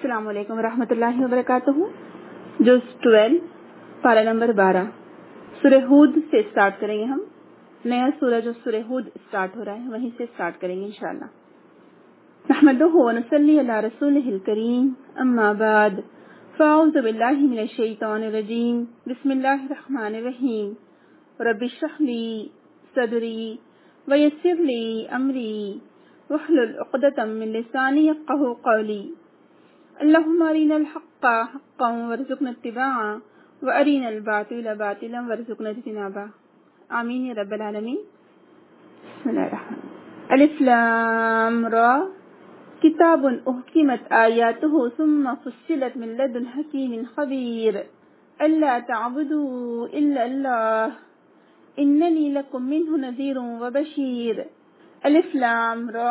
السلام علیکم ورحمۃ اللہ وبرکاتہ. جز 12 پارہ نمبر 12 سورہ ہود سے سٹارٹ کریں گے. ہم نیا سورہ جو سورہ ہود سٹارٹ ہو رہا ہے وہیں سے سٹارٹ کریں گے انشاءاللہ. نحمدہ و نصلی علی رسولہ الکریم اما بعد فاعوذ باللہ من الشیطان الرجیم بسم اللہ الرحمن الرحیم. رب اشرح لی صدری ویسر لی امری واحلل عقدۃ من لسانی یفقہوا قولی. اللهم أرنا الحق حقا وارزقنا اتباعه وأرنا الباطل باطلا وارزقنا اجتنابه. آمین یا رب العالمین. بسم اللہ الرحمن الرحیم. الف لام را کتاب احکمت آیاته ثم فصلت من لدن حکیم خبیر الا تعبدوا الا اللہ اننی لکم منہ نذیر وبشیر. الف لام را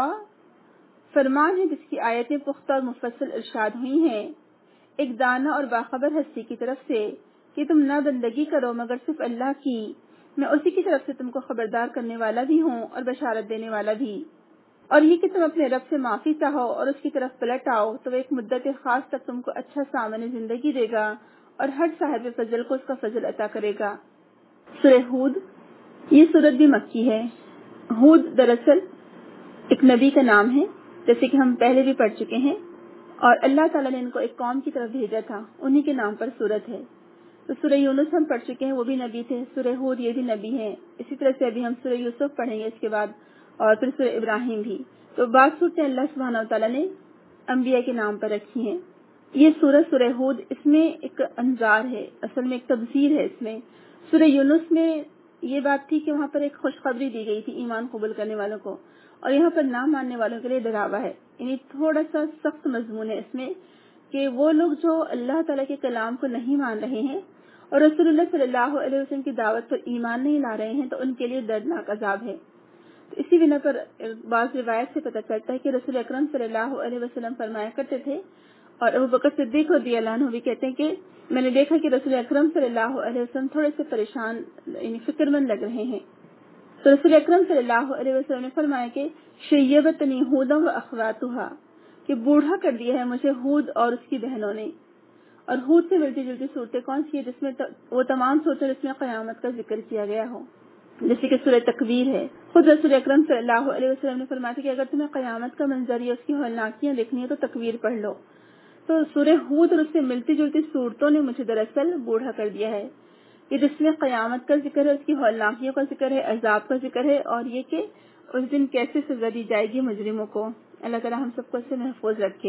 فرمان ہے جس کی آیتیں پختہ اور مفصل ارشاد ہوئی ہیں ایک دانا اور باخبر ہستی کی طرف سے کہ تم نہ بندگی کرو مگر صرف اللہ کی. میں اسی کی طرف سے تم کو خبردار کرنے والا بھی ہوں اور بشارت دینے والا بھی. اور یہ کہ تم اپنے رب سے معافی چاہو اور اس کی طرف پلٹ آؤ تو وہ ایک مدت خاص تک تم کو اچھا سامان زندگی دے گا اور ہر صاحب فضل کو اس کا فضل عطا کرے گا. سورہ ہود یہ سورت بھی مکی ہے. ہود دراصل ایک نبی کا نام ہے جیسے کہ ہم پہلے بھی پڑھ چکے ہیں اور اللہ تعالیٰ نے ان کو ایک قوم کی طرف بھیجا تھا انہی کے نام پر سورت ہے. تو سورہ یونس ہم پڑھ چکے ہیں وہ بھی نبی تھے. سورہ ہود یہ بھی نبی ہیں. اسی طرح سے ابھی ہم سورہ یوسف پڑھیں گے اس کے بعد اور پھر سورہ ابراہیم بھی. تو بعض صورتیں اللہ سبحانہ وتعالیٰ نے انبیاء کے نام پر رکھی ہیں. یہ سورہ ہود اس میں ایک انذار ہے اصل میں ایک تبصیر ہے. اس میں سورہ یونس میں یہ بات تھی کہ وہاں پر ایک خوشخبری دی گئی تھی ایمان قبول کرنے والوں کو اور یہاں پر نہ ماننے والوں کے لیے ڈراوا ہے. یعنی تھوڑا سا سخت مضمون ہے اس میں کہ وہ لوگ جو اللہ تعالیٰ کے کلام کو نہیں مان رہے ہیں اور رسول اللہ صلی اللہ علیہ وسلم کی دعوت پر ایمان نہیں لا رہے ہیں تو ان کے لیے دردناک عذاب ہے. تو اسی بنا پر بعض روایت سے پتہ چلتا ہے کہ رسول اکرم صلی اللہ علیہ وسلم فرمایا کرتے تھے اور ابو بکر صدیق رضی اللہ عنہ بھی کہتے ہیں کہ میں نے دیکھا کہ رسول اکرم صلی اللہ علیہ وسلم تھوڑے سے پریشان یعنی فکر مند لگ رہے ہیں. تو رسول اکرم صلی اللہ علیہ وسلم نے فرمایا کہ شیبتنی ہودہ و اخواتہا کہ بوڑھا کر دیا ہے مجھے ہود اور اس کی بہنوں نے. اور ہود سے ملتی جلتی صورتیں کون سی ہے جس میں وہ تمام صورتیں جس میں قیامت کا ذکر کیا گیا ہو جیسے کہ سورہ تکویر ہے. خود رسول اکرم صلی اللہ علیہ وسلم نے فرمایا کہ اگر تمہیں قیامت کا منظر یا اس کی ہولناکیاں دیکھنی ہے تو تکویر پڑھ لو. تو سورہ ہود اور اس سے ملتی جلتی صورتوں نے مجھے دراصل بوڑھا کر دیا ہے کہ جس میں قیامت کا ذکر ہے اس کی ہولناکیوں کا ذکر ہے عذاب کا ذکر ہے اور یہ کہ اس دن کیسے سزا دی جائے گی مجرموں کو. اللہ تعالیٰ ہم سب کو اس سے محفوظ رکھے.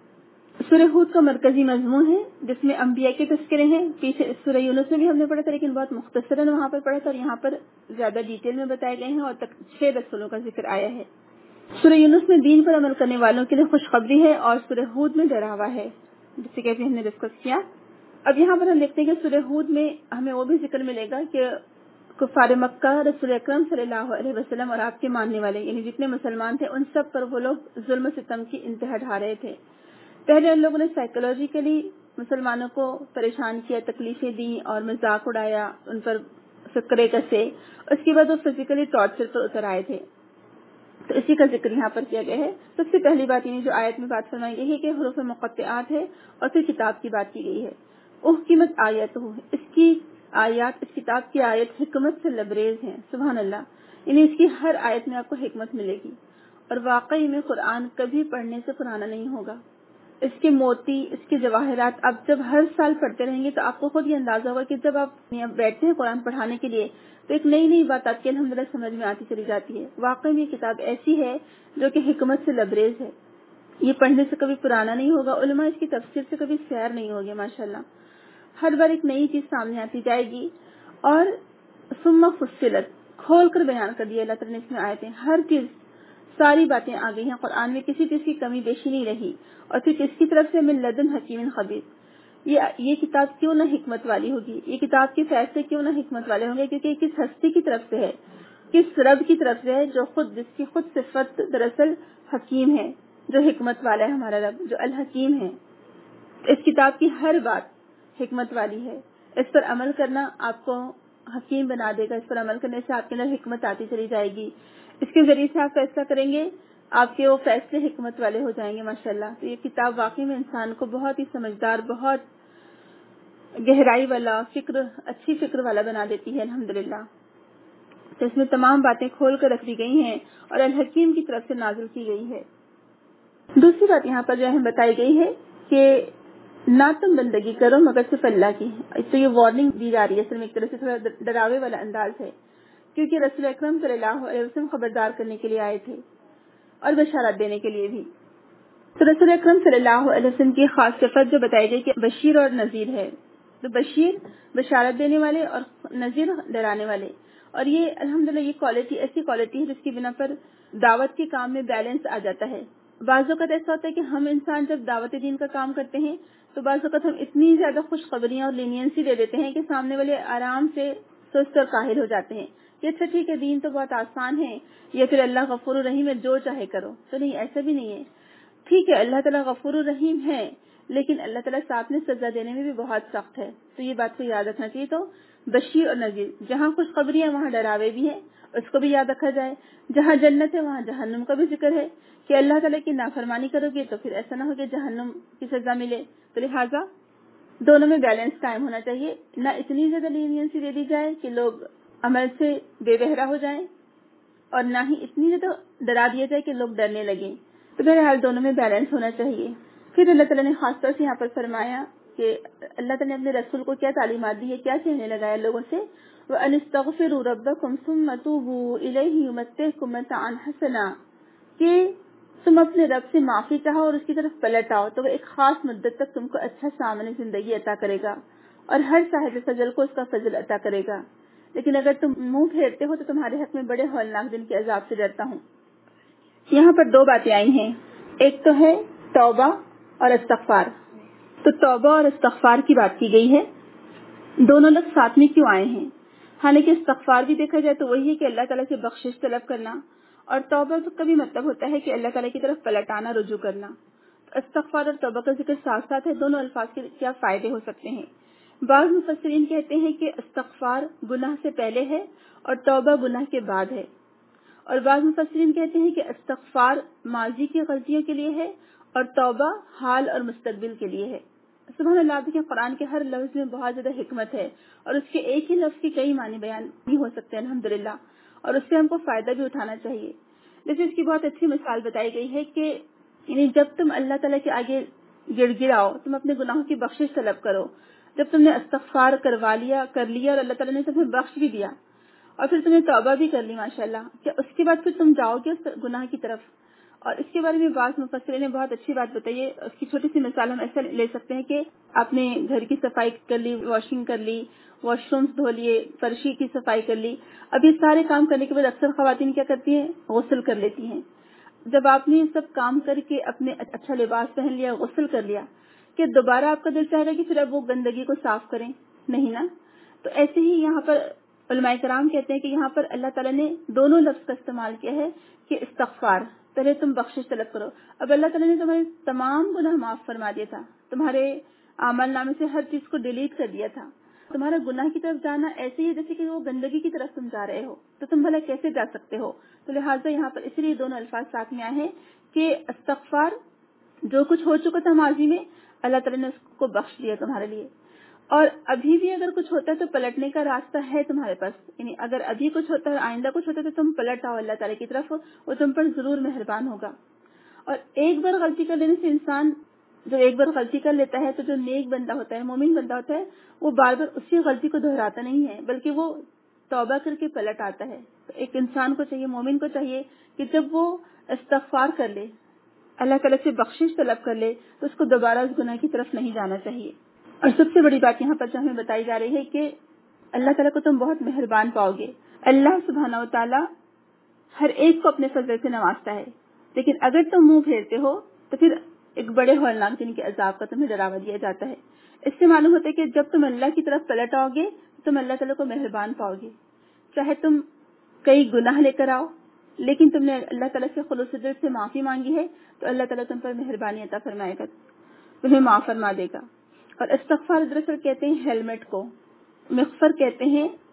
سورہ ہود کا مرکزی مضمون ہے جس میں انبیاء کے تذکرے ہیں. پیچھے سورہ یونس میں بھی ہم نے پڑھا تھا لیکن بہت مختصراً وہاں پر پڑھا تھا اور یہاں پر زیادہ ڈیٹیل میں بتائے گئے ہیں اور 6 رسولوں کا ذکر آیا ہے. سورہ یونس میں دین پر عمل کرنے والوں کے لیے خوشخبری ہے اور سورہ ہود میں ڈراوا ہے جیسے کہ ابھی ہم نے ڈسکس کیا. اب یہاں پر ہم دیکھتے ہیں کہ سورہ ہود میں ہمیں وہ بھی ذکر ملے گا کہ کفار مکہ رسول اکرم صلی اللہ علیہ وسلم اور آپ کے ماننے والے یعنی جتنے مسلمان تھے ان سب پر وہ لوگ ظلم و ستم کی انتہا ڈھا رہے تھے. پہلے ان لوگوں نے سائیکولوجیکلی مسلمانوں کو پریشان کیا تکلیفیں دی اور مذاق اڑایا ان پر فکرے کسے. اس کے بعد وہ فزیکلی ٹارچر پر اتر آئے تھے. تو اسی کا ذکر یہاں پر کیا گیا ہے. سب سے پہلی بات یعنی جو آیت میں بات فرمائی گئی ہے کہ حروف مقطعات ہے اور پھر کتاب کی بات کی گئی ہے. احکمت آیت ہو اس کی آیات اس کتاب کی آیت حکمت سے لبریز ہیں. سبحان اللہ. یعنی اس کی ہر آیت میں آپ کو حکمت ملے گی اور واقعی میں قرآن کبھی پڑھنے سے پرانا نہیں ہوگا. اس کے موتی اس کے جواہرات آپ جب ہر سال پڑھتے رہیں گے تو آپ کو خود یہ اندازہ ہوگا کہ جب آپ بیٹھتے ہیں قرآن پڑھانے کے لیے تو ایک نئی نئی بات آپ کے الحمدللہ سمجھ میں آتی چلی جاتی ہے. واقعی میں یہ کتاب ایسی ہے جو کہ حکمت سے لبریز ہے. یہ پڑھنے سے کبھی پرانا نہیں ہوگا. علماء اس کی تفسیر سے کبھی سیر نہیں ہوگی. ماشاءاللہ ہر بار ایک نئی چیز سامنے آتی جائے گی. اور ثم فصلت کھول کر بیان کر دیا اللہ تعالیٰ نے اس میں آیتیں. ہر چیز ساری باتیں آ گئی ہیں قرآن میں. کسی چیز کی کمی بیشی نہیں رہی. اور پھر کس کی طرف سے من لدن حکیم خبیر. یہ کتاب کیوں نہ حکمت والی ہوگی. یہ کتاب کے فیصلے کیوں نہ حکمت والے ہوں گے کیونکہ یہ کس ہستی کی طرف سے ہے کس رب کی طرف سے ہے جو خود جس کی خود صفت دراصل حکیم ہے جو حکمت والا ہے ہمارا رب جو الحکیم ہے. اس کتاب کی ہر بات حکمت والی ہے. اس پر عمل کرنا آپ کو حکیم بنا دے گا. اس پر عمل کرنے سے آپ کے اندر حکمت آتی چلی جائے گی. اس کے ذریعے سے آپ فیصلہ کریں گے آپ کے وہ فیصلے حکمت والے ہو جائیں گے ماشاءاللہ. تو یہ کتاب واقعی میں انسان کو بہت ہی سمجھدار، بہت گہرائی والا، اچھی فکر والا بنا دیتی ہے الحمدللہ. تو اس میں تمام باتیں کھول کر رکھ دی گئی ہیں اور الحکیم کی طرف سے نازل کی گئی ہے. دوسری بات یہاں پر جو ہے بتائی گئی ہے کہ نہ تم بندگی کرو مگر صرف اللہ کی. تو یہ وارننگ دی جا رہی ہے، اصل میں ایک طرح سے تھوڑا ڈراوے والا انداز ہے، کیونکہ رسول اکرم صلی اللہ علیہ وسلم خبردار کرنے کے لیے آئے تھے اور بشارت دینے کے لیے بھی. تو رسول اکرم صلی اللہ علیہ وسلم کی خاص صفت جو بتائی گئی کہ بشیر اور نذیر ہے. تو بشیر بشارت دینے والے اور نذیر ڈرانے والے. اور یہ الحمدللہ یہ کوالٹی ایسی کوالٹی ہے جس کی بنا پر دعوت کے کام میں بیلنس آ جاتا ہے. بعض اوقات ایسا ہوتا ہے کہ ہم انسان جب دعوت دین کا کام کرتے ہیں تو بعض اوقات ہم اتنی زیادہ خوشخبریاں اور لینینسی دے دیتے ہیں کہ سامنے والے آرام سے سست اور کاہل ہو جاتے ہیں کہ اچھا ٹھیک ہے، دین تو بہت آسان ہے، یا پھر اللہ غفور الرحیم ہے، جو چاہے کرو. تو نہیں، ایسا بھی نہیں ہے. ٹھیک ہے، اللہ تعالیٰ غفور الرحیم ہے، لیکن اللہ تعالیٰ ساتھ میں سزا دینے میں بھی بہت سخت ہے. تو یہ بات کو یاد رکھنا چاہیے. تو بشیر اور نذیر، جہاں خوشخبریاں وہاں ڈراوے بھی ہیں، اس کو بھی یاد رکھا جائے. جہاں جنت ہے وہاں جہنم کا بھی ذکر ہے کہ اللہ تعالیٰ کی نافرمانی کرو گے تو پھر ایسا نہ ہو کہ جہنم کی سزا ملے. تو لہٰذا دونوں میں بیلنس قائم ہونا چاہیے. نہ اتنی زیادہ لینینسی دے دی جائے کہ لوگ عمل سے بے بہرا ہو جائیں، اور نہ ہی اتنی زیادہ ڈرا دیا جائے کہ لوگ ڈرنے لگیں. تو بہرحال دونوں میں بیلنس ہونا چاہیے. پھر اللہ تعالیٰ نے خاص طور سے یہاں پر فرمایا کہ اللہ تعالیٰ نے اپنے رسول کو کیا تعلیمات دی ہے، کیا کہنے لگایا لوگوں سے، وَأَنِ اسْتَغْفِرُوا رَبَّكُمْ ثُمَّ تُوبُوا إِلَيْهِ يُمَتِّعْكُم مَتَاعًا حَسَنًا، کہ تم اپنے رب سے معافی چاہو اور اس کی طرف پلٹ آؤ تو وہ ایک خاص مدت تک تم کو اچھا سامنے زندگی عطا کرے گا اور ہر صاحب فضل کو اس کا فضل عطا کرے گا. لیکن اگر تم منہ پھیرتے ہو تو تمہارے حق میں بڑے ہولناک دن کے عذاب سے ڈرتا ہوں. یہاں پر دو باتیں آئی ہیں، ایک تو ہے توبہ اور استغفار. تو توبہ اور استغفار کی بات کی گئی ہے. دونوں لفظ ساتھ میں کیوں آئے ہیں؟ حالانکہ استغفار بھی دیکھا جائے تو وہی ہے کہ اللہ تعالیٰ سے بخشش طلب کرنا، اور توبہ کا بھی مطلب ہوتا ہے کہ اللہ تعالیٰ کی طرف پلٹ آنا، رجوع کرنا. استغفار اور توبہ کا ذکر ساتھ ساتھ ہے. دونوں الفاظ کے کیا فائدے ہو سکتے ہیں؟ بعض مفسرین کہتے ہیں کہ استغفار گناہ سے پہلے ہے اور توبہ گناہ کے بعد ہے، اور بعض مفسرین کہتے ہیں کہ استغفار ماضی کی غلطیوں کے لیے ہے اور توبہ حال اور مستقبل کے لیے ہے. سبحان اللہ، دیکھیں قرآن کے ہر لفظ میں بہت زیادہ حکمت ہے، اور اس کے ایک ہی لفظ کے کئی معنی بیان نہیں ہو سکتے الحمدللہ، اور اس سے ہم کو فائدہ بھی اٹھانا چاہیے. جیسے اس کی بہت اچھی مثال بتائی گئی ہے کہ یعنی جب تم اللہ تعالیٰ کے آگے گڑ گڑاؤ، تم اپنے گناہوں کی بخشش طلب کرو، جب تم نے استغفار کر لیا اور اللہ تعالیٰ نے تمہیں بخش بھی دیا، اور پھر تم نے توبہ بھی کر لی ماشاءاللہ، کہ اس کے بعد پھر تم جاؤ گے اس گناہ کی طرف. اور اس کے بارے میں بعض مفسرین نے بہت اچھی بات بتائی ہے. اس کی چھوٹی سی مثال ہم ایسا لے سکتے ہیں کہ آپ نے گھر کی صفائی کر لی، واشنگ کر لی، واش رومز دھو لیے، فرشی کی صفائی کر لی. اب یہ سارے کام کرنے کے بعد اکثر خواتین کیا کرتی ہیں؟ غسل کر لیتی ہیں. جب آپ نے یہ سب کام کر کے اپنے اچھا لباس پہن لیا، غسل کر لیا، کہ دوبارہ آپ کا دل چاہے گا کہ پھر اب وہ گندگی کو صاف کریں؟ نہیں نا. تو ایسے ہی یہاں پر علماء کرام کہتے ہیں کہ یہاں پر اللہ تعالیٰ نے دونوں لفظ کا استعمال کیا ہے کہ استغفار، پہلے تم بخشش طلب کرو. اب اللہ تعالیٰ نے تمہارے تمام گناہ معاف فرما دیا تھا، تمہارے اعمال نامے سے ہر چیز کو ڈیلیٹ کر دیا تھا. تمہارا گناہ کی طرف جانا ایسے ہی جیسے کہ وہ گندگی کی طرف تم جا رہے ہو، تو تم بھلا کیسے جا سکتے ہو؟ تو لہٰذا یہاں پر اس لیے دونوں الفاظ ساتھ میں آئے ہیں کہ استغفار جو کچھ ہو چکا تھا ماضی میں، اللہ تعالیٰ نے اس کو بخش دیا تمہارے لیے، اور ابھی بھی اگر کچھ ہوتا ہے تو پلٹنے کا راستہ ہے تمہارے پاس. یعنی اگر ابھی کچھ ہوتا ہے، آئندہ کچھ ہوتا ہے تو تم پلٹ آؤ اللہ تعالیٰ کی طرف، وہ تم پر ضرور مہربان ہوگا. اور ایک بار غلطی کر لینے سے انسان جو ایک بار غلطی کر لیتا ہے تو جو نیک بندہ ہوتا ہے، مومن بندہ ہوتا ہے، وہ بار بار اسی غلطی کو دہراتا نہیں ہے بلکہ وہ توبہ کر کے پلٹ آتا ہے. تو ایک انسان کو چاہیے، مومن کو چاہیے کہ جب وہ استغفار کر لے، اللہ تعالیٰ سے بخشش طلب کر لے، تو اس کو دوبارہ اس گناہ کی طرف نہیں جانا چاہیے. اور سب سے بڑی بات یہاں پر جو ہمیں بتائی جا رہی ہے کہ اللہ تعالیٰ کو تم بہت مہربان پاؤ گے. اللہ سبحانہ و تعالیٰ ہر ایک کو اپنے فضل سے نوازتا ہے، لیکن اگر تم منہ پھیرتے ہو تو پھر ایک بڑے ہولناک دن کے عذاب کا تمہیں ڈراوا دیا جاتا ہے. اس سے معلوم ہوتا ہے کہ جب تم اللہ کی طرف پلٹ آؤ گے تو تم اللہ تعالیٰ کو مہربان پاؤ گے. چاہے تم کئی گناہ لے کر آؤ، لیکن تم نے اللہ تعالیٰ سے خلوص دل سے معافی مانگی ہے تو اللہ تعالیٰ تم پر مہربانی عطا فرمائے گا، تمہیں معاف فرما دے گا. اور استغفار دراصل کہتے ہیں ہیلمٹ کو، مغفر کہتے ہیں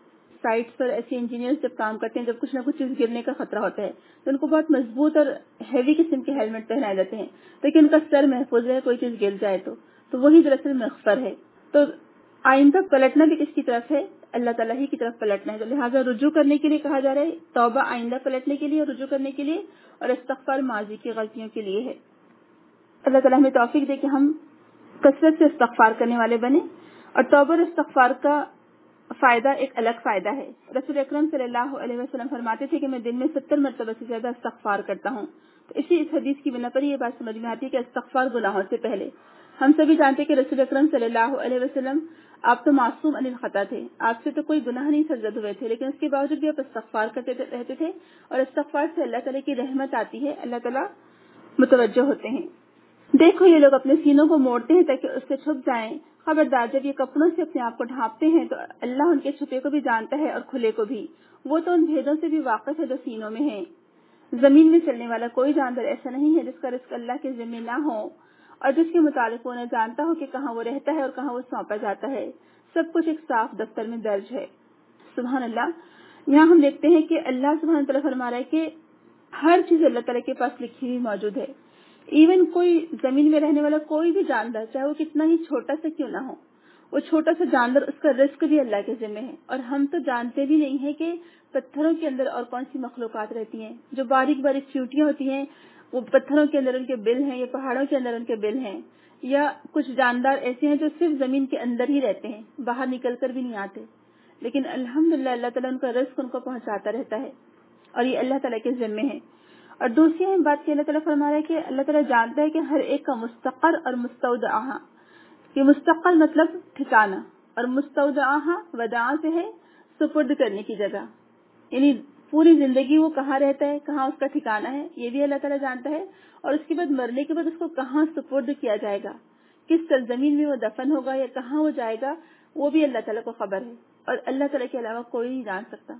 سائٹس پر ایسے انجینئرز جب کام کرتے ہیں، جب کچھ نہ کچھ چیز گرنے کا خطرہ ہوتا ہے تو ان کو بہت مضبوط اور ہیوی قسم کے ہیلمٹ پہنائے جاتے ہیں تاکہ ان کا سر محفوظ رہے، کوئی چیز گر جائے تو وہی دراصل مغفر ہے. تو آئندہ پلٹنا بھی کس کی طرف ہے؟ اللہ تعالیٰ ہی کی طرف پلٹنا ہے. تو لہٰذا رجوع کرنے کے لیے کہا جا رہا ہے، توبہ آئندہ پلٹنے کے لیے اور رجوع کرنے کے لیے، اور استغفار ماضی کی غلطیوں کے لیے ہے. اللہ تعالیٰ ہمیں توفیق دے کہ ہم کثرت سے استغفار کرنے والے بنے. اور توبہ اور استغفار کا فائدہ ایک الگ فائدہ ہے. رسول اکرم صلی اللہ علیہ وسلم فرماتے تھے کہ میں دن میں 70 مرتبہ سے زیادہ استغفار کرتا ہوں. تو اس حدیث کی بنا پر یہ بات سمجھ میں آتی ہے کہ استغفار گناہوں سے پہلے. ہم سبھی جانتے کہ رسول اکرم صلی اللہ علیہ وسلم آپ تو معصوم عن الخطا تھے، آپ سے تو کوئی گناہ نہیں سرزد ہوئے تھے، لیکن اس کے باوجود بھی آپ استغفار کرتے رہتے تھے. اور استغفار سے اللہ تعالیٰ کی رحمت آتی ہے، اللہ تعالیٰ متوجہ ہوتے ہیں. دیکھو یہ لوگ اپنے سینوں کو موڑتے ہیں تاکہ اس سے چھپ جائیں. خبردار، جب یہ کپڑوں سے اپنے آپ کو ڈھانپتے ہیں تو اللہ ان کے چھپے کو بھی جانتا ہے اور کھلے کو بھی. وہ تو ان بھیدوں سے بھی واقف ہے جو سینوں میں ہیں. زمین میں چلنے والا کوئی جانور ایسا نہیں ہے جس کا رزق اللہ کے ذمہ نہ ہو اور جس کے متعلق وہ نہ جانتا ہو کہ کہاں وہ رہتا ہے اور کہاں وہ سونپا جاتا ہے. سب کچھ ایک صاف دفتر میں درج ہے. سبحان اللہ. یہاں ہم دیکھتے ہیں کہ اللہ سبحانہ تعالیٰ فرما رہا ہے کہ ہر چیز اللہ تعالیٰ کے پاس لکھی ہوئی موجود ہے. ایون کوئی زمین میں رہنے والا کوئی بھی جاندار، چاہے وہ کتنا ہی چھوٹا سا کیوں نہ ہو، وہ چھوٹا سا جاندار، اس کا رزق بھی اللہ کے ذمہ ہے. اور ہم تو جانتے بھی نہیں ہیں کہ پتھروں کے اندر اور کون سی مخلوقات رہتی ہیں. جو باریک باریک چیونٹیاں ہوتی ہیں وہ پتھروں کے اندر ان کے بل ہیں، یا پہاڑوں کے اندر ان کے بل ہیں، یا کچھ جاندار ایسے ہیں جو صرف زمین کے اندر ہی رہتے ہیں، باہر نکل کر بھی نہیں آتے. لیکن الحمدللہ اللہ تعالیٰ ان کا رزق ان کو پہنچاتا رہتا ہے اور یہ اللہ تعالیٰ کے ذمہ ہے. اور دوسری اہم بات کہ اللہ تعالیٰ فرما رہا ہے کہ اللہ تعالیٰ جانتا ہے کہ ہر ایک کا مستقر اور مستودعہ. یہ مستقر مطلب ٹھکانہ، اور مستودعہ وداع سے ہے سپرد کرنے کی جگہ، یعنی پوری زندگی وہ کہاں رہتا ہے، کہاں اس کا ٹھکانہ ہے، یہ بھی اللہ تعالیٰ جانتا ہے. اور اس کے بعد مرنے کے بعد اس کو کہاں سپرد کیا جائے گا، کس سرزمین میں وہ دفن ہوگا یا کہاں وہ جائے گا، وہ بھی اللہ تعالیٰ کو خبر ہے. اور اللہ تعالیٰ کے علاوہ کوئی نہیں جان سکتا.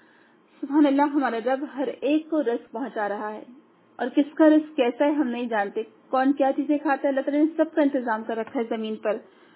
سبحان اللہ. ہمارا رب ہر ایک کو رزق پہنچا رہا ہے، اور کس کا رزق کیسا ہے ہم نہیں جانتے، کون کیا چیزیں کھاتا ہے. اللہ تعالیٰ نے سب کا انتظام کر رکھا ہے زمین پر.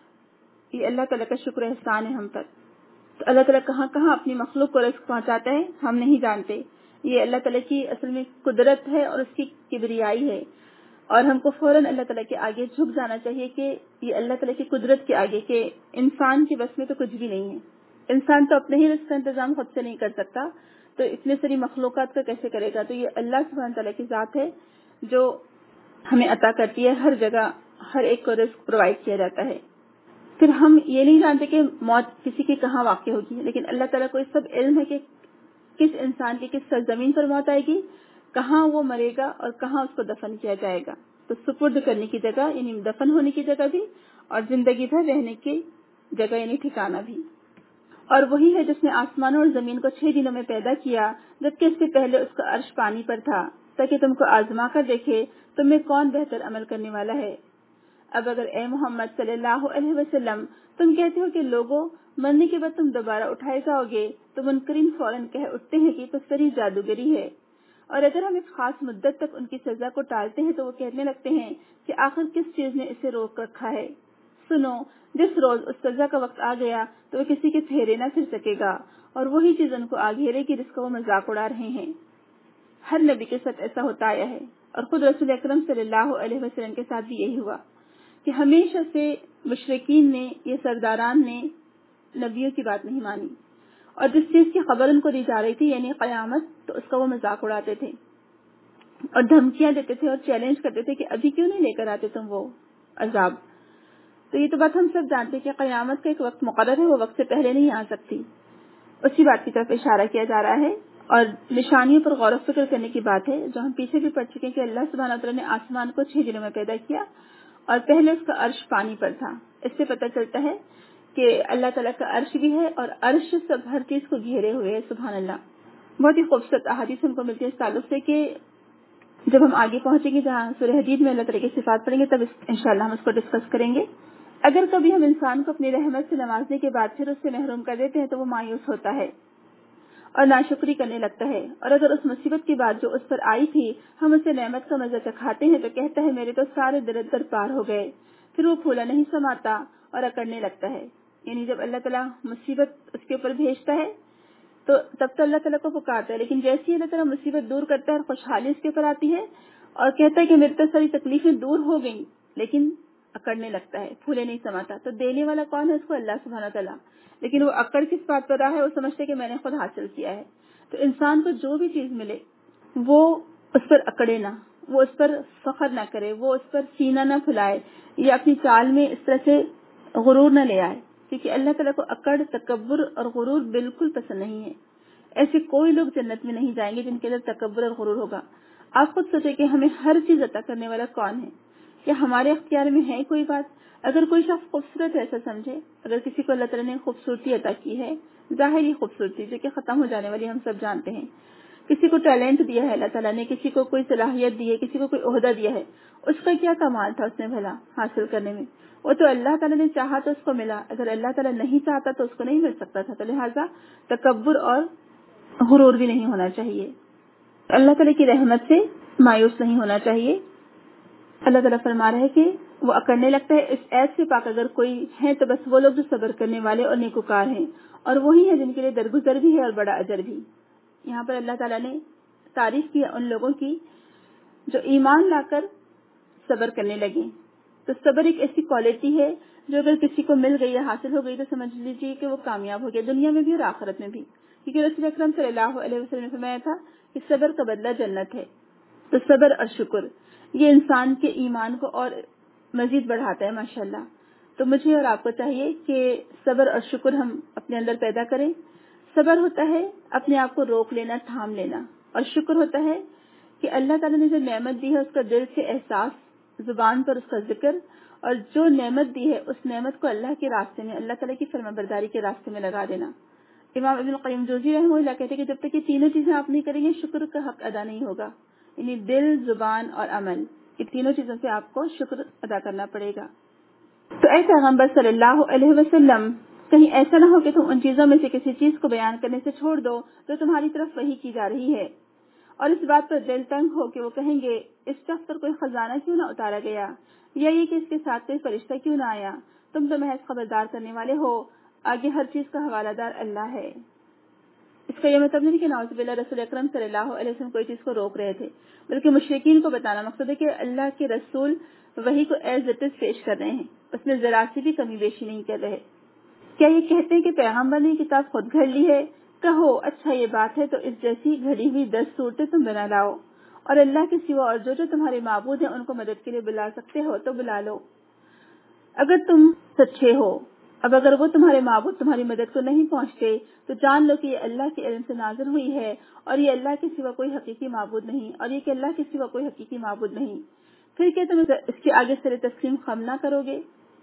یہ اللہ تعالیٰ کا شکر احسان ہے ہم پر. تو اللہ تعالیٰ کہاں کہاں اپنی مخلوق کو رزق پہنچاتا ہے ہم نہیں جانتے. یہ اللہ تعالیٰ کی اصل میں قدرت ہے اور اس کی کبریائی ہے. اور ہم کو فوراً اللہ تعالیٰ کے آگے جھک جانا چاہیے کہ یہ اللہ تعالیٰ کی قدرت کے آگے، کہ انسان کے بس میں تو کچھ بھی نہیں ہے. انسان تو اپنے ہی رزق کا انتظام خود سے نہیں کر سکتا، تو اتنے ساری مخلوقات کا کیسے کرے گا. تو یہ اللہ سبحانہ تعالیٰ کی ذات ہے جو ہمیں عطا کرتی ہے. ہر جگہ ہر ایک کو رزق پرووائڈ کیا جاتا ہے. پھر ہم یہ نہیں جانتے کہ موت کسی کی کہاں واقع ہوگی، لیکن اللہ تعالیٰ کو یہ سب علم ہے کہ کس انسان کی کس سرزمین پر موت آئے گی، کہاں وہ مرے گا اور کہاں اس کو دفن کیا جائے گا. تو سپرد کرنے کی جگہ یعنی دفن ہونے کی جگہ بھی، اور زندگی بھر رہنے کی جگہ یعنی ٹھکانہ بھی. اور وہی ہے جس نے آسمانوں اور زمین کو 6 دنوں میں پیدا کیا، جبکہ اس سے پہلے اس کا عرش پانی پر تھا، تاکہ تم کو آزما کر دیکھے تم میں کون بہتر عمل کرنے والا ہے. اب اگر اے محمد صلی اللہ علیہ وسلم تم کہتے ہو کہ لوگوں مرنے کے بعد تم دوبارہ اٹھائے جاؤ گے، تو منکرین فوراً کہہ اٹھتے ہیں کہ تو صریح جادوگری ہے. اور اگر ہم ایک خاص مدت تک ان کی سزا کو ٹالتے ہیں تو وہ کہنے لگتے ہیں کہ آخر کس چیز نے اسے روک رکھا ہے. سنو، جس روز اس سزا کا وقت آ گیا تو وہ کسی کے پھیرے نہ پھر سکے گا، اور وہی چیز ان کو آ گھیرے گی جس کا وہ مذاق اڑا رہے ہیں. ہر نبی کے ساتھ ایسا ہوتا آیا ہے، اور خود رسول اکرم صلی اللہ علیہ وسلم کے ساتھ بھی یہی ہوا کہ ہمیشہ سے مشرکین نے، یہ سرداران نے نبیوں کی بات نہیں مانی، اور جس چیز کی خبر ان کو دی جا رہی تھی یعنی قیامت، تو اس کا وہ مذاق اڑاتے تھے اور دھمکیاں دیتے تھے اور چیلنج کرتے تھے کہ ابھی کیوں نہیں لے کر آتے تم وہ عذاب. تو یہ تو بات ہم سب جانتے کہ قیامت کا ایک وقت مقرر ہے، وہ وقت سے پہلے نہیں آ سکتی. اسی بات کی طرف اشارہ کیا جا رہا ہے. اور نشانیوں پر غور و فکر کرنے کی بات ہے جو ہم پیچھے بھی پڑھ چکے کہ اللہ سبحانہ وتعالیٰ نے آسمان کو 6 دنوں میں پیدا کیا، اور پہلے اس کا عرش پانی پر تھا. اس سے پتہ چلتا ہے کہ اللہ تعالیٰ کا عرش بھی ہے، اور عرش سب ہر چیز کو گھیرے ہوئے ہے. سبحان اللہ. بہت ہی خوبصورت احادیث ہم کو ملتی ہے اس تعلق سے کہ جب ہم آگے پہنچیں گے جہاں سورہ حدید میں اللہ تعالیٰ کی صفات پڑھیں گے تب انشاءاللہ ہم اس کو ڈسکس کریں گے. اگر کبھی ہم انسان کو اپنی رحمت سے نوازنے کے بعد پھر اس سے محروم کر دیتے ہیں تو وہ مایوس ہوتا ہے اور ناشکری کرنے لگتا ہے. اور اگر اس مصیبت کی بات جو اس پر آئی تھی ہم اسے نعمت کا مزہ چکھاتے ہیں تو کہتا ہے میرے تو سارے درد پار ہو گئے. پھر وہ پھولا نہیں سماتا اور اکڑنے لگتا ہے. یعنی جب اللہ تعالیٰ مصیبت اس کے اوپر بھیجتا ہے تو تب تو اللہ تعالیٰ کو پکارتا ہے، لیکن جیسے ہی اللہ تعالیٰ مصیبت دور کرتا ہے اور خوشحالی اس کے اوپر آتی ہے اور کہتا ہے کہ میری تو ساری تکلیفیں دور ہو گئیں، لیکن اکڑنے لگتا ہے، پھولے نہیں سماتا. تو دینے والا کون ہے؟ اس کو اللہ سبحانہ تعالیٰ. لیکن وہ اکڑ کس بات پر رہا ہے؟ وہ سمجھتے ہے کہ میں نے خود حاصل کیا ہے. تو انسان کو جو بھی چیز ملے وہ اس پر اکڑے نہ، وہ اس پر فخر نہ کرے، وہ اس پر سینہ نہ پھلائے یا اپنی چال میں اس طرح سے غرور نہ لے آئے، کیونکہ اللہ تعالیٰ کو اکڑ، تکبر اور غرور بالکل پسند نہیں ہے. ایسے کوئی لوگ جنت میں نہیں جائیں گے جن کے اندر تکبر اور غرور ہوگا. آپ خود سوچیں کہ ہمیں ہر چیز عطا کرنے والا کون ہے؟ کیا ہمارے اختیار میں ہے کوئی بات؟ اگر کوئی شخص خوبصورت ایسا سمجھے، اگر کسی کو اللہ تعالیٰ نے خوبصورتی عطا کی ہے، ظاہری خوبصورتی جو کہ ختم ہو جانے والی ہم سب جانتے ہیں، کسی کو ٹیلنٹ دیا ہے اللہ تعالیٰ نے، کسی کو کوئی صلاحیت دی ہے، کسی کو کوئی عہدہ دیا ہے، اس کا کیا کمال تھا اس نے بھلا حاصل کرنے میں؟ وہ تو اللہ تعالیٰ نے چاہا تو اس کو ملا، اگر اللہ تعالیٰ نہیں چاہتا تو اس کو نہیں مل سکتا تھا. تو لہٰذا تکبر اور غرور بھی نہیں ہونا چاہیے. اللہ تعالیٰ کی رحمت سے مایوس نہیں ہونا چاہیے. اللہ تعالیٰ فرما رہا ہے کہ وہ اکڑنے لگتا ہے. اس عیب سے پاک اگر کوئی ہے تو بس وہ لوگ جو صبر کرنے والے اور نیکوکار ہیں، اور وہی ہیں جن کے لیے درگزر بھی ہے اور بڑا اجر بھی. یہاں پر اللہ تعالیٰ نے تعریف کی ان لوگوں کی جو ایمان لا کر صبر کرنے لگے. تو صبر ایک ایسی کوالٹی ہے جو اگر کسی کو مل گئی یا حاصل ہو گئی تو سمجھ لیجیے کہ وہ کامیاب ہو گیا، دنیا میں بھی اور آخرت میں بھی. کیونکہ رسول اکرم صلی اللہ علیہ وسلم نے فرمایا تھا کہ صبر کا بدلہ جنت ہے. تو صبر اور شکر یہ انسان کے ایمان کو اور مزید بڑھاتا ہے ماشاءاللہ. تو مجھے اور آپ کو چاہیے کہ صبر اور شکر ہم اپنے اندر پیدا کریں. صبر ہوتا ہے اپنے آپ کو روک لینا، تھام لینا، اور شکر ہوتا ہے کہ اللہ تعالیٰ نے جو نعمت دی ہے اس کا دل سے احساس، زبان پر اس کا ذکر، اور جو نعمت دی ہے اس نعمت کو اللہ کے راستے میں، اللہ تعالیٰ کی فرما برداری کے راستے میں لگا دینا. امام ابن القیم جوزی رحمہ اللہ کہتے ہیں کہ جب تک یہ تینوں چیزیں آپ نہیں کریں گے شکر کا حق ادا نہیں ہوگا. یعنی دل، زبان اور عمل، یہ تینوں چیزوں سے آپ کو شکر ادا کرنا پڑے گا. تو اے پیغمبر صلی اللہ علیہ وسلم، کہیں ایسا نہ ہو کہ تم ان چیزوں میں سے کسی چیز کو بیان کرنے سے چھوڑ دو جو تمہاری طرف وحی کی جا رہی ہے، اور اس بات پر دل تنگ ہو کہ وہ کہیں گے اس شخص پر کوئی خزانہ کیوں نہ اتارا گیا، یا یہ کہ اس کے ساتھ کوئی فرشتہ کیوں نہ آیا. تم تو محض خبردار کرنے والے ہو، آگے ہر چیز کا حوالہ دار اللہ ہے. اس کا یہ مطلب نہیں کہ نعوذ باللہ رسول اکرم صلی اللہ علیہ وسلم کوئی چیز کو روک رہے تھے، بلکہ مشرکین کو بتانا مقصد ہے کہ اللہ کے رسول وحی کو ایز اٹ از پیش کر رہے ہیں، اس میں ذرا سی بھی کمی بیشی نہیں کر رہے. کیا یہ کہتے ہیں کہ پیغمبر نے کتاب خود گھڑ لی ہے؟ کہو اچھا یہ بات ہے تو اس جیسی گھڑی ہوئی 10 صورتیں تم بنا لاؤ، اور اللہ کے سوا اور جو تمہارے معبود ہیں ان کو مدد کے لیے بلا سکتے ہو تو بلا لو اگر تم سچے ہو. اب اگر وہ تمہارے معبود تمہاری مدد کو نہیں پہنچتے تو جان لو کہ یہ اللہ کے علم سے نازل ہوئی ہے، اور یہ اللہ کے سوا کوئی حقیقی معبود نہیں، اور یہ کہ اللہ کے سوا کوئی حقیقی معبود نہیں. پھر کہ تم اس کے آگے سر تسلیم خم نہ کرو گے.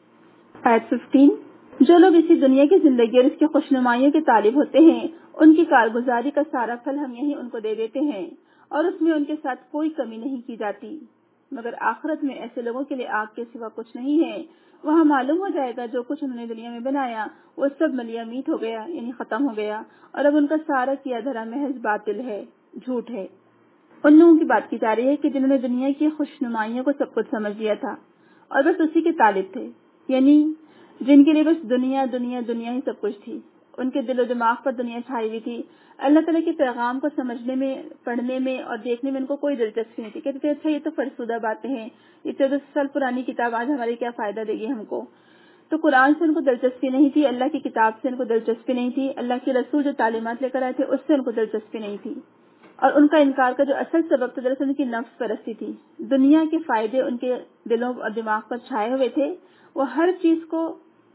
آیت 15. جو لوگ اسی دنیا کی زندگی اور اس کی خوشنمائیوں کے طالب ہوتے ہیں ان کی کارگزاری کا سارا پھل ہم یہیں ان کو دے دیتے ہیں، اور اس میں ان کے ساتھ کوئی کمی نہیں کی جاتی، مگر آخرت میں ایسے لوگوں کے لیے آگ کے سوا کچھ نہیں ہے. وہاں معلوم ہو جائے گا جو کچھ انہوں نے دنیا میں بنایا وہ سب ملیا میٹ ہو گیا، یعنی ختم ہو گیا، اور اب ان کا سارا کیا دھرا محض باطل ہے، جھوٹ ہے. ان لوگوں کی بات کی جا رہی ہے کہ جنہوں نے دنیا کی خوشنمائیوں کو سب کچھ سمجھ لیا تھا اور بس اسی کے طالب تھے، یعنی جن کے لیے بس دنیا دنیا دنیا ہی سب کچھ تھی. ان کے دل و دماغ پر دنیا چھائی ہوئی تھی. اللہ تعالیٰ کے پیغام کو سمجھنے میں، پڑھنے میں اور دیکھنے میں ان کو کوئی دلچسپی نہیں تھی. کہتے تھے اچھا یہ تو فرسودہ باتیں ہیں، یہ 1400 سال پرانی کتاب آج ہمارے کیا فائدہ دے گی ہم کو. تو قرآن سے ان کو دلچسپی نہیں تھی، اللہ کی کتاب سے ان کو دلچسپی نہیں تھی، اللہ کے رسول جو تعلیمات لے کر آئے تھے اس سے ان کو دلچسپی نہیں تھی. اور ان کا انکار کا جو اصل سبب تھا دراصل ان کی نفس پرستی تھی. دنیا کے فائدے ان کے دلوں اور دماغ پر چھائے ہوئے تھے. وہ ہر چیز کو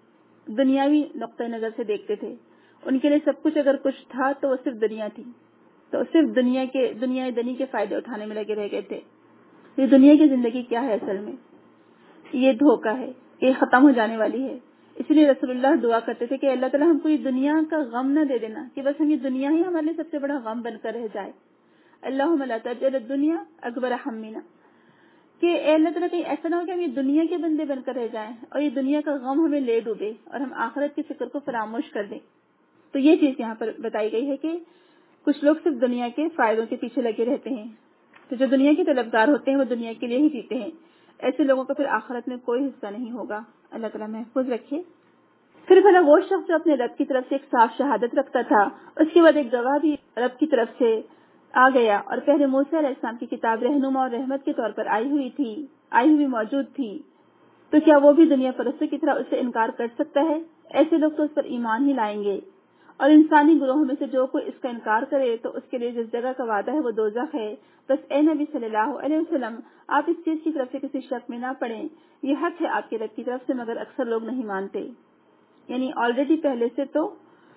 دنیاوی نقطہ نظر سے دیکھتے تھے. ان کے لیے سب کچھ اگر کچھ تھا تو وہ صرف دنیا تھی، تو صرف دنیا دنی کے فائدے اٹھانے میں لگے رہ گئے تھے. یہ دنیا کی زندگی کیا ہے اصل میں؟ یہ دھوکہ ہے، یہ ختم ہو جانے والی ہے. اس لیے رسول اللہ دعا کرتے تھے کہ اللہ تعالیٰ ہم کو یہ دنیا کا غم نہ دے دینا کہ بس ہم یہ دنیا ہی ہمارے لیے سب سے بڑا غم بن کر رہ جائے. اللہم لا تجعل الدنیا اکبر ہمنا، کہ اے اللہ تعالیٰ کہیں ایسا نہ ہو کہ ہم یہ دنیا کے بندے بن کر رہ جائیں اور یہ دنیا کا غم ہمیں لے ڈوبے اور ہم آخرت کی فکر کو فراموش کر دیں. تو یہ چیز یہاں پر بتائی گئی ہے کہ کچھ لوگ صرف دنیا کے فائدوں کے پیچھے لگے رہتے ہیں. تو جو دنیا کے طلبگار ہوتے ہیں وہ دنیا کے لیے ہی جیتے ہیں. ایسے لوگوں کا پھر آخرت میں کوئی حصہ نہیں ہوگا. اللہ تعالیٰ محفوظ رکھے. پھر بھلا وہ شخص جو اپنے رب کی طرف سے ایک صاف شہادت رکھتا تھا، اس کے بعد ایک گواہ بھی رب کی طرف سے آ گیا اور پہلے موسیٰ علیہ السلام کی کتاب رہنما اور رحمت کے طور پر آئی ہوئی موجود تھی، تو کیا وہ بھی دنیا پرستوں کی طرح اس سے انکار کر سکتا ہے؟ ایسے لوگ تو اس پر ایمان ہی لائیں گے، اور انسانی گروہوں میں سے جو کوئی اس کا انکار کرے تو اس کے لیے جس جگہ کا وعدہ ہے وہ دوزخ ہے۔ بس اے نبی صلی اللہ علیہ وسلم، آپ اس چیز کی طرف سے کسی شک میں نہ پڑیں، یہ حق ہے آپ کے رب کی طرف سے، مگر اکثر لوگ نہیں مانتے۔ یعنی آلریڈی پہلے سے تو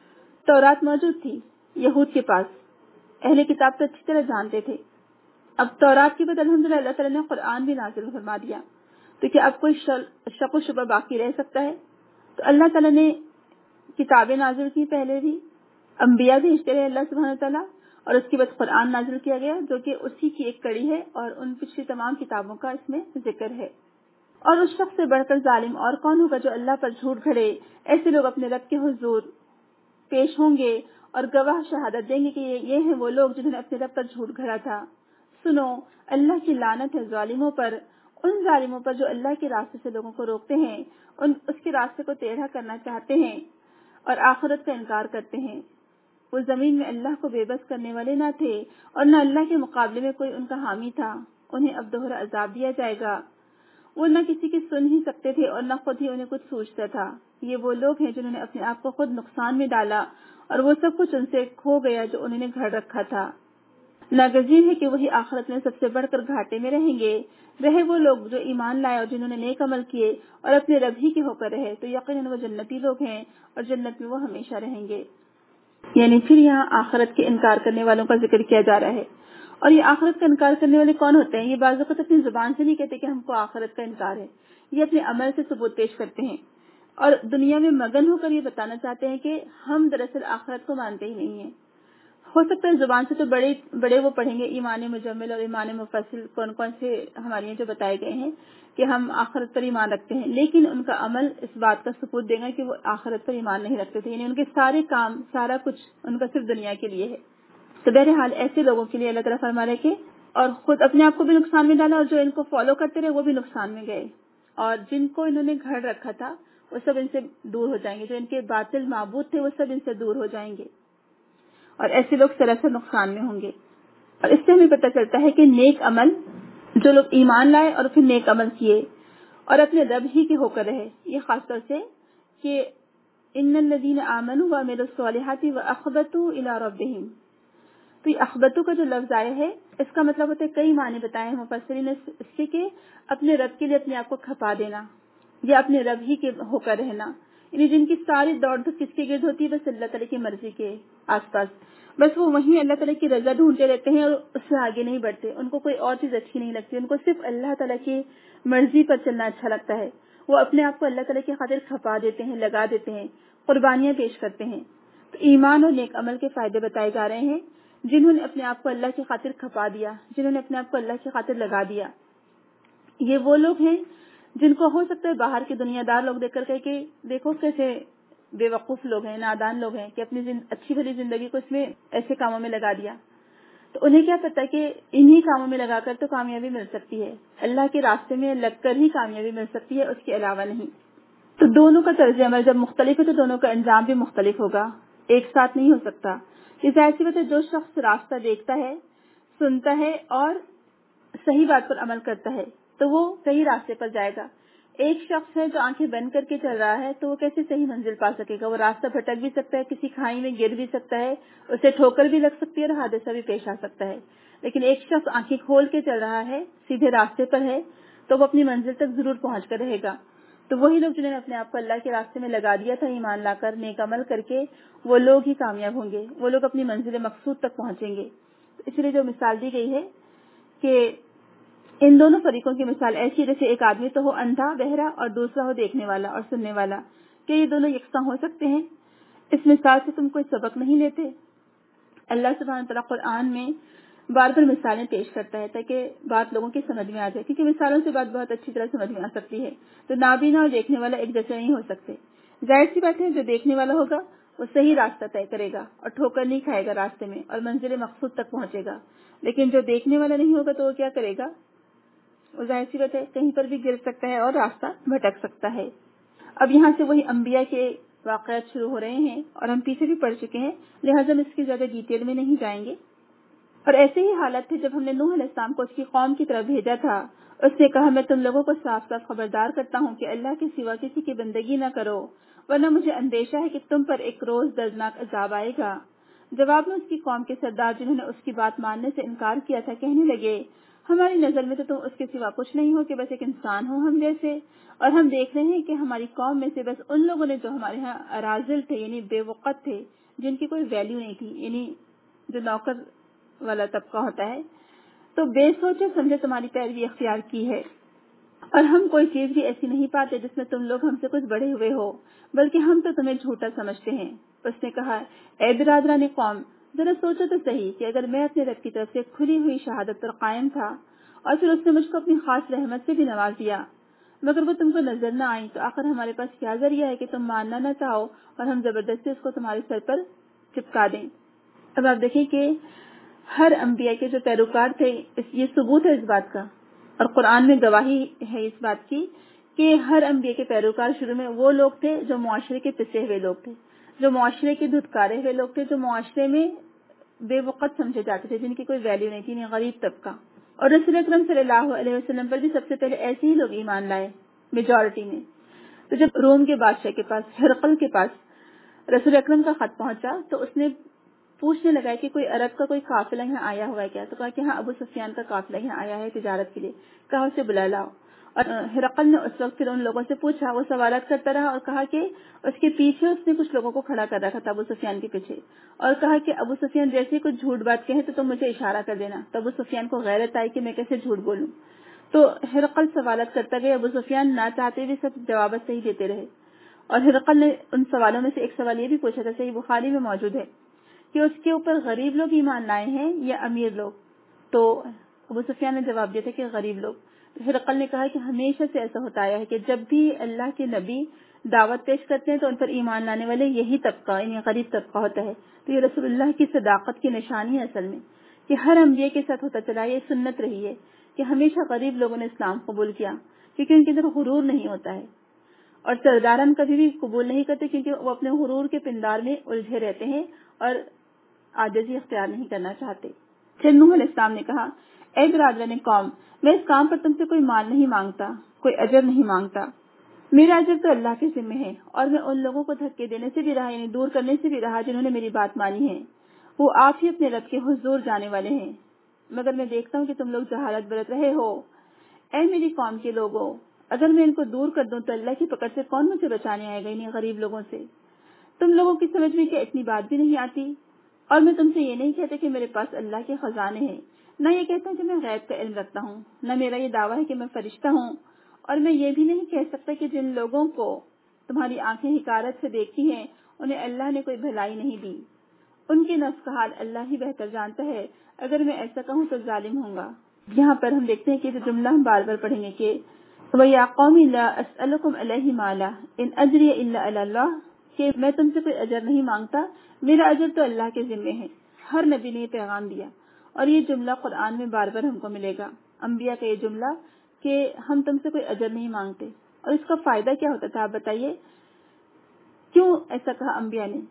تورات موجود تھی یہود کے پاس، اہل کتاب تو اچھی طرح جانتے تھے۔ اب تورات کے بعد الحمدللہ اللہ تعالیٰ نے قرآن بھی نازل فرما دیا، تو کیا اب کوئی شک و شبہ باقی رہ سکتا ہے؟ تو اللہ تعالیٰ نے کتابیں نازل کی، پہلے بھی انبیاء بھیجتے رہے اللہ سبحانہ تعالیٰ، اور اس کے بعد قرآن نازل کیا گیا جو کہ اسی کی ایک کڑی ہے، اور ان پچھلی تمام کتابوں کا اس میں ذکر ہے۔ اور اس شخص سے بڑھ کر ظالم اور کون ہوگا جو اللہ پر جھوٹ گھڑے؟ ایسے لوگ اپنے رب کے حضور پیش ہوں گے اور گواہ شہادت دیں گے کہ یہ ہیں وہ لوگ جنہوں نے اپنے رب پر جھوٹ گھڑا تھا۔ سنو، اللہ کی لعنت ہے ظالموں پر، ان ظالموں پر جو اللہ کے راستے سے لوگوں کو روکتے ہیں، اس کے راستے کو ٹیڑھا کرنا چاہتے ہیں اور آخرت کا انکار کرتے ہیں۔ وہ زمین میں اللہ کو بے بس کرنے والے نہ تھے اور نہ اللہ کے مقابلے میں کوئی ان کا حامی تھا، انہیں اب دوہرا عذاب دیا جائے گا۔ وہ نہ کسی کی سن ہی سکتے تھے اور نہ خود ہی انہیں کچھ سوچتا تھا۔ یہ وہ لوگ ہیں جنہوں نے اپنے آپ کو خود نقصان میں ڈالا اور وہ سب کچھ ان سے کھو گیا جو انہوں نے گھڑ رکھا تھا۔ ناگزیر ہے کہ وہی آخرت میں سب سے بڑھ کر گھاٹے میں رہیں گے۔ رہے وہ لوگ جو ایمان لائے اور جنہوں نے نیک عمل کیے اور اپنے رب ہی کے ہو کر رہے، تو یقیناً وہ جنتی لوگ ہیں اور جنت میں وہ ہمیشہ رہیں گے۔ یعنی پھر یہاں آخرت کے انکار کرنے والوں کا ذکر کیا جا رہا ہے۔ اور یہ آخرت کا انکار کرنے والے کون ہوتے ہیں؟ یہ بعض اوقات اپنی زبان سے نہیں کہتے کہ ہم کو آخرت کا انکار ہے، یہ اپنے عمل سے ثبوت پیش کرتے ہیں اور دنیا میں مگن ہو کر یہ بتانا چاہتے ہیں کہ ہم دراصل آخرت کو مانتے ہی نہیں ہیں۔ ہو سکتا ہے زبان سے تو بڑے وہ پڑھیں گے، ایمان مجمل اور ایمان مفصل کون کون سے ہمارے یہاں جو بتائے گئے ہیں کہ ہم آخرت پر ایمان رکھتے ہیں، لیکن ان کا عمل اس بات کا ثبوت دے گا کہ وہ آخرت پر ایمان نہیں رکھتے تھے، یعنی ان کے سارے کام، سارا کچھ ان کا صرف دنیا کے لیے ہے۔ تو بہرحال ایسے لوگوں کے لیے اللہ تعالیٰ فرما رہے کہ اور خود اپنے آپ کو بھی نقصان میں ڈالا اور جو ان کو فالو کرتے رہے وہ بھی نقصان میں گئے، اور جن کو انہوں نے گھڑ رکھا تھا وہ سب ان سے دور ہو جائیں گے، جو ان کے باطل معبود تھے وہ سب ان سے دور ہو جائیں گے، اور ایسے لوگ سراسر نقصان میں ہوں گے۔ اور اس سے ہمیں پتہ چلتا ہے کہ نیک عمل، جو لوگ ایمان لائے اور پھر نیک عمل کیے اور اپنے رب ہی کے ہو کر رہے، یہ خاص طور سے کہ ان الذین آمنوا وعملوا الصالحات واخبتوا الی ربہم، تو یہ اخبتو کا جو لفظ آیا ہے اس کا مطلب ہوتا ہے، کئی معنی بتائے ہیں مفسرین نے اس کے کہ اپنے رب کے لیے اپنے آپ کو کھپا دینا یا اپنے رب ہی کے ہو کر رہنا، یعنی جن کی ساری دوڑ دھوپ کس کے گرد ہوتی ہے؟ بس اللہ تعالیٰ کی مرضی کے آس پاس، بس وہ وہیں اللہ تعالیٰ کی رضا ڈھونڈتے رہتے ہیں اور اس سے آگے نہیں بڑھتے، ان کو کوئی اور چیز اچھی نہیں لگتی، ان کو صرف اللہ تعالیٰ کی مرضی پر چلنا اچھا لگتا ہے۔ وہ اپنے آپ کو اللہ تعالیٰ کی خاطر کھپا دیتے ہیں، لگا دیتے ہیں، قربانیاں پیش کرتے ہیں۔ تو ایمان اور نیک عمل کے فائدے بتائے جا رہے ہیں، جنہوں نے اپنے آپ کو اللہ کی خاطر کھپا دیا، جنہوں نے اپنے آپ کو اللہ کی خاطر لگا دیا۔ یہ وہ لوگ ہیں جن کو ہو سکتا ہے باہر کے دنیا دار لوگ دیکھ کر کہے کہ دیکھو کیسے بے وقوف لوگ ہیں، نادان لوگ ہیں کہ اپنی اچھی بھلی زندگی کو اس میں ایسے کاموں میں لگا دیا، تو انہیں کیا پتا کہ انہی کاموں میں لگا کر تو کامیابی مل سکتی ہے، اللہ کے راستے میں لگ کر ہی کامیابی مل سکتی ہے، اس کے علاوہ نہیں۔ تو دونوں کا طرز عمل جب مختلف ہے تو دونوں کا انجام بھی مختلف ہوگا، ایک ساتھ نہیں ہو سکتا۔ یہ ظاہر سی بات ہے، جو شخص راستہ دیکھتا ہے، سنتا ہے اور صحیح بات پر عمل کرتا ہے تو وہ صحیح راستے پر جائے گا۔ ایک شخص ہے جو آنکھیں بند کر کے چل رہا ہے تو وہ کیسے صحیح منزل پا سکے گا؟ وہ راستہ بھٹک بھی سکتا ہے، کسی کھائی میں گر بھی سکتا ہے، اسے ٹھوکر بھی لگ سکتی ہے اور حادثہ بھی پیش آ سکتا ہے۔ لیکن ایک شخص آنکھیں کھول کے چل رہا ہے، سیدھے راستے پر ہے، تو وہ اپنی منزل تک ضرور پہنچ کر رہے گا۔ تو وہی لوگ جنہوں نے اپنے آپ کو اللہ کے راستے میں لگا دیا تھا ایمان لا کر، نیک عمل کر کے، وہ لوگ ہی کامیاب ہوں گے، وہ لوگ اپنی منزل مقصود تک پہنچیں گے۔ اس لیے جو مثال دی گئی ہے کہ ان دونوں فریقوں کی مثال ایسی جیسے ایک آدمی تو ہو اندھا بہرا اور دوسرا ہو دیکھنے والا اور سننے والا، کہ یہ دونوں یکساں ہو سکتے ہیں؟ اس مثال سے تم کوئی سبق نہیں لیتے؟ اللہ سبحانہ تعالیٰ قرآن میں بار بار مثالیں پیش کرتا ہے تاکہ بات لوگوں کی سمجھ میں آ جائے، کیونکہ مثالوں سے بات بہت اچھی طرح سمجھ میں آ سکتی ہے۔ تو نابینا اور دیکھنے والا ایک جیسے نہیں ہو سکتے۔ ظاہر سی بات ہے، جو دیکھنے والا ہوگا وہ صحیح راستہ طے کرے گا اور ٹھوکر نہیں کھائے گا راستے میں اور منزل مقصود تک پہنچے گا، لیکن جو دیکھنے والا نہیں ہوگا تو وہ کیا کرے گا؟ وہ ظاہر سی بات ہے کہیں پر بھی گر سکتا ہے اور راستہ بھٹک سکتا ہے۔ اب یہاں سے وہی انبیاء کے واقعات شروع ہو رہے ہیں اور ہم پیچھے بھی پڑ چکے ہیں، لہٰذا ہم اس کی زیادہ ڈیٹیل میں نہیں جائیں گے۔ اور ایسے ہی حالت تھے جب ہم نے نوح علیہ السلام کو اس کی قوم کی طرف بھیجا تھا، اس نے کہا میں تم لوگوں کو صاف صاف خبردار کرتا ہوں کہ اللہ کے سوا کسی کی بندگی نہ کرو، ورنہ مجھے اندیشہ ہے کہ تم پر ایک روز دردناک عذاب آئے گا۔ جواب میں اس کی قوم کے سردار جنہوں نے اس کی بات ماننے سے انکار کیا تھا کہنے لگے ہماری نظر میں تو تم اس کے سوا کچھ نہیں ہو کہ بس ایک انسان ہو ہم جیسے، اور ہم دیکھ رہے ہیں کہ ہماری قوم میں سے بس ان لوگوں نے جو ہمارے ہاں اراذل تھے یعنی بے وقت تھے، جن کی کوئی ویلیو نہیں تھی، یعنی جو نوکر والا طبقہ ہوتا ہے، تو بے سوچے سمجھے تمہاری پیروی اختیار کی ہے، اور ہم کوئی چیز بھی ایسی نہیں پاتے جس میں تم لوگ ہم سے کچھ بڑے ہوئے ہو، بلکہ ہم تو تمہیں جھوٹا سمجھتے ہیں۔ اس نے کہا اے برادران قوم، ذرا سوچو تو صحیح کہ اگر میں اپنے رب کی طرف سے کھلی ہوئی شہادت پر قائم تھا اور پھر اس نے مجھ کو اپنی خاص رحمت سے بھی نواز دیا، مگر وہ تم کو نظر نہ آئی، تو آخر ہمارے پاس کیا ذریعہ ہے کہ تم ماننا نہ چاہو اور ہم زبردستی اس کو تمہارے سر پر چپکا دیں۔ اب آپ دیکھیں کہ ہر انبیاء کے جو پیروکار تھے، یہ ثبوت ہے اس بات کا، اور قرآن میں گواہی ہے اس بات کی کہ ہر انبیاء کے پیروکار شروع میں وہ لوگ تھے جو معاشرے کے پسے ہوئے لوگ تھے، جو معاشرے کے دھتکارے ہوئے لوگ تھے، جو معاشرے میں بے وقت سمجھے جاتے تھے، جن کی کوئی ویلیو نہیں تھی، یعنی غریب طبقہ۔ اور رسول اکرم صلی اللہ علیہ وسلم پر بھی سب سے پہلے ایسے ہی لوگ ایمان لائے میجورٹی میں۔ تو جب روم کے بادشاہ کے پاس ہرقل کے پاس رسول اکرم کا خط پہنچا تو اس نے پوچھنے لگا کہ کوئی عرب کا کوئی قافلہ یہاں آیا ہوا ہے کیا؟ تو کہا کہ ہاں ابو سفیان کا قافلہ یہاں آیا ہے تجارت کے لیے، کہا اسے بلا لاؤ۔ اور ہرقل نے اس وقت پھر ان لوگوں سے پوچھا، وہ سوالات کرتا رہا اور کہا کہ اس کے پیچھے اس نے کچھ لوگوں کو کھڑا کر رکھا تھا ابو سفیان کے پیچھے، اور کہا کہ ابو سفیان جیسے کچھ جھوٹ بات کہے تو تم مجھے اشارہ کر دینا۔ تو ابو سفیان کو غیرت آئی کہ میں کیسے جھوٹ بولوں، تو ہرقل سوالات کرتا گیا، ابو سفیان نہ چاہتے بھی سب جوابات صحیح دیتے رہے۔ اور ہرقل نے ان سوالوں میں سے ایک سوال یہ بھی پوچھا تھا، صحیح بخاری میں موجود ہے، کہ اس کے اوپر غریب لوگ ایمان لائے ہیں یا امیر لوگ؟ تو ابو سفیان نے جواب دیا تھا کہ غریب لوگ۔ ہرقل نے کہا کہ ہمیشہ سے ایسا ہوتا آیا ہے کہ جب بھی اللہ کے نبی دعوت پیش کرتے ہیں تو ان پر ایمان لانے والے یہی طبقہ یعنی غریب طبقہ ہوتا ہے۔ تو یہ رسول اللہ کی صداقت کی نشانی ہے اصل میں، کہ ہر انبیاء کے ساتھ ہوتا چلا، یہ سنت رہی ہے کہ ہمیشہ غریب لوگوں نے اسلام قبول کیا، کیونکہ ان کے اندر غرور نہیں ہوتا ہے، اور سرداران کبھی بھی قبول نہیں کرتے کیونکہ وہ اپنے غرور کے پندار میں الجھے رہتے ہیں اور عاجزی اختیار نہیں کرنا چاہتے۔ پھر نوح علیہ السلام نے کہا اے برادران قوم، میں اس کام پر تم سے کوئی مال نہیں مانگتا، کوئی اجر نہیں مانگتا، میرا اجر تو اللہ کے ذمہ ہے، اور میں ان لوگوں کو دھکے دینے سے بھی رہا یعنی دور کرنے سے بھی رہا جنہوں نے میری بات مانی ہے، وہ آپ ہی اپنے رب کے حضور جانے والے ہیں، مگر میں دیکھتا ہوں کہ تم لوگ جہالت برت رہے ہو۔ اے میری قوم کے لوگوں، اگر میں ان کو دور کر دوں تو اللہ کی پکڑ سے کون مجھے بچانے آئے گا، یعنی غریب لوگوں سے؟ تم لوگوں کی سمجھ میں کیا اتنی بات بھی نہیں آتی؟ اور میں تم سے یہ نہیں کہتا کہ میرے پاس اللہ کے خزانے ہیں، نہ یہ کہتا کہ میں غیب کا علم رکھتا ہوں، نہ میرا یہ دعویٰ ہے کہ میں فرشتہ ہوں، اور میں یہ بھی نہیں کہہ سکتا کہ جن لوگوں کو تمہاری آنکھیں حقارت سے دیکھتی ہیں انہیں اللہ نے کوئی بھلائی نہیں دی، ان کے نفس کا حال اللہ ہی بہتر جانتا ہے، اگر میں ایسا کہوں تو ظالم ہوں گا۔ یہاں پر ہم دیکھتے ہیں کہ جو جملہ ہم بار بار پڑھیں گے کہ وَيَا قَوْمِ لَا أَسْأَلُكُمْ عَلَيْهِ مَالًا إِنْ أَجْرِيَ إِلَّا عَلَى اللَّهِ، کہ میں تم سے کوئی اجر نہیں مانگتا، میرا اجر تو اللہ کے ذمے ہے۔ ہر نبی نے یہ پیغام دیا، اور یہ جملہ قرآن میں بار بار ہم کو ملے گا، انبیاء کا یہ جملہ کہ ہم تم سے کوئی اجر نہیں مانگتے۔ اور اس کا فائدہ کیا ہوتا تھا آپ بتائیے، کیوں ایسا کہا انبیاء نے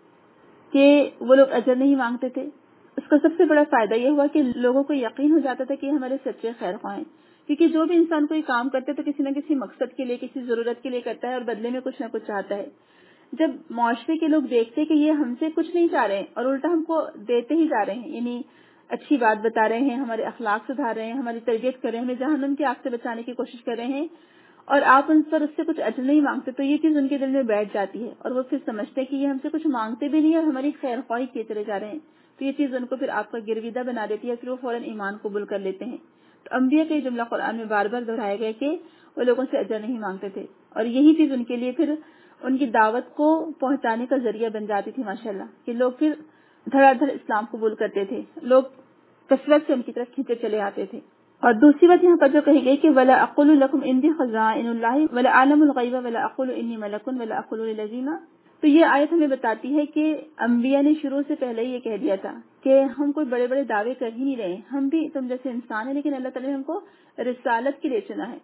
کہ وہ لوگ اجر نہیں مانگتے تھے؟ اس کا سب سے بڑا فائدہ یہ ہوا کہ لوگوں کو یقین ہو جاتا تھا کہ ہمارے سچے خیر خواہ ہیں، کیونکہ جو بھی انسان کوئی کام کرتا ہے تو کسی نہ کسی مقصد کے لیے، کسی ضرورت کے لیے کرتا ہے، اور بدلے میں کچھ نہ کچھ چاہتا ہے۔ جب معاشرے کے لوگ دیکھتے کہ یہ ہم سے کچھ نہیں چاہ رہے ہیں اور الٹا ہم کو دیتے ہی جا رہے ہیں، یعنی اچھی بات بتا رہے ہیں، ہمارے اخلاق سدھار رہے ہیں، ہماری تربیت کر رہے ہیں، ہمیں جہنم کی آگ سے بچانے کی کوشش کر رہے ہیں، اور آپ ان پر اس سے کچھ اجر نہیں مانگتے، تو یہ چیز ان کے دل میں بیٹھ جاتی ہے، اور وہ پھر سمجھتے ہیں کہ یہ ہم سے کچھ مانگتے بھی نہیں اور ہماری خیر خواہی کیے چلے جا رہے ہیں، تو یہ چیز ان کو پھر آپ کا گرویدہ بنا دیتی ہے، پھر وہ فوراً ایمان قبول کر لیتے ہیں۔ تو انبیاء کا یہ جملہ قرآن میں بار بار دہرایا گیا کہ وہ لوگوں سے اجر نہیں مانگتے تھے، اور یہی چیز ان کے لیے پھر ان کی دعوت کو پہنچانے کا ذریعہ بن جاتی تھی ماشاءاللہ، کہ لوگ پھر دھڑا دھڑ اسلام قبول کرتے تھے، لوگ کثرت سے ان کی طرف کھینچے چلے آتے تھے۔ اور دوسری بات یہاں پر جو کہی گئی کہ وَلَا أَقُولُ لَكُمْ عِنْدِي خَزَائِنُ اللَّهِ وَلَا أَعْلَمُ الْغَيْبَ وَلَا أَقُولُ إِنِّي مَلَكٌ وَلَا أَقُولُ لِلَّذِينَ، تو یہ آیت ہمیں بتاتی ہے کہ انبیاء نے شروع سے پہلے یہ کہہ دیا تھا کہ ہم کوئی بڑے بڑے دعوے کر ہی نہیں رہے، ہم بھی تم جیسے انسان ہیں، لیکن اللہ تعالیٰ نے ہم کو رسالت کے لیے چنا ہے،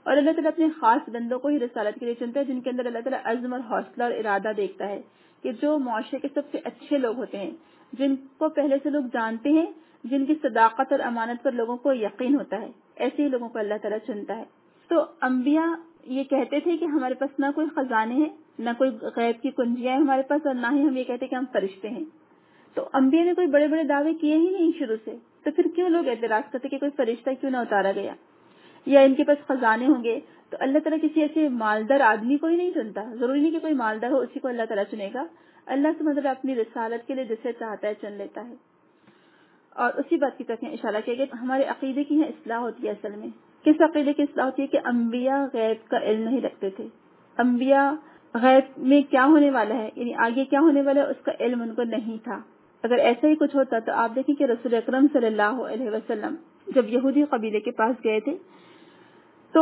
اور اللہ تعالیٰ اپنے خاص بندوں کو ہی رسالت کے لیے چنتا ہے جن کے اندر اللہ تعالیٰ عزم اور حوصلہ اور ارادہ دیکھتا ہے، کہ جو معاشرے کے سب سے اچھے لوگ ہوتے ہیں، جن کو پہلے سے لوگ جانتے ہیں، جن کی صداقت اور امانت پر لوگوں کو یقین ہوتا ہے، ایسے ہی لوگوں کو اللہ تعالیٰ چنتا ہے۔ تو انبیاء یہ کہتے تھے کہ ہمارے پاس نہ کوئی خزانے ہیں، نہ کوئی غیب کی کنجیاں ہیں ہمارے پاس، اور نہ ہی ہم یہ کہتے کہ ہم فرشتے ہیں۔ تو انبیاء نے کوئی بڑے بڑے دعوے کیے ہی نہیں شروع سے، تو پھر کیوں لوگ اعتراض کرتے کہ کوئی فرشتہ کیوں نہ اتارا گیا، یا ان کے پاس خزانے ہوں گے؟ تو اللہ تعالیٰ کسی ایسے مالدار آدمی کو ہی نہیں چنتا، ضروری نہیں کہ کوئی مالدار ہو اسی کو اللہ تعالیٰ چنے گا۔ اللہ سے مطلب اپنی رسالت کے لیے جسے چاہتا ہے چن لیتا ہے۔ اور اسی بات کی طرف اشارہ کیا کہ ہمارے عقیدے کی ہے اصلاح ہوتی ہے۔ اصل میں کس عقیدے کی اصلاح ہوتی ہے؟ کہ انبیاء غیب کا علم نہیں رکھتے تھے، انبیاء غیب میں کیا ہونے والا ہے، یعنی آگے کیا ہونے والا ہے، اس کا علم ان کو نہیں تھا۔ اگر ایسا ہی کچھ ہوتا تو آپ دیکھیں کہ رسول اکرم صلی اللہ علیہ وسلم جب یہودی قبیلے کے پاس گئے تھے تو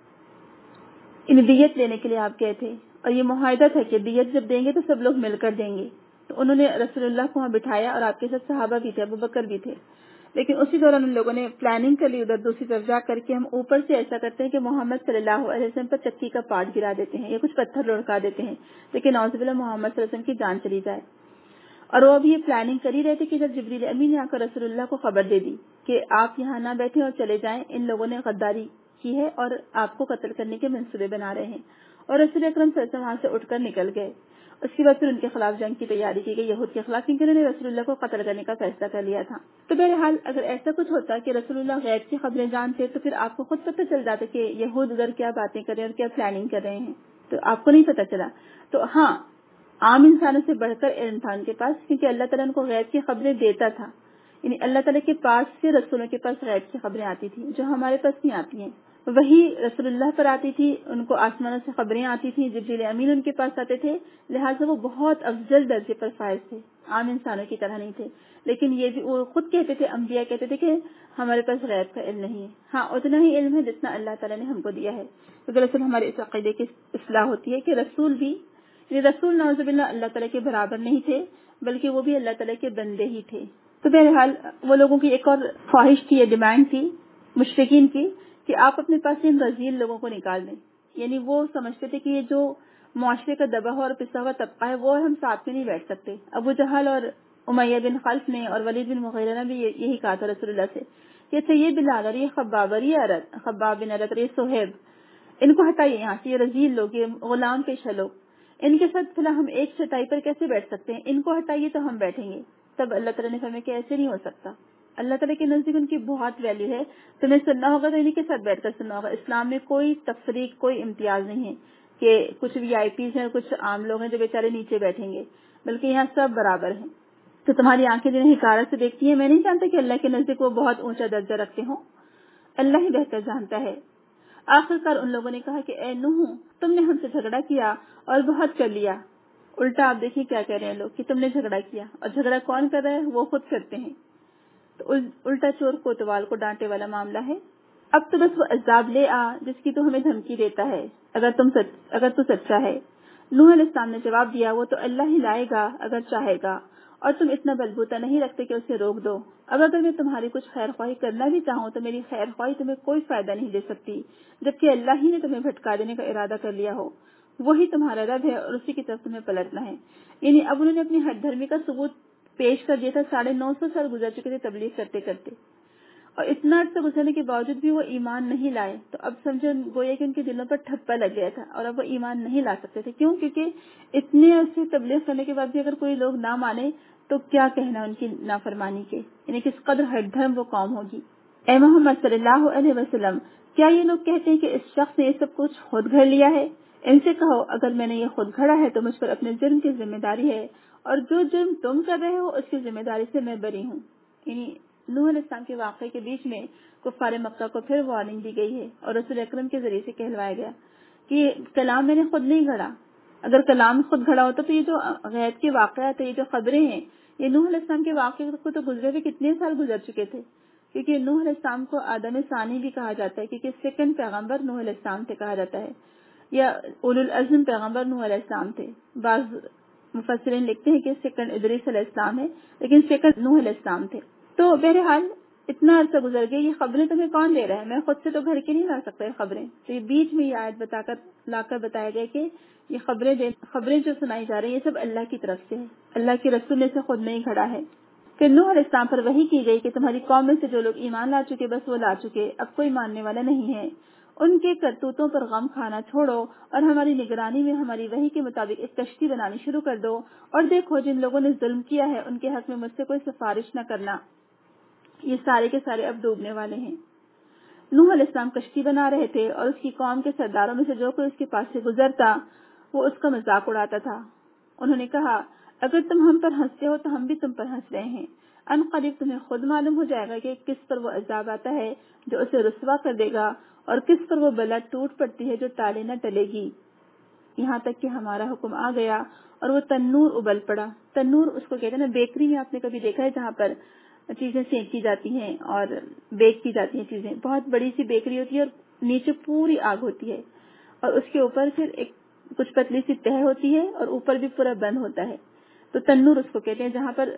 دیت لینے کے لیے آپ گئے تھے، اور یہ معاہدہ تھا کہ دیت جب دیں گے تو سب لوگ مل کر دیں گے۔ تو انہوں نے رسول اللہ کو وہاں بٹھایا، اور آپ کے ساتھ صحابہ بھی تھے، ابو بکر بھی تھے، لیکن اسی دوران ان لوگوں نے پلاننگ کر لی ادھر دوسری طرف جا کر کے ہم اوپر سے ایسا کرتے ہیں کہ محمد صلی اللہ علیہ وسلم پر چکی کا پاٹ گرا دیتے ہیں یا کچھ پتھر لڑکا دیتے ہیں، لیکن نعوذ باللہ محمد صلی اللہ علیہ وسلم کی جان چلی جائے۔ اور وہ ابھی یہ پلاننگ کر ہی رہے تھے کہ جب جبریل امین نے آ کر رسول اللہ کو خبر دے دی کہ آپ یہاں نہ بیٹھے اور چلے جائیں، ان لوگوں نے غداری کی ہے اور آپ کو قتل کرنے کے منصوبے بنا رہے ہیں، اور رسول اکرم صلی اللہ علیہ وسلم وہاں سے اٹھ کر نکل گئے۔ اس کے بعد پھر ان کے خلاف جنگ کی تیاری کی گئی، یہود کے خلاف، کیونکہ انہوں نے رسول اللہ کو قتل کرنے کا فیصلہ کر لیا تھا۔ تو بہرحال اگر ایسا کچھ ہوتا کہ رسول اللہ غیب کی خبریں جانتے تو پھر آپ کو خود پتہ چل جاتا کہ یہود ادھر کیا باتیں کر رہے ہیں اور کیا پلاننگ کر رہے ہیں، تو آپ کو نہیں پتہ چلا۔ تو ہاں، عام انسانوں سے بڑھ کر علم تھا ان کے پاس، کیونکہ اللہ تعالیٰ ان کو غیب کی خبریں دیتا تھا، یعنی اللہ تعالیٰ کے پاس سے رسولوں کے پاس غیب کی خبریں آتی تھی جو ہمارے پاس نہیں آتی ہیں، وہی رسول اللہ پر آتی تھی، ان کو آسمانوں سے خبریں آتی تھیں، جبریل امین ان کے پاس آتے تھے، لہٰذا وہ بہت افضل درجے پر فائز تھے، عام انسانوں کی طرح نہیں تھے۔ لیکن یہ بھی وہ خود کہتے تھے، انبیاء کہتے تھے کہ ہمارے پاس غیب کا علم نہیں ہے۔ ہاں، اتنا ہی علم ہے جتنا اللہ تعالیٰ نے ہم کو دیا ہے۔ تو دراصل ہمارے اس عقیدے کی اصلاح ہوتی ہے کہ رسول بھی، رسول نعوذ باللہ اللہ تعالیٰ کے برابر نہیں تھے، بلکہ وہ بھی اللہ تعالیٰ کے بندے ہی تھے۔ تو بہرحال وہ لوگوں کی ایک اور خواہش تھی، یہ ڈیمانڈ تھی مشرکین کی، کہ آپ اپنے پاس ان رذیل لوگوں کو نکال دیں، یعنی وہ سمجھتے تھے کہ یہ جو معاشرے کا دبا ہوا اور پسا ہوا طبقہ ہے وہ ہم ساتھ میں نہیں بیٹھ سکتے۔ ابو جہل اور امیہ بن خلف نے اور ولید بن مغیرہ نے بھی یہی کہا تھا رسول اللہ سے کہ اچھا یہ بلال اور یہ خباب اور یہ خباب بن ارت اور یہ صہیب، ان کو ہٹائیے یہاں سے، یہ رذیل لوگ، یہ غلام پیشہ لوگ، ان کے ساتھ فی الحال ہم ایک چٹائی پر کیسے بیٹھ سکتے ہیں؟ ان کو ہٹائیے تو ہم بیٹھیں گے۔ تب اللہ تعالیٰ نے فرمایا کہ ایسے نہیں ہو سکتا، اللہ تعالیٰ کے نزدیک ان کی بہت ویلیو ہے، تمہیں سننا ہوگا تو انہیں کے ساتھ بیٹھ کر سننا ہوگا۔ اسلام میں کوئی تفریق، کوئی امتیاز نہیں ہے کہ کچھ وی آئی پیز ہیں، کچھ عام لوگ ہیں جو بیچارے نیچے بیٹھیں گے، بلکہ یہاں سب برابر ہیں۔ تو تمہاری آنکھیں جنہیں حقارت سے دیکھتی ہیں، میں نہیں جانتا کہ اللہ کے نزدیک وہ بہت اونچا درجہ رکھتے ہوں، اللہ ہی بہتر جانتا ہے۔ آخرکار ان لوگوں نے کہا کہ اے نوح، تم نے ہم سے جھگڑا کیا اور بہت کر لیا۔ الٹا آپ دیکھیے کیا کہہ رہے ہیں لوگ کہ تم نے جھگڑا کیا، اور جھگڑا کون کر رہا ہے؟ وہ خود کرتے ہیں۔ تو الٹا چور کوتوال کو ڈانٹے والا معاملہ ہے۔ اب تو بس وہ عذاب لے آ جس کی تو ہمیں دھمکی دیتا ہے، اگر تو سچا ہے۔ نوح علیہ السلام نے جواب دیا، وہ تو اللہ ہی لائے گا اگر چاہے گا، اور تم اتنا بلبوتا نہیں رکھتے کہ اسے روک دو۔ اب اگر میں تمہاری کچھ خیر خواہی کرنا بھی چاہوں تو میری خیر خواہی تمہیں کوئی فائدہ نہیں دے سکتی، جبکہ اللہ ہی نے تمہیں بھٹکا دینے کا ارادہ کر لیا ہو۔ وہی تمہارا رب ہے اور اسی کی طرف تمہیں پلٹنا ہے۔ یعنی اب انہوں نے اپنی حد دھرمی کا ثبوت پیش کر دیا تھا، 950 سال گزر چکے تھے تبلیغ کرتے کرتے، اور اتنا عرصہ گزرنے کے باوجود بھی وہ ایمان نہیں لائے۔ تو اب سمجھو گویا کہ ان کے دلوں پر ٹھپا لگ گیا تھا، اور اب وہ ایمان نہیں لا سکتے تھے۔ کیوں؟ کیونکہ اتنے عرصے تبلیغ کرنے کے بعد بھی اگر کوئی لوگ نہ مانے تو کیا کہنا ان کی نافرمانی کے، یعنی کس قدر ہٹ دھرم وہ قوم ہوگی۔ اے محمد صلی اللہ علیہ وسلم، کیا یہ لوگ کہتے ہیں کہ اس شخص نے یہ سب کچھ خود گھڑ لیا ہے؟ ان سے کہو، اگر میں نے یہ خود گھڑا ہے تو مجھ پر اپنے جرم کی ذمہ داری ہے، اور جو جرم تم کر رہے ہو اس کی ذمہ داری سے میں بری ہوں۔ یعنی نوح علیہ السلام کے واقعے کے بیچ میں کفار مکہ کو پھر وارننگ دی گئی ہے، اور رسول اکرم کے ذریعے سے کہلوایا گیا کہ کلام میں نے خود نہیں گھڑا۔ اگر کلام خود گھڑا ہوتا تو یہ جو غیب کے واقعات ہیں، یہ جو خبریں ہیں، یہ نوح علیہ السلام کے واقعے کو تو گزرے ہوئے کتنے سال گزر چکے تھے، کیونکہ نوح علیہ السلام کو آدم ثانی بھی کہا جاتا ہے، کیونکہ سیکنڈ پیغمبر نوح علیہ السلام سے کہا جاتا ہے، یا اولو العزم پیغمبر نوح علیہ السلام تھے۔ بعض مفسرین لکھتے ہیں کہ سیکنڈ ادریس علیہ السلام ہے، لیکن سیکنڈ نوح علیہ السلام تھے۔ تو بہرحال اتنا عرصہ گزر گیا، یہ خبریں تمہیں کون دے رہا ہے؟ میں خود سے تو گھر کے نہیں لا سکتا یہ خبریں۔ تو یہ بیچ میں یہ آیت لا کر بتایا گیا کہ یہ خبریں جو سنائی جا رہی ہیں یہ سب اللہ کی طرف سے ہے، اللہ کے رسول نے سے خود نہیں کھڑا ہے۔ پھر نوح علیہ السلام پر وحی کی گئی کہ تمہاری قوم میں سے جو لوگ ایمان لا چکے بس وہ لا چکے، اب کوئی ماننے والا نہیں ہے، ان کے کرتوتوں پر غم کھانا چھوڑو اور ہماری نگرانی میں ہماری وحی کے مطابق ایک کشتی بنانی شروع کر دو، اور دیکھو جن لوگوں نے ظلم کیا ہے ان کے حق میں مجھ سے کوئی سفارش نہ کرنا، یہ سارے کے سارے اب ڈوبنے والے ہیں۔ نوح علیہ السلام کشتی بنا رہے تھے اور اس کی قوم کے سرداروں میں سے جو کوئی اس کے پاس سے گزرتا وہ اس کا مذاق اڑاتا تھا۔ انہوں نے کہا اگر تم ہم پر ہنستے ہو تو ہم بھی تم پر ہنس رہے ہیں، ان قریب تمہیں خود معلوم ہو جائے گا کہ کس پر وہ عذاب آتا ہے جو اسے رسوا کر دے گا اور کس پر وہ بلا ٹوٹ پڑتی ہے جو ٹالے نہ ٹلے گی، یہاں تک کہ ہمارا حکم آ گیا اور وہ تنور ابل پڑا۔ تنور اس کو کہتے ہیں نا، بیکری میں آپ نے کبھی دیکھا ہے جہاں پر چیزیں سینکی جاتی ہیں اور بیک کی جاتی ہیں چیزیں، بہت بڑی سی بیکری ہوتی ہے اور نیچے پوری آگ ہوتی ہے اور اس کے اوپر پھر ایک کچھ پتلی سی تہ ہوتی ہے اور اوپر بھی پورا بند ہوتا ہے، تو تنور اس کو کہتے ہیں جہاں پر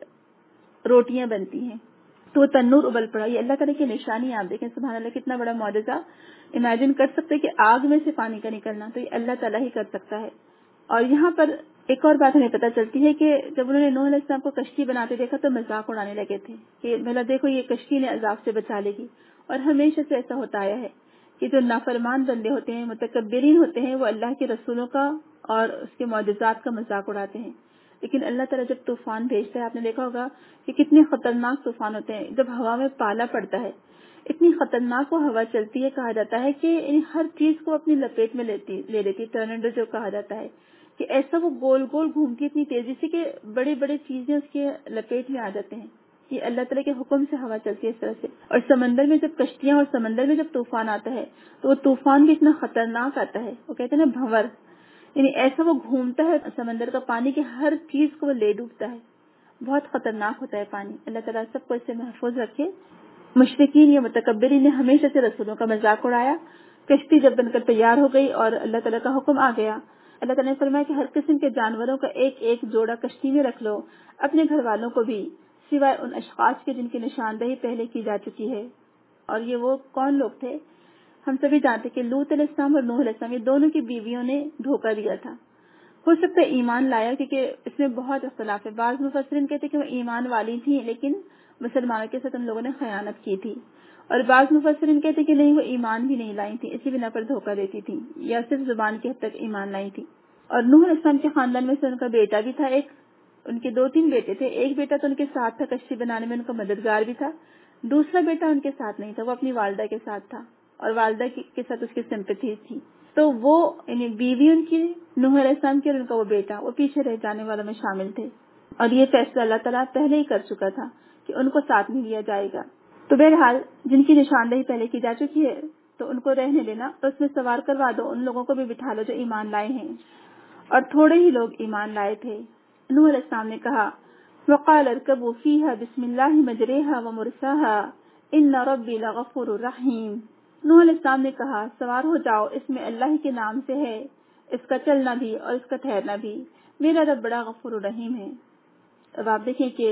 روٹیاں بنتی ہیں۔ تو وہ تنور ابل پڑا، یہ اللہ تعالیٰ کی نشانی ہے۔ آپ دیکھیں سبحان اللہ کتنا بڑا معجزہ، امیجن کر سکتے کہ آگ میں سے پانی کا نکلنا، تو یہ اللہ تعالیٰ ہی کر سکتا ہے۔ اور یہاں پر ایک اور بات ہمیں پتہ چلتی ہے کہ جب انہوں نے نوح علیہ السلام کو کشتی بناتے دیکھا تو مذاق اڑانے لگے تھے کہ بھلا دیکھو یہ کشتی نے عذاب سے بچا لے گی، اور ہمیشہ سے ایسا ہوتا آیا ہے کہ جو نافرمان بندے ہوتے ہیں، متکبرین ہوتے ہیں، وہ اللہ کے رسولوں کا اور اس کے معجزات کا مذاق اڑاتے ہیں۔ لیکن اللہ تعالیٰ جب طوفان بھیجتا ہے، آپ نے دیکھا ہوگا کہ کتنے خطرناک طوفان ہوتے ہیں، جب ہوا میں پالا پڑتا ہے اتنی خطرناک وہ ہوا چلتی ہے، کہا جاتا ہے کہ ہر چیز کو اپنی لپیٹ میں لے لیتی، ٹورنیڈو جو کہا جاتا ہے کہ ایسا وہ گول گول گھومتی اتنی تیزی سے کہ بڑی بڑی چیزیں اس کے لپیٹ میں آ جاتے ہیں۔ یہ اللہ تعالیٰ کے حکم سے ہوا چلتی ہے اس طرح سے۔ اور سمندر میں جب کشتیاں اور سمندر میں جب طوفان آتا ہے تو وہ طوفان بھی اتنا خطرناک آتا ہے، وہ کہتے ہیں نا بھنور، یعنی ایسا وہ گھومتا ہے سمندر کا پانی کہ ہر چیز کو وہ لے ڈوبتا ہے، بہت خطرناک ہوتا ہے پانی۔ اللہ تعالیٰ سب کو اس سے محفوظ رکھے۔ مشرکین یا متکبرین نے ہمیشہ سے رسولوں کا مذاق اڑایا۔ کشتی جب بن کر تیار ہو گئی اور اللہ تعالیٰ کا حکم آ گیا، اللہ تعالیٰ نے فرمایا کہ ہر قسم کے جانوروں کا ایک ایک جوڑا کشتی میں رکھ لو، اپنے گھر والوں کو بھی، سوائے ان اشخاص کے جن کی نشاندہی پہلے کی جا چکی ہے۔ اور یہ وہ کون لوگ تھے؟ ہم سبھی جانتے کہ لوط علیہ السلام اور نوح علیہ السلام، یہ دونوں کی بیویوں نے دھوکہ دیا تھا۔ ہو سکتا ہے ایمان لایا، کیونکہ اس میں بہت اختلاف ہے۔ بعض مفسرین کہتے کہ وہ ایمان والی تھیں لیکن مسلمانوں کے ساتھ ان لوگوں نے خیانت کی تھی، اور بعض مفسرین کہتے کہ نہیں وہ ایمان بھی نہیں لائی تھی، اسی بنا پر دھوکہ دیتی تھی، یا صرف زبان کی حد تک ایمان لائی تھی۔ اور نوح علیہ السلام کے خاندان میں سے ان کا بیٹا بھی تھا ایک، ان کے 2-3 بیٹے تھے، ایک بیٹا تو ان کے ساتھ تھا، کشتی بنانے میں ان کا مددگار بھی تھا، دوسرا بیٹا ان کے ساتھ نہیں تھا، وہ اپنی والدہ کے ساتھ تھا اور والدہ کے ساتھ اس کی سمپتھی تھی، تو وہ یعنی بیوی ان کی نوح علیہ السلام کی اور ان کا وہ بیٹا وہ پیچھے رہ جانے والوں میں شامل تھے، اور یہ فیصلہ اللہ تعالیٰ پہلے ہی کر چکا تھا کہ ان کو ساتھ نہیں لیا جائے گا۔ تو بہرحال جن کی نشاندہی پہلے کی جا چکی ہے تو ان کو رہنے دینا، تو اس میں سوار کروا دو، ان لوگوں کو بھی بٹھا لو جو ایمان لائے ہیں، اور تھوڑے ہی لوگ ایمان لائے تھے۔ نوح علیہ السلام نے کہا وَقَالَ ارْكَبُوا فِيهَا بِسْمِ اللَّهِ مَجْرَاهَا وَمُرْسَاهَا إِنَّ رَبِّي لَغَفُورٌ رَحِيمٌ۔ نوح علیہ السلام نے کہا سوار ہو جاؤ، اس میں اللہ کے نام سے ہے، اس کا چلنا بھی اور اس کا ٹھہرنا بھی، میرا رب بڑا غفور رحیم ہے۔ اب آپ دیکھیں کہ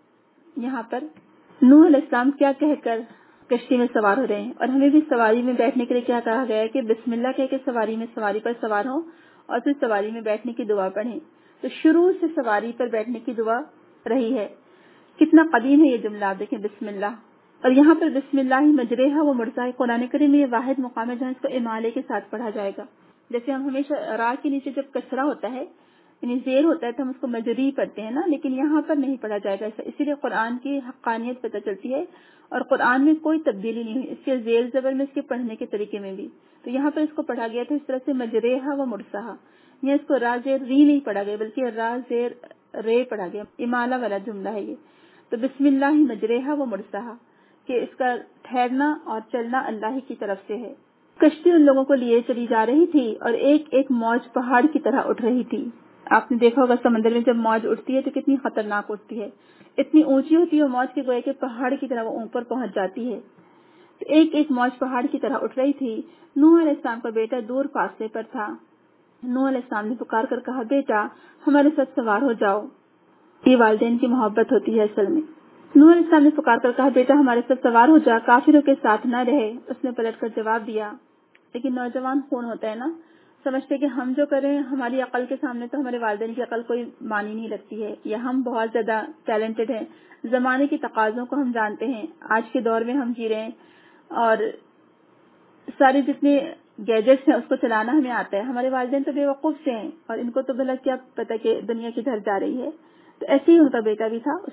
یہاں پر نوح علیہ السلام کیا کہہ کر کشتی میں سوار ہو رہے ہیں، اور ہمیں بھی سواری میں بیٹھنے کے لیے کیا کہا گیا ہے کہ بسم اللہ کہہ کے سواری پر سوار ہوں اور پھر سواری میں بیٹھنے کی دعا پڑھیں۔ تو شروع سے سواری پر بیٹھنے کی دعا رہی ہے، کتنا قدیم ہے یہ جملہ، آپ دیکھیں بسم اللہ، اور یہاں پر بسم اللہ مجریہا و مرساہا، قرآن کریم میں یہ واحد مقام ہے جہاں اس کو امالے کے ساتھ پڑھا جائے گا۔ جیسے ہم ہمیشہ را کے نیچے جب کسرہ ہوتا ہے یعنی زیر ہوتا ہے تو ہم اس کو مجری پڑھتے ہیں نا، لیکن یہاں پر نہیں پڑھا جائے گا ایسا، اسی لیے قرآن کی حقانیت پتہ چلتی ہے، اور قرآن میں کوئی تبدیلی نہیں ہوئی اس کے زیر زبر میں، اس کے پڑھنے کے طریقے میں بھی۔ تو یہاں پر اس کو پڑھا گیا تھا اس طرح سے مجریہا و مرساہا، یہ اس کو را زیر ری نہیں پڑھا گیا بلکہ را زیر رے پڑھا گیا، امالہ والا جملہ ہے یہ۔ تو بسم اللہ مجریہا و مرساہا کہ اس کا ٹھہرنا اور چلنا اللہ کی طرف سے ہے۔ کشتی ان لوگوں کو لیے چلی جا رہی تھی اور ایک ایک موج پہاڑ کی طرح اٹھ رہی تھی۔ آپ نے دیکھا ہوگا سمندر میں جب موج اٹھتی ہے تو کتنی خطرناک اٹھتی ہے، اتنی اونچی ہوتی ہے موج کے گویا کہ پہاڑ کی طرح وہ اوپر پہنچ جاتی ہے۔ تو ایک ایک موج پہاڑ کی طرح اٹھ رہی تھی۔ نوح علیہ السلام کا بیٹا دور فاصلے پر تھا۔ نوح علیہ السلام نے پکار کر کہا بیٹا ہمارے ساتھ سوار ہو جاؤ۔ یہ والدین کی محبت ہوتی ہے اصل میں، نوح علیہ السلام نے پکار کر کہا بیٹا ہمارے ساتھ سوار ہو جا، کافروں کے ساتھ نہ رہے۔ اس نے پلٹ کر جواب دیا، لیکن نوجوان خون ہوتا ہے نا، سمجھتے کہ ہم جو کریں ہماری عقل کے سامنے تو ہمارے والدین کی عقل کوئی معنی نہیں رکھتی ہے، یا ہم بہت زیادہ ٹیلنٹڈ ہیں، زمانے کی تقاضوں کو ہم جانتے ہیں، آج کے دور میں ہم جی رہے ہیں اور سارے جتنے گیجٹس ہیں اس کو چلانا ہمیں آتا ہے، ہمارے والدین تو بے وقوف سے ہیں اور ان کو تو بھلا کیا پتا کہ دنیا کدھر جا رہی ہے۔ تو ایسے ہی ان کا بیٹا بھی تھا،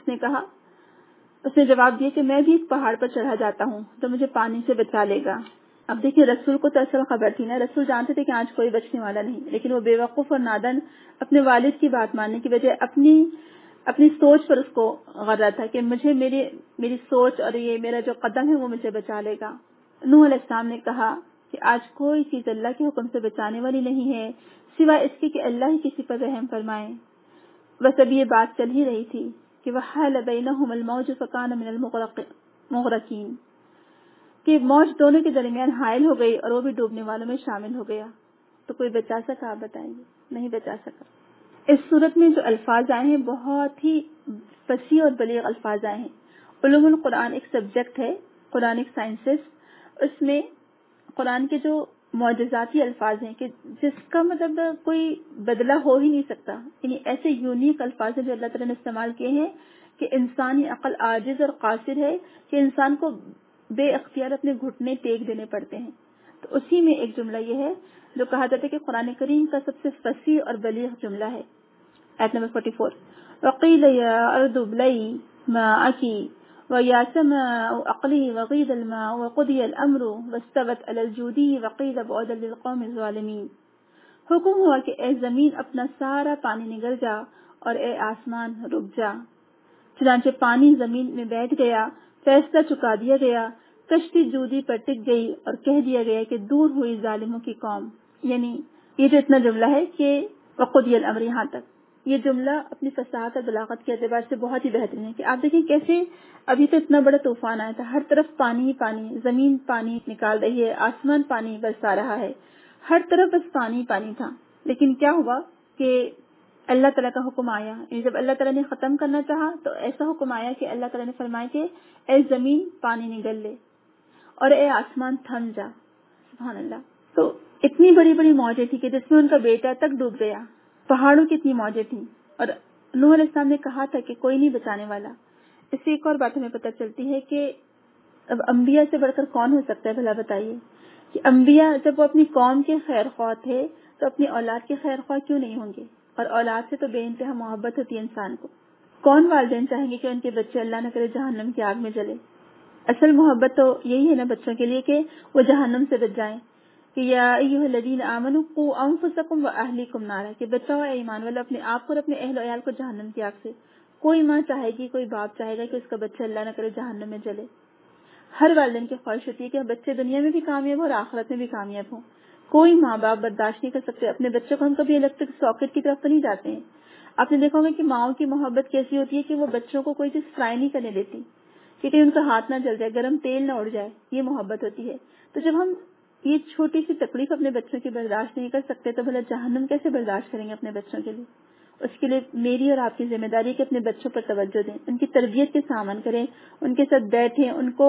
اس نے جواب دیا کہ میں بھی ایک پہاڑ پر چڑھا جاتا ہوں تو مجھے پانی سے بچا لے گا۔ اب دیکھیے رسول کو تو اصل خبر تھی نا، رسول جانتے تھے کہ آج کوئی بچنے والا نہیں، لیکن وہ بے وقوف اور نادان اپنے والد کی بات ماننے کی وجہ اپنی سوچ پر اس کو غرہ تھا کہ مجھے میری سوچ اور یہ میرا جو قدم ہے وہ مجھے بچا لے گا۔ نوح علیہ السلام نے کہا کہ آج کوئی چیز اللہ کے حکم سے بچانے والی نہیں ہے سوائے اس کے کہ اللہ ہی کسی پر رحم فرمائے۔ بس ابھی یہ بات چل ہی رہی تھی کہ وحال بینہم الموج فکان من المغرقین، کہ موج دونوں کے درمیان حائل ہو گئی اور وہ بھی ڈوبنے والوں میں شامل ہو گیا۔ تو کوئی بچا سکا؟ آپ بتائیں گے، نہیں بچا سکا۔ اس صورت میں جو الفاظ آئے ہیں بہت ہی فصیح اور بلیغ الفاظ آئے ہیں۔ علوم القرآن ایک سبجیکٹ ہے، قرآنک سائنسز، اس میں قرآن کے جو معجزاتی الفاظ ہیں کہ جس کا مطلب کوئی بدلہ ہو ہی نہیں سکتا، یعنی ایسے یونیک الفاظ ہیں جو اللہ تعالیٰ نے استعمال کیے ہیں کہ انسانی عقل عاجز اور قاصر ہے کہ انسان کو بے اختیار اپنے گھٹنے ٹیک دینے پڑتے ہیں۔ تو اسی میں ایک جملہ یہ ہے جو کہا جاتا ہے کہ قرآن کریم کا سب سے فصیح اور بلیغ جملہ ہے۔ آیت نمبر 44، وَقِيلَ يَا أَرْضُ ابْلَعِي مَاءَكِ وَيَا سَمَاءُ أَقْلِعِي وَغِيضَ الْمَاءُ وَقُضِيَ الْأَمْرُ وَاسْتَوَتْ عَلَى الْجُودِيِّ وَقِيلَ بُعْدًا لِلْقَوْمِ الظَّالِمِينَ۔ حکم ہوا کہ اے زمین اپنا سارا پانی نگل جا اور اے آسمان رک جا۔ چنانچہ پانی زمین میں بیٹھ گیا، فیصلہ چکا دیا گیا، کشتی جودی پر ٹک گئی اور کہہ دیا گیا کہ دور ہوئی ظالموں کی قوم۔ یعنی یہ جو اتنا جملہ ہے کہ وقضی الامر، یہاں تک یہ جملہ اپنی فصاحت اور بلاغت کے اعتبار سے بہت ہی بہترین ہے کہ آپ دیکھیں کیسے ابھی تو اتنا بڑا طوفان آیا تھا، ہر طرف پانی ہی پانی، زمین پانی نکال رہی ہے، آسمان پانی برسا رہا ہے، ہر طرف بس پانی پانی تھا، لیکن کیا ہوا کہ اللہ تعالیٰ کا حکم آیا، یعنی جب اللہ تعالیٰ نے ختم کرنا چاہا تو ایسا حکم آیا کہ اللہ تعالیٰ نے فرمایا کہ اے زمین پانی نگل لے اور اے آسمان تھم جا۔ سبحان اللہ۔ تو اتنی بڑی بڑی موجیں تھی کہ جس میں ان کا بیٹا تک ڈوب گیا، پہاڑوں کی اتنی موجیں تھیں، اور نوح علیہ السلام نے کہا تھا کہ کوئی نہیں بچانے والا۔ اس سے ایک اور بات ہمیں پتہ چلتی ہے کہ اب انبیاء سے بڑھ کر کون ہو سکتا ہے بھلا بتائیے، کہ انبیاء جب وہ اپنی قوم کے خیر خواہ تھے تو اپنی اولاد کے خیر خواہ کیوں نہیں ہوں گے؟ اور اولاد سے تو بے انتہا محبت ہوتی ہے انسان کو۔ کون والدین چاہیں گے کہ ان کے بچے اللہ نہ کرے جہنم کی آگ میں جلے؟ اصل محبت تو یہی ہے نا بچوں کے لیے کہ وہ جہنم سے بچ جائیں، کہ یا ایھا الذین آمنوا قوا انفسکم واہلیکم نارا، کہ بچاؤ اے ایمان والو اپنے آپ کو اور اپنے اہل و عیال کو جہنم کی آگ سے۔ کوئی ماں چاہے گی، کوئی باپ چاہے گا کہ اس کا بچہ اللہ نہ کرے جہنم میں جلے؟ ہر والدین کی خواہش ہوتی ہے کہ بچے دنیا میں بھی کامیاب ہوں اور آخرت میں بھی کامیاب ہوں۔ کوئی ماں باپ برداشت نہیں کر سکتے اپنے بچوں کو، ہم کبھی الیکٹرک ساکٹ کی طرف تو نہیں جاتے ہیں۔ آپ نے دیکھا ہوگا کہ ماؤں کی محبت کیسی ہوتی ہے کہ وہ بچوں کو کوئی چیز فرائی نہیں کرنے دیتی کہ کہیں ان کا ہاتھ نہ جل جائے، گرم تیل نہ اڑ جائے، یہ محبت ہوتی ہے۔ تو جب ہم یہ چھوٹی سی تکلیف اپنے بچوں کی برداشت نہیں کر سکتے تو بھلا جہنم کیسے برداشت کریں گے اپنے بچوں کے لیے؟ اس کے لیے میری اور آپ کی ذمہ داری کہ اپنے بچوں پر توجہ دیں، ان کی تربیت کے سامان کریں، ان کے ساتھ بیٹھیں،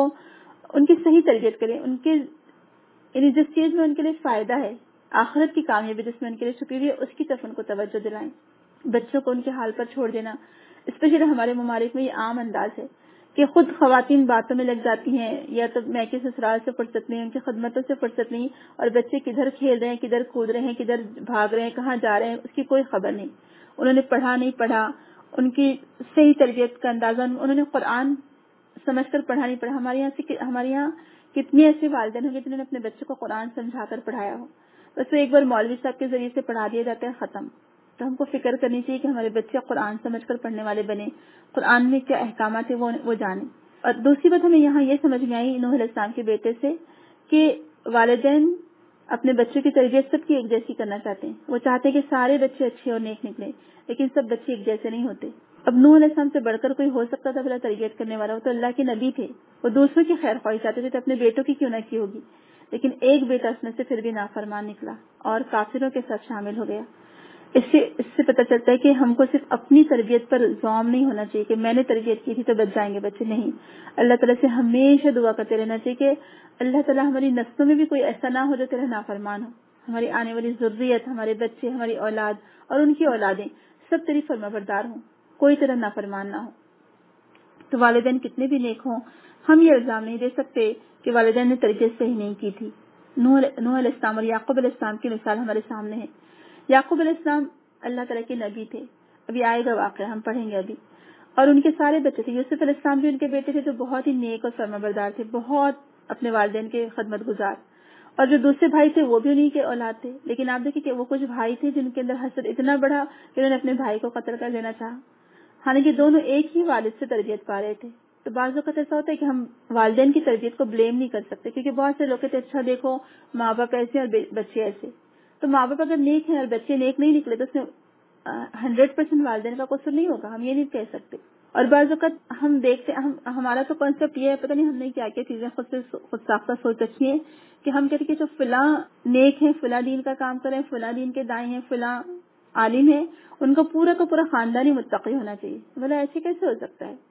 ان کی صحیح تربیت کریں، ان کے یعنی جس چیز میں ان کے لیے فائدہ ہے، آخرت کی کامیابی جس میں ان کے لیے چھپی ہوئی ہے، اس کی طرف ان کو توجہ دلائیں۔ بچوں کو ان کے حال پر چھوڑ دینا، اسپیشلی ہمارے ممالک میں یہ عام انداز ہے کہ خود خواتین باتوں میں لگ جاتی ہیں، یا تو میکے سسرال سے فرصت نہیں، ان کی خدمتوں سے فرصت نہیں، اور بچے کدھر کھیل رہے ہیں، کدھر کود رہے ہیں، کدھر بھاگ رہے ہیں، کہاں جا رہے ہیں، اس کی کوئی خبر نہیں۔ انہوں نے پڑھا نہیں پڑھا، ان کی صحیح تربیت کا اندازہ، انہوں نے قرآن سمجھ کر پڑھا نہیں پڑھا۔ ہمارے یہاں کتنے ایسے والدین ہوں گے جنہوں نے اپنے بچوں کو قرآن سمجھا کر پڑھایا ہو، بس ایک بار مولوی صاحب کے ذریعے سے پڑھا دیا جاتا ہے، ختم۔ تو ہم کو فکر کرنی چاہیے کہ ہمارے بچے قرآن سمجھ کر پڑھنے والے بنے، قرآن میں کیا احکامات ہیں وہ جانیں۔ اور دوسری بات ہمیں یہاں یہ سمجھ میں آئی نوح علیہ السلام کے بیٹے سے کہ والدین اپنے بچوں کی تربیت سب کی ایک جیسی کرنا چاہتے ہیں، وہ چاہتے ہیں کہ سارے بچے اچھے اور نیک نکلیں، لیکن سب بچے ایک جیسے نہیں ہوتے۔ اب نوح علیہ السلام سے بڑھ کر کوئی ہو سکتا تھا بلا تربیت کرنے والا؟ وہ تو اللہ کے نبی تھے، وہ دوسروں کی خیر خواہی چاہتے تھے، تو اپنے بیٹوں کی کیوں نہ کی ہوگی؟ لیکن ایک بیٹا اس میں سے پھر بھی نافرمان نکلا اور کافروں کے ساتھ شامل ہو گیا۔ اس سے پتہ چلتا ہے کہ ہم کو صرف اپنی تربیت پر زوم نہیں ہونا چاہیے کہ میں نے تربیت کی تھی تو بچ جائیں گے بچے، نہیں، اللہ تعالیٰ سے ہمیشہ دعا کرتے رہنا چاہیے کہ اللہ تعالیٰ ہماری نسلوں میں بھی کوئی ایسا نہ ہو جو تیرا نافرمان ہو، ہماری آنے والی ذریت، ہمارے بچے، ہماری اولاد اور ان کی اولادیں سب تیری فرما بردار ہوں، کوئی تیرا نافرمان نہ ہو۔ تو والدین کتنے بھی نیک ہوں، ہم یہ الزام نہیں دے سکتے کہ والدین نے تربیت صحیح نہیں کی تھی۔ نوح علیہ السلام اور یعقوب علیہ السلام کی مثال ہمارے سامنے ہے۔ یعقوب علیہ السلام اللہ تعالیٰ کے نبی تھے، ابھی آئے گا واقعہ، ہم پڑھیں گے ابھی، اور ان کے سارے بچے تھے۔ یوسف علیہ السلام بھی ان کے بیٹے تھے جو بہت ہی نیک اور فرما بردار تھے، بہت اپنے والدین کے خدمت گزار، اور جو دوسرے بھائی تھے وہ بھی انہی کے اولاد تھے۔ لیکن آپ دیکھیں کہ وہ کچھ بھائی تھے جن کے اندر حسد اتنا بڑا کہ انہوں نے اپنے بھائی کو قتل کر دینا چاہا، حالانکہ دونوں ایک ہی والد سے تربیت پا رہے تھے۔ تو بعض اوقات ایسا ہوتا ہے کہ ہم والدین کی تربیت کو بلیم نہیں کر سکتے، کیونکہ بہت سے لوگ کہتے ہیں اچھا دیکھو ماں باپ ایسے اور بچے ایسے، تو ماں باپ اگر نیک ہیں اور بچے نیک نہیں نکلے تو اس میں 100% والدین کا قصور نہیں ہوگا، ہم یہ نہیں کہہ سکتے۔ اور بعض اوقات ہم دیکھتے ہمارا تو کانسیپٹ یہ ہے، پتہ نہیں ہم نے کیا کیا چیزیں خود ساختہ سوچ رکھی ہیں کہ ہم کہتے ہیں کہ جو فلاں نیک ہیں، فلاں دین کا کام کریں، فلاں دین کے دائیں ہیں، فلاں عالم ہیں، ان کو پورا کا پورا خاندان ہی متقی ہونا چاہیے۔ بولا ایسے کیسے ہو سکتا ہے؟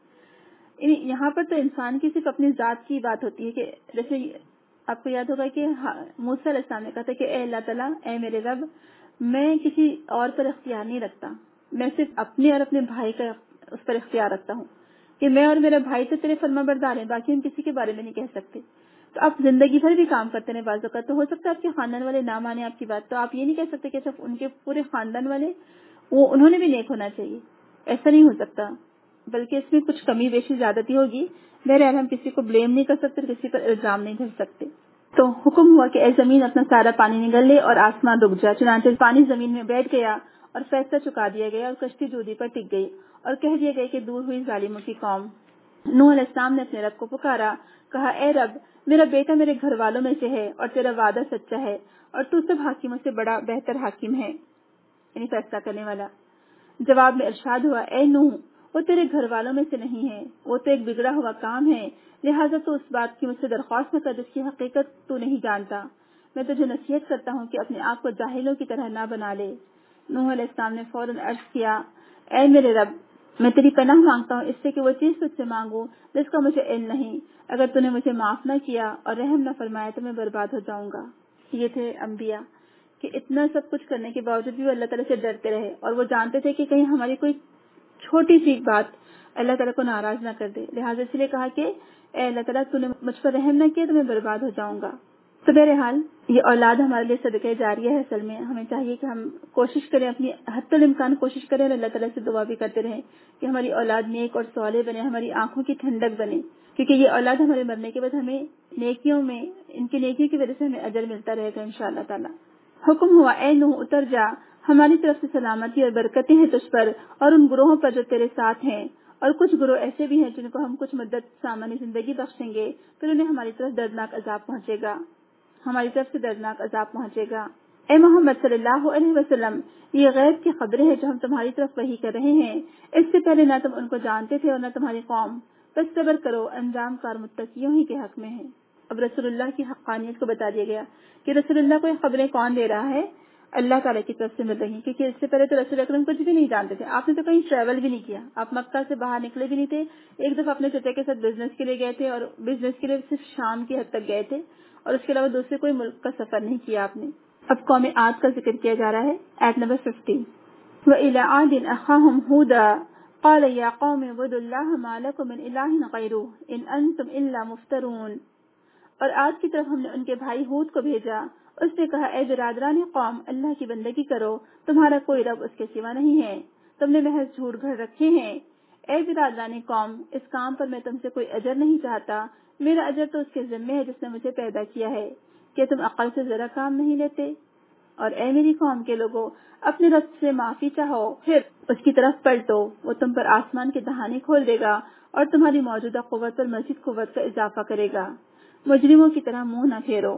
یہاں پر تو انسان کی صرف اپنی ذات کی بات ہوتی ہے، کہ جیسے آپ کو یاد ہوگا کہ موسیٰ علیہ السلام نے کہا تھا کہ اے اللہ تعالیٰ، اے میرے رب، میں کسی اور پر اختیار نہیں رکھتا، میں صرف اپنے اور اپنے بھائی کا اس پر اختیار رکھتا ہوں کہ میں اور میرا بھائی تو تیرے فرما بردار ہیں، باقی ہم کسی کے بارے میں نہیں کہہ سکتے۔ تو آپ زندگی بھر بھی کام کرتے رہے بعض اوقات، تو ہو سکتا ہے آپ کے خاندان والے نہ مانے آپ کی بات، تو آپ یہ نہیں کہہ سکتے کہ صرف ان کے پورے خاندان والے انہوں نے بھی نیک ہونا چاہیے، ایسا نہیں ہو سکتا، بلکہ اس میں کچھ کمی بیشی زیادتی ہوگی۔ بہرحال ہم کسی کو بلیم نہیں کر سکتے، کسی پر الزام نہیں دھر سکتے۔ تو حکم ہوا کہ اے زمین اپنا سارا پانی نگل لے اور آسمان رک جا، چنانچہ پانی زمین میں بیٹھ گیا اور فیصلہ چکا دیا گیا اور کشتی جودی پر ٹک گئی، اور کہہ دیا گیا کہ دور ہوئی ظالموں کی قوم۔ نوح علیہ السلام نے اپنے رب کو پکارا، کہا اے رب، میرا بیٹا میرے گھر والوں میں سے ہے اور تیرا وعدہ سچا ہے اور تو سب حاکموں سے بڑا بہتر حاکم ہے، یعنی فیصلہ کرنے والا۔ جواب میں ارشاد ہوا، اے نوح، وہ تیرے گھر والوں میں سے نہیں ہے، وہ تو ایک بگڑا ہوا کام ہے، لہٰذا تو اس بات کی مجھ سے درخواست نہ کر جس کی حقیقت تو نہیں جانتا۔ میں تجھے نصیحت کرتا ہوں کہ اپنے آپ کو جاہلوں کی طرح نہ بنا لے۔ نوح علیہ السلام نے فوراً عرض کیا، اے میرے رب، میں تیری پناہ مانگتا ہوں اس سے کہ وہ چیز تجھ سے مانگوں جس کا مجھے علم نہیں، اگر تو نے مجھے معاف نہ کیا اور رحم نہ فرمایا تو میں برباد ہو جاؤں گا۔ یہ تھے انبیاء کہ اتنا سب کچھ کرنے کے باوجود بھی وہ اللہ تعالیٰ سے ڈرتے رہے، اور وہ جانتے تھے کہ کہیں ہماری کوئی چھوٹی سی بات اللہ تعالیٰ کو ناراض نہ کر دے، لہٰذا اس لیے کہا کہ اے اللہ تعالیٰ تو نے مجھ پر رحم نہ کیا تو میں برباد ہو جاؤں گا۔ تو بہرحال یہ اولاد ہمارے لیے صدقہ جاریہ ہے۔ اصل میں ہمیں چاہیے کہ ہم کوشش کریں، اپنی حد الامکان کوشش کریں، اور اللہ تعالیٰ سے دعا بھی کرتے رہیں کہ ہماری اولاد نیک اور صالح بنے، ہماری آنکھوں کی ٹھنڈک بنے، کیونکہ یہ اولاد ہمارے مرنے کے بعد ہمیں نیکیوں میں، ان کی نیکیوں کی وجہ سے ہمیں اجر ملتا رہے گا انشاءاللہ تعالیٰ۔ حکم ہوا، اے نوح اتر جا، ہماری طرف سے سلامتی اور برکتیں ہیں تجھ پر اور ان گروہوں پر جو تیرے ساتھ ہیں، اور کچھ گروہ ایسے بھی ہیں جن کو ہم کچھ مدت سامانی زندگی بخشیں گے، پھر انہیں ہماری طرف دردناک عذاب پہنچے گا، ہماری طرف سے دردناک عذاب پہنچے گا۔ اے محمد صلی اللہ علیہ وسلم، یہ غیب کی خبریں ہیں جو ہم تمہاری طرف وحی کر رہے ہیں، اس سے پہلے نہ تم ان کو جانتے تھے اور نہ تمہاری قوم، بس صبر کرو، انجام کار متقیوں ہی کے حق میں ہے۔ اب رسول اللہ کی حقانیت کو بتا دیا گیا کہ رسول اللہ کو یہ خبریں کون دے رہا ہے، اللہ تعالیٰ کی طرف سے مل رہی ہیں، کیونکہ اس سے پہلے تو رسول اکرم کچھ بھی نہیں جانتے تھے، آپ نے تو کہیں ٹریول بھی نہیں کیا، آپ مکہ سے باہر نکلے بھی نہیں تھے، ایک دفعہ اپنے چچا کے ساتھ بزنس کے لیے گئے تھے اور بزنس کے لیے صرف شام کی حد تک گئے تھے، اور اس کے علاوہ دوسرے کوئی ملک کا سفر نہیں کیا آپ نے۔ اب قوم عاد کا ذکر کیا جا رہا ہے، آیت نمبر 50۔ وَإِلَىٰ عَادٍ أَخَاهُمْ هُودًا قَالَ يَا قَوْمِ اعْبُدُوا اللَّهَ مَا لَكُم مِّنْ إِلَٰهٍ غَيْرُهُ إِنْ أَنتُمْ إِلَّا مُفْتَرُونَ۔ اور آج کی طرف ہم نے ان کے بھائی ہود کو بھیجا، اس نے کہا اے برادران قوم، اللہ کی بندگی کرو، تمہارا کوئی رب اس کے سوا نہیں ہے، تم نے محض جھوٹ گھڑ رکھے ہیں۔ اے برادران قوم، اس کام پر میں تم سے کوئی اجر نہیں چاہتا، میرا اجر تو اس کے ذمے ہے جس نے مجھے پیدا کیا ہے، کہ تم عقل سے ذرا کام نہیں لیتے۔ اور اے میری قوم کے لوگوں، اپنے رب سے معافی چاہو، پھر اس کی طرف پلٹو، وہ تم پر آسمان کے دہانے کھول دے گا اور تمہاری موجودہ قوت پر مزید قوت کا اضافہ کرے گا، مجرموں کی طرح منہ نہ پھیرو۔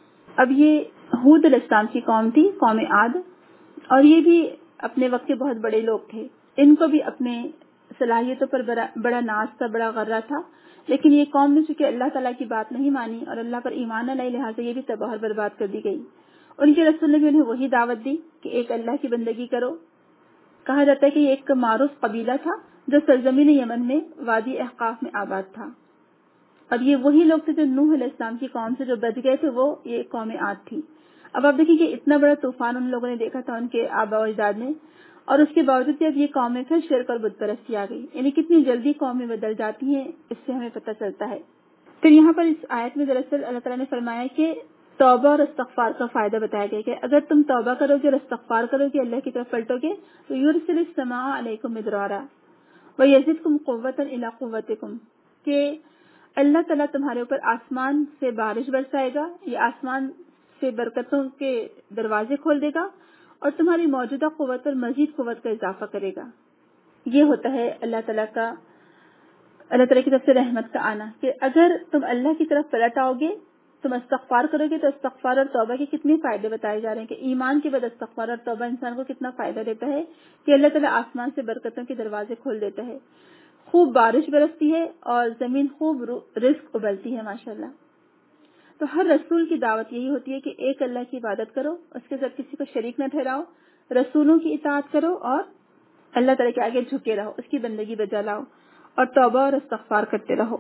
اب یہ ہود علیہ السلام کی قوم تھی، قوم عاد، اور یہ بھی اپنے وقت کے بہت بڑے لوگ تھے، ان کو بھی اپنے صلاحیتوں پر بڑا ناز تھا، بڑا غرہ تھا، لیکن یہ قوم نے چونکہ اللہ تعالیٰ کی بات نہیں مانی اور اللہ پر ایمان نہ لائے، لہٰذا یہ بھی تباہ اور برباد کر دی گئی۔ ان کے رسول نے بھی انہیں وہی دعوت دی کہ ایک اللہ کی بندگی کرو. کہا جاتا ہے کہ یہ ایک معروف قبیلہ تھا جو سرزمین یمن میں وادی احقاف میں آباد تھا, اور یہ وہی لوگ تھے جو نوح علیہ السلام کی قوم سے جو بچ گئے تھے, وہ یہ قوم عاد تھی. اب آپ دیکھیں کہ اتنا بڑا طوفان ان لوگوں نے دیکھا تھا ان کے آباء و اجداد نے, اور اس کے باوجود بھی اب یہ قومیں پھر شرک اور بت پرستی آ گئی. یعنی کتنی جلدی قومیں بدل جاتی ہیں, اس سے ہمیں پتہ چلتا ہے. پھر یہاں پر اس آیت میں دراصل اللہ تعالیٰ نے فرمایا کہ توبہ اور استغفار کا فائدہ بتایا گیا کہ اگر تم توبہ کرو گے اور استغفار کرو گے, اللہ کی طرف پلٹو گے, تو یرسل السماء علیکم مدرارا ویزدکم قوۃ الی قوتکم, کہ اللہ تعالیٰ تمہارے اوپر آسمان سے بارش برسائے گا, یہ آسمان سے برکتوں کے دروازے کھول دے گا اور تمہاری موجودہ قوت پر مزید قوت کا اضافہ کرے گا. یہ ہوتا ہے اللہ تعالیٰ کی طرف سے رحمت کا آنا, کہ اگر تم اللہ کی طرف پلٹ آؤ گے, تم استغفار کرو گے, تو استغفار اور توبہ کے کتنے فائدے بتائے جا رہے ہیں کہ ایمان کے بعد استغفار اور توبہ انسان کو کتنا فائدہ دیتا ہے کہ اللہ تعالیٰ آسمان سے برکتوں کے دروازے کھول دیتا ہے, خوب بارش برستی ہے اور زمین خوب رزق ابلتی ہے ماشاءاللہ. تو ہر رسول کی دعوت یہی ہوتی ہے کہ ایک اللہ کی عبادت کرو, اس کے ساتھ کسی کو شریک نہ ٹھہراؤ, رسولوں کی اطاعت کرو اور اللہ تعالیٰ کے آگے جھکے رہو, اس کی بندگی بجا لاؤ اور توبہ اور استغفار کرتے رہو.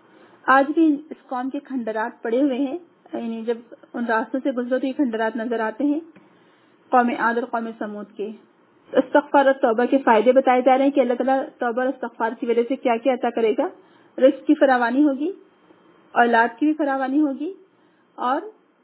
آج بھی اس قوم کے کھنڈرات پڑے ہوئے ہیں, یعنی جب ان راستوں سے گزرو تو یہ کھنڈرات نظر آتے ہیں قوم عاد اور قوم سمود کے. استغفار اور توبہ کے فائدے بتائے جا رہے ہیں کہ اللہ تعالیٰ توبہ اور استغفار کی وجہ سے کیا کیا عطا کرے گا. رزق کی فراوانی ہوگی, اولاد کی بھی فراوانی ہوگی, اور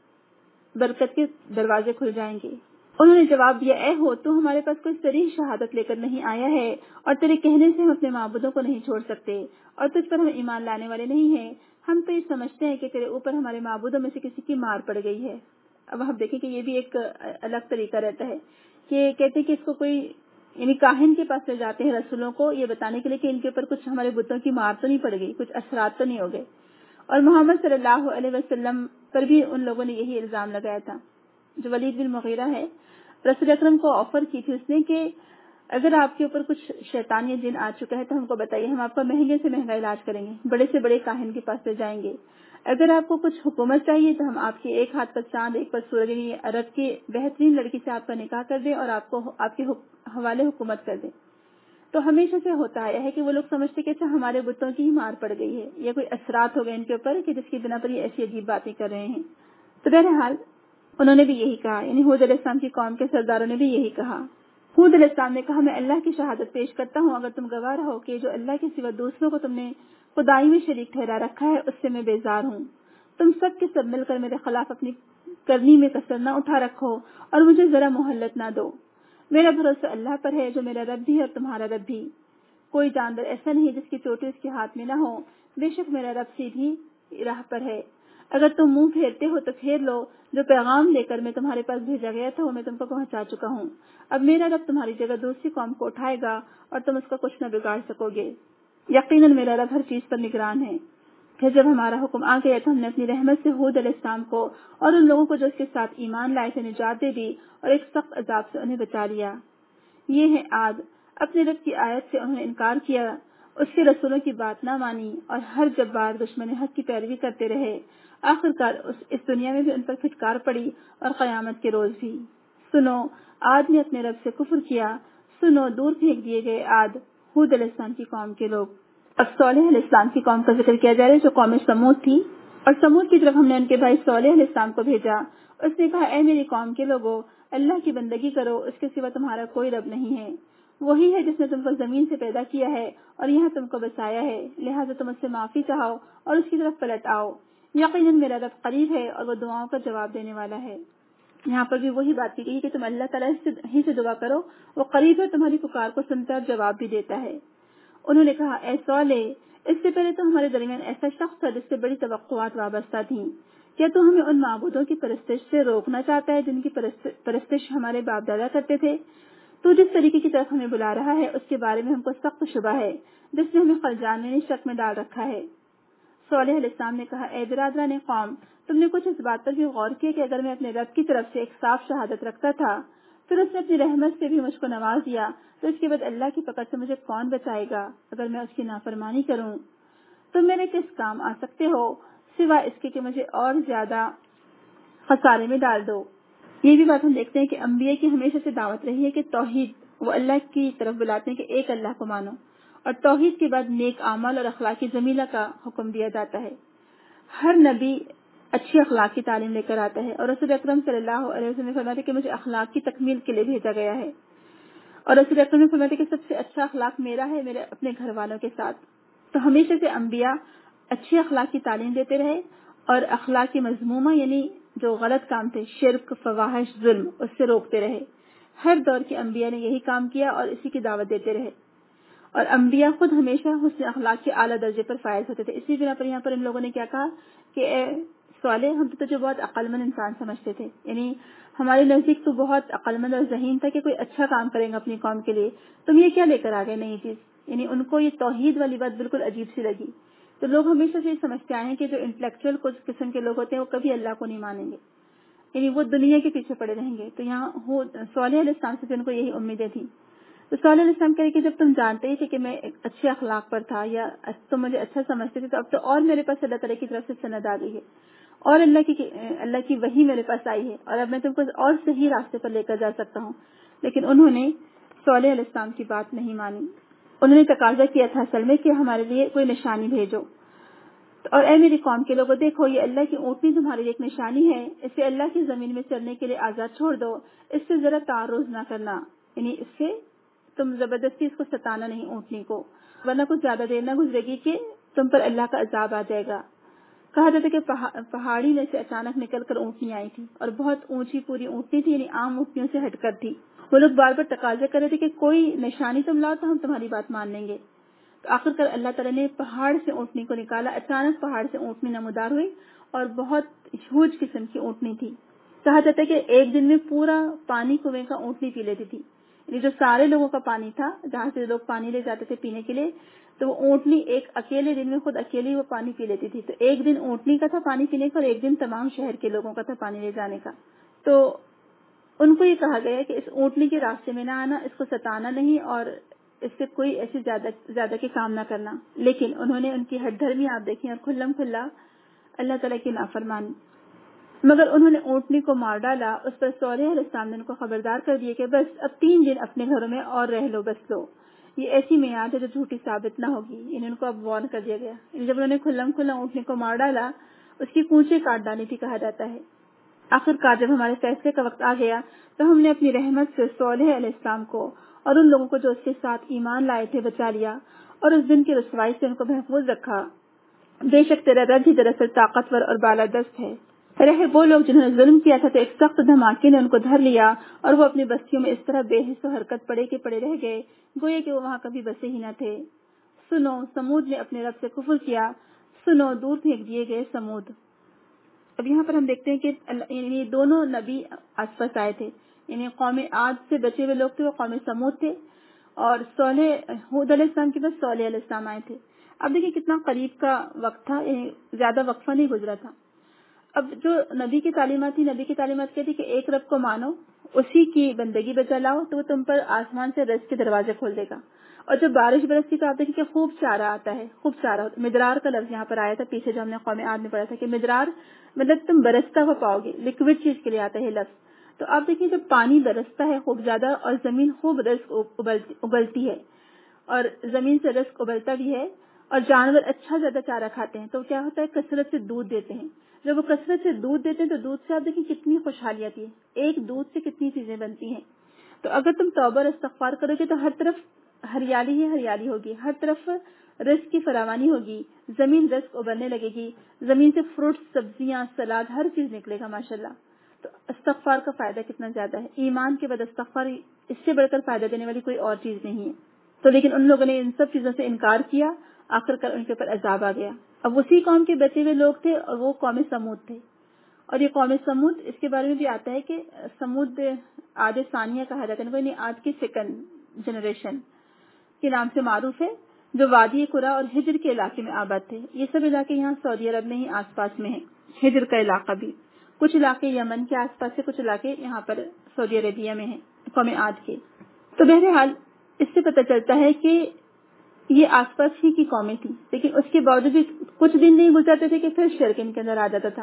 برکت کے دروازے کھل جائیں گے. انہوں نے جواب دیا, اے ہو تو ہمارے پاس کوئی صریح شہادت لے کر نہیں آیا ہے, اور تیرے کہنے سے ہم اپنے معبودوں کو نہیں چھوڑ سکتے, اور تجھ پر ہم ایمان لانے والے نہیں ہیں. ہم تو یہ سمجھتے ہیں کہ تیرے اوپر ہمارے معبودوں میں سے کسی کی مار پڑ گئی ہے. اب آپ دیکھیں کہ یہ بھی ایک الگ طریقہ رہتا ہے کہ کہتے ہیں کہ اس کو کوئی, یعنی کاہن کے پاس لے جاتے ہیں رسولوں کو یہ بتانے کے لیے کہ ان کے اوپر کچھ ہمارے بتوں کی مار تو نہیں پڑ گئی, کچھ اثرات تو نہیں ہو گئے. اور محمد صلی اللہ علیہ وسلم پر بھی ان لوگوں نے یہی الزام لگایا تھا. جو ولید بن مغیرہ ہے, رسول اکرم کو آفر کی تھی اس نے کہ اگر آپ کے اوپر کچھ شیطان یا جن آ چکا ہے تو ہم کو بتائیے, ہم آپ کا مہنگے سے مہنگا علاج کریں گے, بڑے سے بڑے کاہن کے پاس لے جائیں گے. اگر آپ کو کچھ حکومت چاہیے تو ہم آپ کے ایک ہاتھ پر چاند ایک پر سورج, یعنی عرب کی بہترین لڑکی سے آپ کا نکاح کر دیں اور آپ کو آپ کے حوالے حکومت کر دیں. تو ہمیشہ سے ہوتا آیا ہے کہ وہ لوگ سمجھتے کہ اچھا ہمارے بتوں کی ہی مار پڑ گئی ہے, یا کوئی اثرات ہو گئے ان کے اوپر کہ جس کی بنا پر یہ ایسی عجیب باتیں کر رہے ہیں. تو بہرحال انہوں نے بھی یہی کہا, یعنی ہود علیہ السلام کی قوم کے سرداروں نے بھی یہی کہا. ہود علیہ السلام نے کہا, میں اللہ کی شہادت پیش کرتا ہوں اگر تم گواہ رہو کہ جو اللہ کے سوا دوسروں کو تم نے خدائی میں شریک ٹھہرا رکھا ہے اس سے میں بیزار ہوں. تم سب کے سب مل کر میرے خلاف اپنی کرنی میں کسر نہ اٹھا رکھو اور مجھے ذرا مہلت نہ دو. میرا بھروسہ اللہ پر ہے جو میرا رب بھی ہے اور تمہارا رب بھی. کوئی جانور ایسا نہیں جس کی چوٹی اس کے ہاتھ میں نہ ہو. بے شک میرا رب سیدھی راہ پر ہے. اگر تم منہ پھیرتے ہو تو پھیر لو, جو پیغام لے کر میں تمہارے پاس بھیجا گیا تھا وہ میں تم کو پہنچا چکا ہوں. اب میرا رب تمہاری جگہ دوسری قوم کو اٹھائے گا اور تم اس کا کچھ نہ بگاڑ سکو گے. یقیناً میرا رب ہر چیز پر نگران ہے. پھر جب ہمارا حکم آ گیا تو ہم نے اپنی رحمت سے ہود علیہ السلام کو اور ان لوگوں کو جو اس کے ساتھ ایمان لائے تھے نجات دے دی اور ایک سخت عذاب سے انہیں بچا لیا. یہ ہے عاد, اپنے رب کی آیت سے انہوں نے انکار کیا, اس کے رسولوں کی بات نہ مانی اور ہر جبار دشمن حق کی پیروی کرتے رہے. آخرکار اس دنیا میں بھی ان پر پھٹکار پڑی اور قیامت کے روز بھی. سنو, عاد نے اپنے رب سے کفر کیا. سنو, دور پھینک دیے گئے عاد, ہود علیہ السلام کی قوم کے لوگ. اب صالح علیہ السلام کی قوم کا ذکر کیا جا رہا ہے جو قوم سمود تھی, اور سمود کی طرف ہم نے ان کے بھائی صالح علیہ السلام کو بھیجا. اس نے کہا, اے میری قوم کے لوگوں, اللہ کی بندگی کرو, اس کے سوا تمہارا کوئی رب نہیں ہے. وہی ہے جس نے تم کو زمین سے پیدا کیا ہے اور یہاں تم کو بسایا ہے, لہٰذا تم اس سے معافی چاہو اور اس کی طرف پلٹ آؤ. یقیناً میرا رب قریب ہے اور وہ دعاؤں کا جواب دینے والا ہے. یہاں پر بھی وہی بات کی گئی کہ تم اللہ تعالیٰ ہی سے دعا کرو, وہ قریب ہے, تمہاری پکار کو سنتا اور جواب بھی دیتا ہے. انہوں نے کہا, اے صالح, اس سے پہلے تو ہمارے درمیان ایسا شخص تھا جس سے بڑی توقعات وابستہ تھیں. کیا تو ہمیں ان معبودوں کی پرستش سے روکنا چاہتا ہے جن کی پرستش ہمارے باپ دادا کرتے تھے؟ تو جس طریقے کی طرف ہمیں بلا رہا ہے اس کے بارے میں ہم کو سخت شبہ ہے, جس نے ہمیں خلجانے شک میں ڈال رکھا ہے. صالح علیہ السلام نے کہا, اے برادران قوم, تم نے کچھ اس بات پر بھی غور کیا کہ اگر میں اپنے رب کی طرف سے ایک صاف شہادت رکھتا تھا, پھر اس نے اپنی رحمت سے بھی مجھ کو نواز دیا, تو اس کے بعد اللہ کی پکڑ سے مجھے کون بچائے گا اگر میں اس کی نافرمانی کروں؟ تم میرے کس کام آ سکتے ہو سوا اس کے کہ مجھے اور زیادہ خسارے میں ڈال دو. یہ بھی بات ہم دیکھتے ہیں کہ انبیاء کی ہمیشہ سے دعوت رہی ہے کہ توحید، وہ اللہ کی طرف بلاتے ہیں کہ ایک اللہ کو مانو، اور توحید کے بعد نیک اعمال اور اخلاقی جمیلہ کا حکم دیا جاتا ہے۔ ہر نبی اچھی اخلاق کی تعلیم لے کر آتا ہے، اور رسول اکرم صلی اللہ علیہ وسلم نے فرمایا کہ مجھے اخلاق کی تکمیل کے لیے بھیجا گیا ہے، اور رسول اکرم نے فرمایا کہ سب سے اچھا اخلاق میرا ہے میرے اپنے گھر والوں کے ساتھ۔ تو ہمیشہ سے انبیاء اچھی اخلاق کی تعلیم دیتے رہے، اور اخلاق کی مذمومہ یعنی جو غلط کام تھے، شرک، فواحش، ظلم، اس سے روکتے رہے۔ ہر دور کے انبیاء نے یہی کام کیا اور اسی کی دعوت دیتے رہے، اور انبیاء خود ہمیشہ حسن اخلاق کے اعلیٰ درجے پر فائز ہوتے تھے۔ اسی بنا پر یہاں پر ان لوگوں نے کیا کہا کہ اے صالح، ہم تو تجھے بہت عقل مند انسان سمجھتے تھے، یعنی ہمارے نزدیک تو بہت عقل مند اور ذہین تھا کہ کوئی اچھا کام کریں گا اپنی قوم کے لیے، تم یہ کیا لے کر آ گئے نئی چیز؟ یعنی ان کو یہ توحید والی بات بالکل عجیب سی لگی۔ تو لوگ ہمیشہ سے یہ سمجھتے آئے ہیں کہ جو انٹلیکچوئل کچھ قسم کے لوگ ہوتے ہیں وہ کبھی اللہ کو نہیں مانیں گے، یعنی وہ دنیا کے پیچھے پڑے رہیں گے۔ تو یہاں صالح علیہ السلام سے ان کو یہی امیدیں تھیں۔ تو صالح علیہ السلام کہے کہ جب تم جانتے ہی تھے کہ میں ایک اچھے اخلاق پر تھا یا تم مجھے اچھا سمجھتے تھے، تو اب تو اور میرے پاس اللہ تعالیٰ کی طرف سے سند آ گئی ہے، اور اللہ کی وحی میرے پاس آئی ہے، اور اب میں تم کو اور صحیح راستے پر لے کر جا سکتا ہوں۔ لیکن انہوں نے صالح علیہ السلام کی بات نہیں مانی۔ انہوں نے تقاضا کیا تھا اصل میں کہ ہمارے لیے کوئی نشانی بھیجو، اور اے میری قوم کے لوگوں، دیکھو یہ اللہ کی اونٹنی تمہارے لیے ایک نشانی ہے، اسے اللہ کی زمین میں چلنے کے لیے آزاد چھوڑ دو، اس سے ذرا تعرض نہ کرنا، یعنی اس سے تم زبردستی اس کو ستانا نہیں اونٹنی کو، ورنہ کچھ زیادہ دیر نہ گزرے گی کہ تم پر اللہ کا عذاب آ جائے گا۔ کہا جاتا ہے کہ پہاڑی میں سے اچانک نکل کر اونٹنی آئی تھی، اور بہت اونچی پوری اونٹنی تھی، یعنی عام اونٹنیوں سے ہٹ کر تھی۔ وہ لوگ بار بار تقاضے کر رہے تھے کہ کوئی نشانی تم لاؤ تو ہم تمہاری بات مان لیں گے۔ تو آخر کر اللہ تعالیٰ نے پہاڑ سے اونٹنی کو نکالا، اچانک پہاڑ سے اونٹنی نمودار ہوئی، اور بہت ہیوج قسم کی اونٹنی تھی۔ کہا جاتا ہے کہ ایک دن میں پورا پانی کنویں کا اونٹنی پی لیتی تھی، یعنی جو سارے لوگوں کا پانی تھا جہاں سے لوگ پانی لے جاتے تھے پینے کے لیے، تو وہ اونٹنی ایک اکیلے دن میں خود اکیلی وہ پانی پی لیتی تھی۔ تو ایک دن اونٹنی کا تھا پانی پینے کا، اور ایک دن تمام شہر کے لوگوں کا تھا پانی لے جانے کا۔ تو ان کو یہ کہا گیا کہ اس اونٹنی کے راستے میں نہ آنا، اس کو ستانا نہیں، اور اس سے کوئی ایسی زیادہ کے کام نہ کرنا۔ لیکن انہوں نے ان کی ہٹ دھرمی آپ دیکھیں، اور کھلم کھلا اللہ تعالیٰ کی نافرمانی۔ مگر انہوں نے اونٹنی کو مار ڈالا۔ اس پر صالح علیہ السلام نے ان کو خبردار کر دیا کہ بس اب 3 دن اپنے گھروں میں اور رہ لو، بس لو، یہ ایسی میعاد ہے جو جھوٹی ثابت نہ ہوگی۔ ان کو اب وارن کر دیا گیا۔ جب انہوں نے کھلم کھلا اونٹنی کو مار ڈالا، اس کی پونچھیں کاٹ ڈالی تھی کہا جاتا ہے۔ آخر کار جب ہمارے فیصلے کا وقت آ گیا تو ہم نے اپنی رحمت سے صالح علیہ السلام کو اور ان لوگوں کو جو اس کے ساتھ ایمان لائے تھے بچا لیا، اور اس دن کی رسوائی سے ان کو محفوظ رکھا۔ بے شک تیرا رب ہی دراصل طاقتور اور بالادست ہے۔ رہے وہ لوگ جنہوں نے ظلم کیا تھا تو ایک سخت دھماکے نے ان کو دھر لیا، اور وہ اپنی بستیوں میں اس طرح بے حس و حرکت پڑے کے پڑے رہ گئے گویا کہ وہ وہاں کبھی بسے ہی نہ تھے۔ سنو، سمود نے اپنے رب سے کفر کیا، سنو، دور پھینک دیے گئے سمود۔ اب یہاں پر ہم دیکھتے ہیں کہ یعنی دونوں نبی آس پاس آئے تھے، یعنی قوم عاد سے بچے ہوئے لوگ تھے وہ قوم سمود تھے، اور ہود علیہ السلام کے بعد صالح علیہ السلام آئے تھے۔ اب دیکھیں کتنا قریب کا وقت تھا، یعنی زیادہ وقفہ نہیں گزرا تھا۔ اب جو نبی کی تعلیمات تھی، نبی کی تعلیمات کہتی کہ ایک رب کو مانو، اسی کی بندگی بچا لاؤ تو وہ تم پر آسمان سے رزق کے دروازے کھول دے گا، اور جب بارش برستی تو آپ دیکھیں کہ خوب چارہ آتا ہے، خوب چارہ۔ مدرار کا لفظ یہاں پر آیا تھا، پیچھے جو ہم نے قوم عاد میں پڑھا تھا کہ مدرار مطلب تم برستا ہوا پاؤ گے، لکوڈ چیز کے لیے آتا ہے لفظ۔ تو آپ دیکھیں جب پانی برستا ہے خوب زیادہ اور زمین خوب رزق اگلتی ہے، اور زمین سے رزق ابلتا بھی ہے، اور جانور اچھا زیادہ چارہ کھاتے ہیں، تو کیا ہوتا ہے کثرت سے دودھ دیتے ہیں۔ جب وہ کثرت سے دودھ دیتے ہیں تو دودھ سے آپ دیکھیں کتنی خوشحالی آتی ہے، ایک دودھ سے کتنی چیزیں بنتی ہیں۔ تو اگر تم توبہ اور استغفار کرو گے تو ہر طرف ہریالی ہی ہریالی ہوگی، ہر طرف رزق کی فراوانی ہوگی، زمین رزق ابلنے لگے گی، زمین سے فروٹس، سبزیاں، سلاد، ہر چیز نکلے گا ماشاءاللہ۔ تو استغفار کا فائدہ کتنا زیادہ ہے، ایمان کے بعد استغفار اس سے بڑھ کر فائدہ دینے والی کوئی اور چیز نہیں ہے۔ تو لیکن ان لوگوں نے ان سب چیزوں سے انکار کیا، آخر کر ان کے اوپر عذاب آ گیا۔ اب اسی قوم کے بچے ہوئے لوگ تھے، اور وہ قوم سمود تھے، اور یہ قوم سمود اس کے بارے میں بھی آتا ہے کہ سمود عاد ثانیہ کہا جاتا ہے، یعنی عاد کی سیکنڈ جنریشن کے نام سے معروف ہے، جو وادی قرا اور ہجر کے علاقے میں آباد تھے۔ یہ سب علاقے یہاں سعودی عرب میں ہی آس پاس میں ہیں، ہجر کا علاقہ بھی، کچھ علاقے یمن کے آس پاس سے، کچھ علاقے یہاں پر سعودی عربیہ میں ہیں قوم عاد کے۔ تو بہرحال اس سے پتہ چلتا ہے کہ یہ آس پاس ہی کی قومیں تھیں، لیکن اس کے باوجود بھی کچھ دن نہیں گزرتے تھے کہ پھر شرک ان کے اندر آ جاتا تھا۔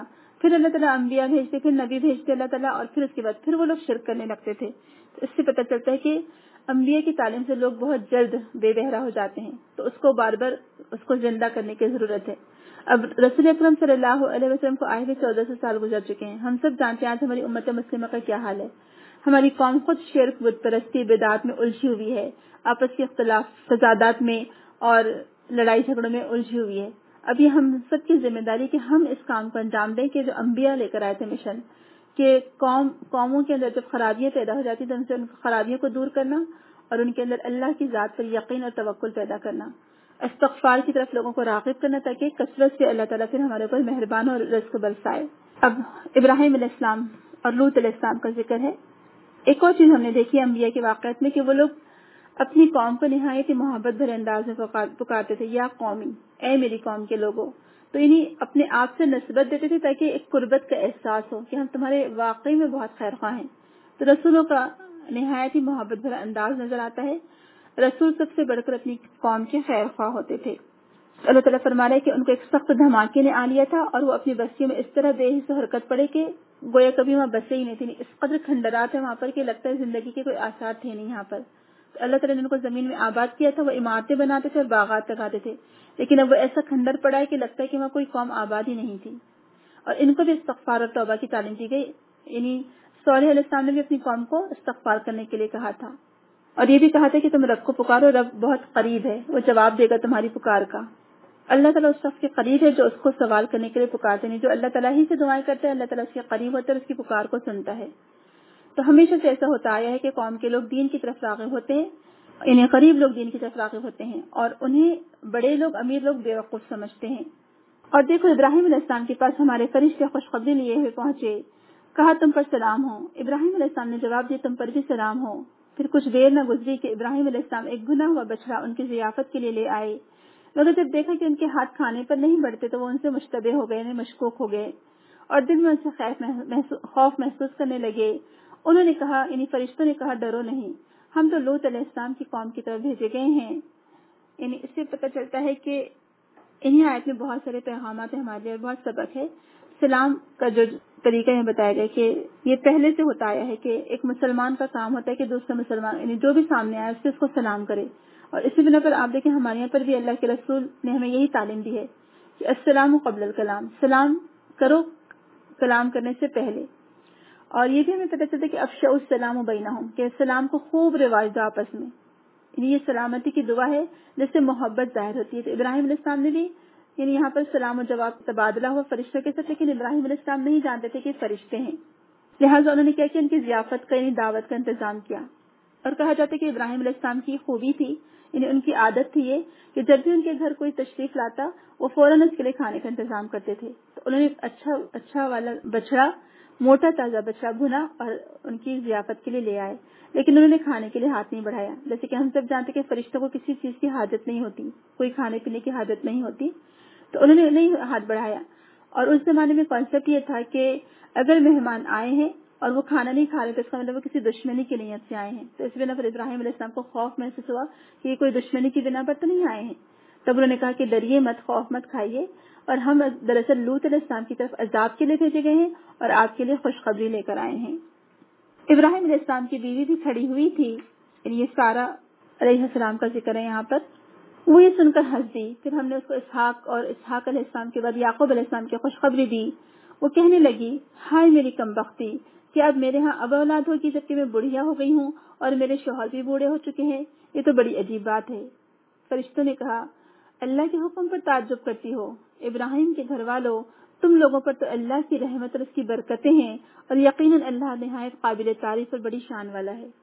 پھر اللہ تعالیٰ انبیاء بھیجتے، پھر نبی بھیجتے اللہ تعالیٰ، اور پھر اس کے بعد پھر وہ لوگ شرک کرنے لگتے تھے. تو اس سے پتہ چلتا ہے کہ انبیاء کی تعلیم سے لوگ بہت جلد بے بہرا ہو جاتے ہیں، تو اس کو بار بار اس کو زندہ کرنے کی ضرورت ہے. اب رسول اکرم صلی اللہ علیہ وسلم کو آئے ہوئے 1400 سال گزر چکے ہیں. ہم سب جانتے ہیں آج ہماری امت مسلمہ کا کیا حال ہے. ہماری قوم خود شرک، بت پرستی، بدعات میں الجھی ہوئی ہے، آپس کے اختلاف فسادات میں اور لڑائی جھگڑوں میں الجھی ہوئی ہے. اب یہ ہم سب کی ذمہ داری کہ ہم اس کام کو انجام دیں کہ جو انبیاء لے کر آئے تھے مشن، کہ قوموں کے اندر جب خرابیاں پیدا ہو جاتی تو ان سے ان خرابیوں کو دور کرنا اور ان کے اندر اللہ کی ذات پر یقین اور توکل پیدا کرنا، استغفار کی طرف لوگوں کو راغب کرنا تاکہ کثرت سے اللہ تعالیٰ پھر ہمارے اوپر مہربان اور رزق برسائے. اب ابراہیم علیہ السلام اور لوط علیہ السلام کا ذکر ہے. ایک اور چیز ہم نے دیکھی انبیاء کے واقعات میں کہ وہ لوگ اپنی قوم کو نہایت ہی محبت بھرے انداز میں پکارتے تھے، یا قومی، اے میری قوم کے لوگوں. تو انہیں اپنے آپ سے نسبت دیتے تھے تاکہ ایک قربت کا احساس ہو کہ ہم تمہارے واقعی میں بہت خیر خواہ ہیں. تو رسولوں کا نہایت ہی محبت بھرا انداز نظر آتا ہے. رسول سب سے بڑھ کر اپنی قوم کے خیر خواہ ہوتے تھے. اللہ تعالیٰ فرما رہے کہ ان کو ایک سخت دھماکے نے آ لیا تھا اور وہ اپنی بستیوں میں اس طرح بے حس و حرکت پڑے کہ گویا کبھی وہاں بسے ہی نہیں تھی. اس قدر کھنڈرات ہے وہاں پر کہ لگتا ہے زندگی کے کوئی آثار تھے نہیں یہاں پر. تو اللہ تعالیٰ نے ان کو زمین میں آباد کیا تھا، وہ عمارتیں بناتے تھے اور باغات لگاتے تھے، لیکن اب وہ ایسا کھنڈر پڑا ہے کہ لگتا ہے کہ وہاں کوئی قوم آباد ہی نہیں تھی. اور ان کو بھی استغفار اور توبہ کی تعلیم دی گئی. یعنی صالح علیہ السلام نے بھی اپنی قوم کو استغفار کرنے کے لیے کہا تھا اور یہ بھی کہا تھا کہ تم رب کو پکارو، رب بہت قریب ہے، وہ جواب دے گا تمہاری پکار کا. اللہ تعالیٰ اس شخص کے قریب ہے جو اس کو سوال کرنے کے لیے پکارتے نہیں. جو اللہ تعالیٰ ہی سے دعائیں کرتے ہیں اللہ تعالیٰ اس کے قریب ہوتا ہے اور اس کی پکار کو سنتا ہے. تو ہمیشہ سے ایسا ہوتا آیا ہے کہ قوم کے لوگ دین کی طرف راغب ہوتے ہیں، انہیں غریب لوگ دین کی طرف راغب ہوتے ہیں اور انہیں بڑے لوگ، امیر لوگ بیوقوف سمجھتے ہیں. اور دیکھو ابراہیم علیہ السلام کے پاس ہمارے فرشتے خوشخبری لیے ہوئے پہنچے، کہا تم پر سلام ہو. ابراہیم علیہ السلام نے جواب دیا تم پر بھی سلام ہو. پھر کچھ دیر نہ گزری کہ ابراہیم علیہ السلام ایک بھنا ہوا بچڑا ان کی ضیافت کے لیے لے آئے، مگر جب دیکھا کہ ان کے ہاتھ کھانے پر نہیں بڑھتے تو وہ ان سے مشتبہ ہو گئے، مشکوک ہو گئے اور دل میں ان سے خوف محسوس کرنے لگے. انہوں نے کہا، یعنی فرشتوں نے کہا، ڈرو نہیں، ہم تو لوط علیہ السلام کی قوم کی طرف بھیجے گئے ہیں. یعنی اس سے پتہ چلتا ہے کہ انہیں آیت میں بہت سارے پیغامات ہیں ہمارے لیے، بہت سبق ہے. سلام کا جو طریقہ میں بتایا گیا کہ یہ پہلے سے ہوتا آیا ہے کہ ایک مسلمان کا کام ہوتا ہے کہ دوسرے مسلمان، یعنی جو بھی سامنے آئے اس کو سلام کرے. اور اسی بنا پر آپ دیکھیں ہمارے یہاں پر بھی اللہ کے رسول نے ہمیں یہی تعلیم دی ہے کہ السلام قبل الکلام، سلام کرو کلام کرنے سے پہلے. اور یہ بھی ہمیں پتہ چلتا ہے کہ افشاء السلام بینہم، کہ سلام کو خوب رواج دو آپس میں. یہ سلامتی کی دعا ہے جس سے محبت ظاہر ہوتی ہے. تو ابراہیم علیہ السلام نے بھی، یعنی یہاں پر سلام و جواب تبادلہ ہوا فرشتوں کے ساتھ، لیکن ابراہیم علیہ السلام نہیں جانتے تھے کہ فرشتے ہیں، لہٰذا انہوں نے کیا کہ ان کی ضیافت کا، یعنی دعوت کا انتظام کیا. اور کہا جاتا ہے کہ ابراہیم علیہ السلام کی خوبی تھی، یعنی ان کی عادت تھی یہ کہ جب بھی ان کے گھر کوئی تشریف لاتا وہ فوراً اس کے لیے کھانے کا انتظام کرتے تھے. تو انہوں نے اچھا والا بچڑا، موٹا تازہ بچڑا بھنا اور ان کی ضیافت کے لیے لے آئے، لیکن انہوں نے کھانے کے لیے ہاتھ نہیں بڑھایا. جیسے کہ ہم سب جانتے کہ فرشتوں کو کسی چیز کی حاجت نہیں ہوتی، کوئی کھانے پینے کی حاجت نہیں ہوتی، تو انہوں نے نہیں ہاتھ بڑھایا. اور اس زمانے میں کانسیپٹ یہ تھا کہ اگر مہمان آئے ہیں اور وہ کھانا نہیں کھا رہے تو اس کا مطلب وہ کسی دشمنی کی نیت سے آئے ہیں. تو اس بنا پر ابراہیم علیہ السلام کو خوف محسوس ہوا کہ یہ کوئی دشمنی کی بنا پر تو نہیں آئے ہیں. تب انہوں نے کہا کہ ڈریے مت، خوف مت کھائیے، اور ہم دراصل لوط علیہ السلام کی طرف عذاب کے لیے بھیجے گئے ہیں اور آپ کے لیے خوشخبری لے کر آئے ہیں. ابراہیم علیہ السلام کی بیوی بھی کھڑی ہوئی تھی، یعنی یہ سارا علیہ السلام کا ذکر ہے یہاں پر. وہ یہ سن کر ہنس دی. پھر ہم نے اس کو اسحاق اور اسحاق علیہ السلام کے بعد یعقوب علیہ السلام کی خوشخبری دی. وہ کہنے لگی، ہائے میری کم بختی، کہ اب میرے ہاں اب اولاد ہوگی جبکہ میں بڑھیا ہو گئی ہوں اور میرے شوہر بھی بوڑھے ہو چکے ہیں، یہ تو بڑی عجیب بات ہے. فرشتوں نے کہا، اللہ کے حکم پر تعجب کرتی ہو؟ ابراہیم کے گھر والوں، تم لوگوں پر تو اللہ کی رحمت اور اس کی برکتیں ہیں اور یقیناً اللہ نہایت قابل تعریف اور بڑی شان والا ہے.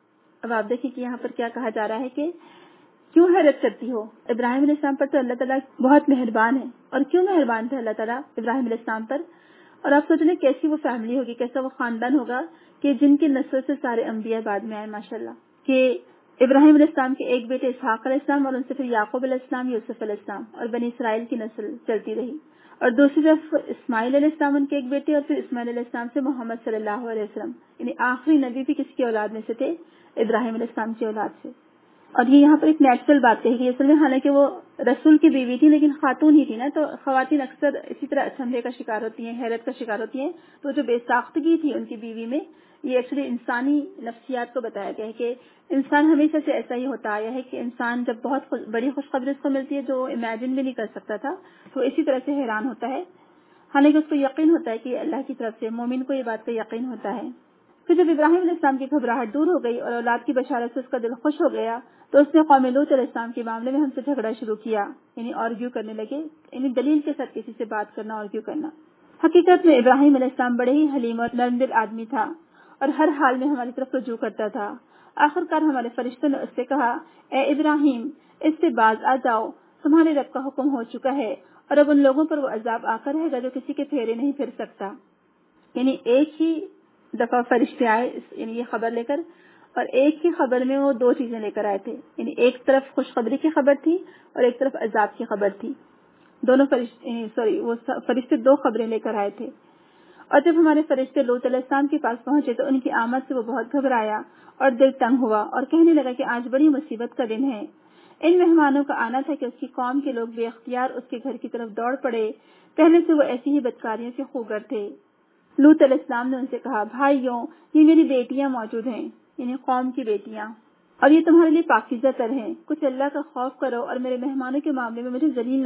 اب آپ دیکھیں کہ یہاں پر کیا کہا جا رہا ہے کہ کیوں حیرت کرتی ہو؟ ابراہیم علیہ السلام پر تو اللہ تعالیٰ بہت مہربان ہے. اور کیوں مہربان تھا اللہ تعالیٰ ابراہیم علیہ السلام پر؟ اور آپ سوچ لیں کیسی وہ فیملی ہوگی، کیسا وہ خاندان ہوگا کہ جن کی نسل سے سارے انبیاء بعد میں آئے ماشاءاللہ. کہ ابراہیم علیہ السلام کے ایک بیٹے اسحاق علیہ السلام اور ان سے پھر یعقوب علیہ السلام، یوسف علیہ السلام اور بنی اسرائیل کی نسل چلتی رہی. اور دوسری طرف اسماعیل علیہ السلام ان کے ایک بیٹے، اور پھر اسماعیل علیہ السلام سے محمد صلی اللہ علیہ وسلم، یعنی آخری نبی بھی کس کی اولاد میں سے تھے؟ ابراہیم علیہ السلام کی اولاد سے. اور یہ یہاں پر ایک نیچرل بات کہی گئی اصل میں، حالانکہ وہ رسول کی بیوی تھی لیکن خاتون ہی تھی نا، تو خواتین اکثر اسی طرح اچھمبے کا شکار ہوتی ہیں، حیرت کا شکار ہوتی ہیں. تو جو بے ساختگی تھی ان کی بیوی میں، یہ ایکچولی انسانی نفسیات کو بتایا گیا ہے کہ انسان ہمیشہ سے ایسا ہی ہوتا آیا ہے کہ انسان جب بہت بڑی خوشخبری اس کو ملتی ہے جو امیجن بھی نہیں کر سکتا تھا تو اسی طرح سے حیران ہوتا ہے، حالانکہ اس کو یقین ہوتا ہے کہ اللہ کی طرف سے، مومن کو یہ بات کا یقین ہوتا ہے. پھر جب ابراہیم علیہ السلام کی گھبراہٹ دور ہو گئی اور اولاد کی بشارت سے اس کا دل خوش ہو گیا تو اس نے قوم لوط علیہ السلام کے معاملے میں ہم سے جھگڑا شروع کیا، یعنی آرگیو کرنے لگے، یعنی دلیل کے ساتھ کسی سے بات کرنا، آرگیو کرنا. حقیقت میں ابراہیم علیہ السلام بڑے ہی حلیم اور نرم دل آدمی تھا اور ہر حال میں ہماری طرف رجوع کرتا تھا. آخرکار ہمارے فرشتوں نے اس سے کہا، اے ابراہیم، اس سے باز آ جاؤ، تمہارے رب کا حکم ہو چکا ہے اور اب ان لوگوں پر وہ عذاب آ کر رہے گا جو کسی کے پھیرے نہیں پھر سکتا. یعنی ایک ہی دفعہ فرشتے آئے یعنی یہ خبر لے کر، اور ایک ہی خبر میں وہ دو چیزیں لے کر آئے تھے، یعنی ایک طرف خوشخبری کی خبر تھی اور ایک طرف عذاب کی خبر تھی. دونوں فرشتے دو خبریں لے کر آئے تھے. اور جب ہمارے فرشتے لوط علیہ السلام کے پاس پہنچے تو ان کی آمد سے وہ بہت گھبرایا اور دل تنگ ہوا اور کہنے لگا کہ آج بڑی مصیبت کا دن ہے. ان مہمانوں کا آنا تھا کہ اس کی قوم کے لوگ بے اختیار اس کے گھر کی طرف دوڑ پڑے. پہلے سے وہ ایسی ہی بدکاریوں کے خوگر تھے. لوط علیہ السلام نے ان سے کہا، بھائیوں، یہ میری بیٹیاں موجود ہیں، یعنی قوم کی بیٹیاں، اور یہ تمہارے لیے پاکیزہ تر ہیں. کچھ اللہ کا خوف کرو اور میرے مہمانوں کے معاملے میں مجھے ذلیل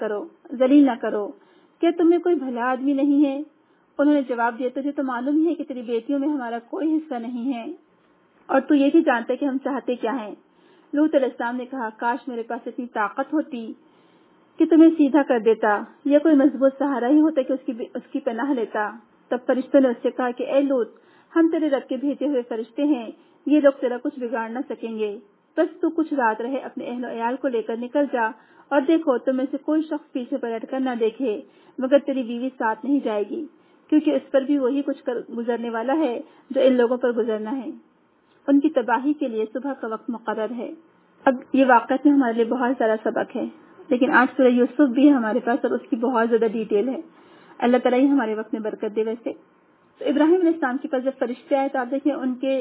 نہ کرو. کیا تم میں کوئی بھلا آدمی نہیں ہے؟ انہوں نے جواب دیا، تجھے تو معلوم ہی ہے کہ تیری بیٹیوں میں ہمارا کوئی حصہ نہیں ہے اور تو یہ بھی جانتا ہے کہ ہم چاہتے کیا ہیں. لوط علیہ السلام نے کہا، کاش میرے پاس اتنی طاقت ہوتی کہ تمہیں سیدھا کر دیتا، یا کوئی مضبوط سہارا ہی ہوتا کہ اس کی پناہ لیتا. تب فرشتوں نے اس سے کہا کہ اے لوط، ہم تیرے رب کے بھیجے ہوئے فرشتے ہیں، یہ لوگ تیرا کچھ بگاڑ نہ سکیں گے. بس تو کچھ رات رہے، اپنے اہل و عیال کو لے کر نکل جا اور دیکھو تم میں سے کوئی شخص پیچھے پلٹ کر نہ دیکھے مگر تیری بیوی ساتھ نہیں جائے گی، کیونکہ اس پر بھی وہی کچھ گزرنے والا ہے جو ان لوگوں پر گزرنا ہے. ان کی تباہی کے لیے صبح کا وقت مقرر ہے. اب یہ واقعات میں ہمارے لیے بہت سارا سبق ہے، لیکن آج سورہ یوسف بھی ہے ہمارے پاس اور اس کی بہت زیادہ ڈیٹیل ہے. اللہ تعالیٰ ہی ہمارے وقت میں برکت دے. ویسے تو ابراہیم علیہ السلام کے پاس جب فرشتے آئے تو آپ دیکھیں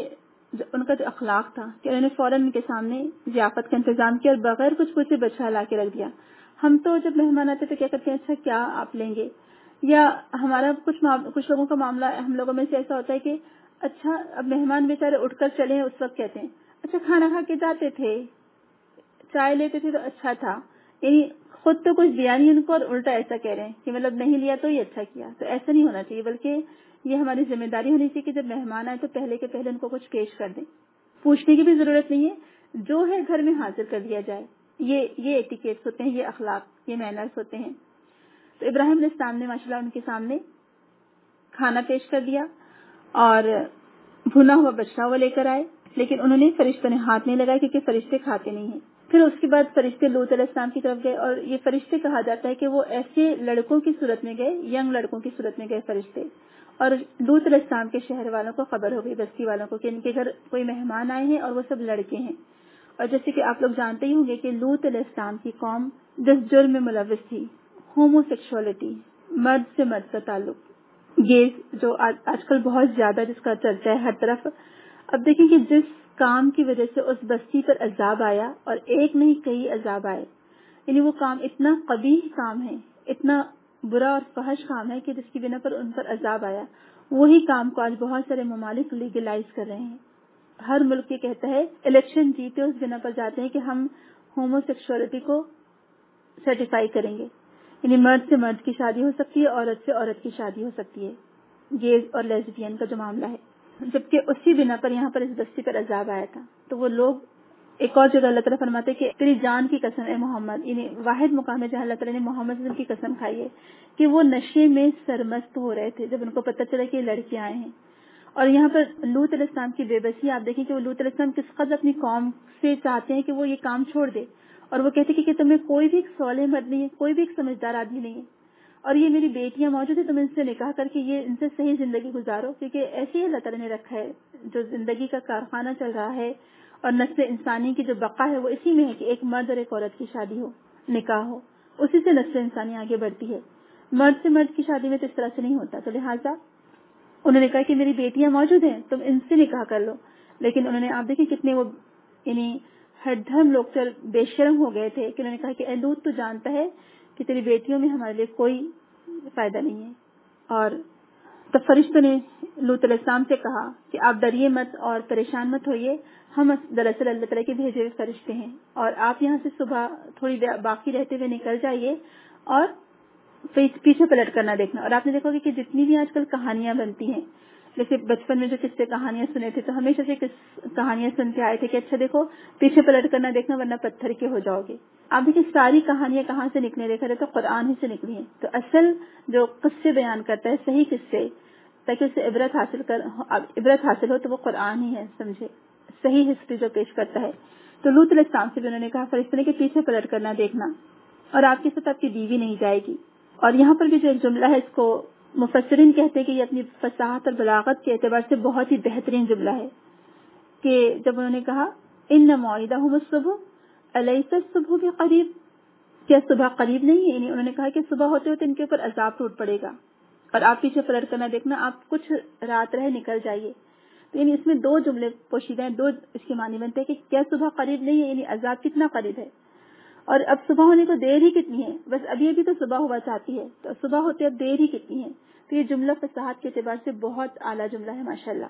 ان کا جو اخلاق تھا کہ انہوں نے فوراً ان کے سامنے ضیافت کا انتظام کیا اور بغیر کچھ پوچھے بچہ لا کے رکھ دیا. ہم تو جب مہمان آتے تو کیا کرتے ہیں، اچھا کیا آپ لیں گے، یا ہمارا کچھ لوگوں کا معاملہ ہم لوگوں میں سے ایسا ہوتا ہے کہ اچھا اب مہمان بیچارے اٹھ کر چلے ہیں، اس وقت کہتے ہیں اچھا کھانا کھا کے جاتے تھے، چائے لیتے تھے تو اچھا تھا. یعنی خود تو کچھ دیا نہیں ان کو اور الٹا ایسا کہہ رہے ہیں کہ مطلب نہیں لیا تو یہ اچھا کیا. تو ایسا نہیں ہونا چاہیے، بلکہ یہ ہماری ذمہ داری ہونی چاہیے کہ جب مہمان آئے تو پہلے کے پہلے ان کو کچھ پیش کر دیں. پوچھنے کی بھی ضرورت نہیں ہے، جو ہے گھر میں حاضر کر دیا جائے. یہ ایٹیکیٹس ہوتے ہیں، یہ اخلاق، یہ مینرز ہوتے ہیں. تو ابراہیم علیہ السلام نے ماشاءاللہ ان کے سامنے کھانا پیش کر دیا اور بھنا ہوا بچہ وہ لے کر آئے، لیکن انہوں نے فرشتوں نے ہاتھ نہیں لگایا کیونکہ فرشتے کھاتے نہیں ہیں. پھر اس کے بعد فرشتے لوط علیہ السلام کی طرف گئے، اور یہ فرشتے کہا جاتا ہے کہ وہ ایسے لڑکوں کی صورت میں گئے، ینگ لڑکوں کی صورت میں گئے فرشتے. اور لوط علیہ السلام کے شہر والوں کو خبر ہو گئی، بستی والوں کو، کہ ان کے گھر کوئی مہمان آئے ہیں اور وہ سب لڑکے ہیں. اور جیسے کہ آپ لوگ جانتے ہی ہوں گے کہ لوط علیہ السلام کی قوم جس جرم میں ملوث تھی، ہومو سیکشوالٹی، مرد سے مرد کا تعلق، یہ جو آج کل بہت زیادہ جس کا چرچا ہے ہر طرف. اب دیکھیں کہ جس کام کی وجہ سے اس بستی پر عذاب آیا، اور ایک نہیں کئی عذاب آئے، یعنی وہ کام اتنا قبیح کام ہے، اتنا برا اور فحش کام ہے کہ جس کی بنا پر ان پر عذاب آیا، وہی کام کو آج بہت سارے ممالک لیگلائز کر رہے ہیں. ہر ملک یہ کہتا ہے الیکشن جیتے اس بنا پر جاتے ہیں کہ ہم ہومو سیکشوالٹی کو سرٹیفائی کریں گے، یعنی مرد سے مرد کی شادی ہو سکتی ہے، عورت سے عورت کی شادی ہو سکتی ہے، گیز اور لیزبین کا جو معاملہ ہے. جبکہ اسی بنا پر یہاں پر اس بستی پر عذاب آیا تھا. تو وہ لوگ ایک اور جگہ اللہ تعالیٰ فرماتے کہ تیری جان کی قسم اے محمد، یعنی واحد مقام ہے جہاں اللہ تعالیٰ نے محمد صلی اللہ علیہ وسلم کی قسم کھائی ہے کہ وہ نشے میں سرمست ہو رہے تھے جب ان کو پتہ چلا کہ یہ لڑکے آئے ہیں. اور یہاں پر لوط علیہ السلام کی بے بسی آپ دیکھیں کہ وہ لوط علیہ السلام کس قدر اپنی قوم سے چاہتے ہیں کہ وہ یہ کام چھوڑ دے، اور وہ کہتے کہ تمہیں کوئی بھی ایک صالح مرد نہیں ہے، کوئی بھی ایک سمجھدار آدمی نہیں ہے، اور یہ میری بیٹیاں موجود ہیں، تم ان سے نکاح کر کے یہ ان سے صحیح زندگی گزارو، کیونکہ ایسے ہی اللہ تعالیٰ نے رکھا ہے. جو زندگی کا کارخانہ چل رہا ہے اور نسل انسانی کی جو بقا ہے وہ اسی میں ہے کہ ایک مرد اور ایک عورت کی شادی ہو، نکاح ہو، اسی سے نسل انسانی آگے بڑھتی ہے. مرد سے مرد کی شادی میں تو اس طرح سے نہیں ہوتا. تو لہٰذا انہوں نے کہا کہ میری بیٹیاں موجود ہیں، تم ان سے نکاح کر لو. لیکن انہوں نے آپ دیکھیں کتنے وہ یعنی ہر دھرم لوگ تو بے شرم ہو گئے تھے کہ انہوں نے کہا کہ اے لوط تو جانتا ہے کہ تیری بیٹیوں میں ہمارے لیے کوئی فائدہ نہیں ہے. اور تب فرشتوں نے لوط علیہ السلام سے کہا کہ آپ ڈریے مت اور پریشان مت ہوئیے, ہم دراصل اللہ تعالیٰ کے بھیجے ہوئے فرشتے ہیں, اور آپ یہاں سے صبح تھوڑی دیر باقی رہتے ہوئے نکل جائیے اور پیچھے پلٹ کرنا دیکھنا. اور آپ نے دیکھا کہ جتنی بھی آج کل کہانیاں بنتی ہیں, جیسے بچپن میں جو قصے کہانیاں سنے تھے تو ہمیشہ سے کہانیاں سنتے آئے تھے کہ اچھا دیکھو پیچھے پلٹ کرنا دیکھنا ورنہ پتھر کے ہو جاؤ گے. آپ دیکھیں ساری کہانیاں کہاں سے نکلے, دیکھا رہے تو قرآن ہی سے نکلی ہیں. تو اصل جو قصے بیان کرتا ہے صحیح قصے تاکہ اسے عبرت حاصل ہو تو وہ قرآن ہی ہے, سمجھے, صحیح ہسٹری جو پیش کرتا ہے. تو لوط علیہ السلام سے بھی انہوں نے کہا فرشتے نے کہ پیچھے پلٹ کرنا دیکھنا اور آپ کے ساتھ آپ کی بیوی نہیں جائے گی. اور یہاں پر بھی جو ایک جملہ ہے اس کو مفسرین کہتے ہیں کہ یہ اپنی فصاحت اور بلاغت کے اعتبار سے بہت ہی بہترین جملہ ہے کہ جب انہوں نے کہا ان موعدہم الصبح الیس الصبح بقریب, کیا صبح قریب نہیں ہے, یعنی انہوں نے کہا کہ صبح ہوتے ہوتے ان کے اوپر عذاب ٹوٹ پڑے گا اور آپ پیچھے پلٹ کرنا دیکھنا, آپ کچھ رات رہے نکل جائیے. تو یعنی اس میں دو جملے پوشیدہ ہیں, دو اس کے معنی بنتے ہیں کہ کیا صبح قریب نہیں ہے, یعنی عذاب کتنا قریب ہے, اور اب صبح ہونے کو دیر ہی کتنی ہے, بس ابھی تو صبح ہوا چاہتی ہے, تو صبح ہوتے اب دیر ہی کتنی ہے. تو یہ جملہ فصاحت کے اعتبار سے بہت اعلیٰ جملہ ہے ماشاءاللہ.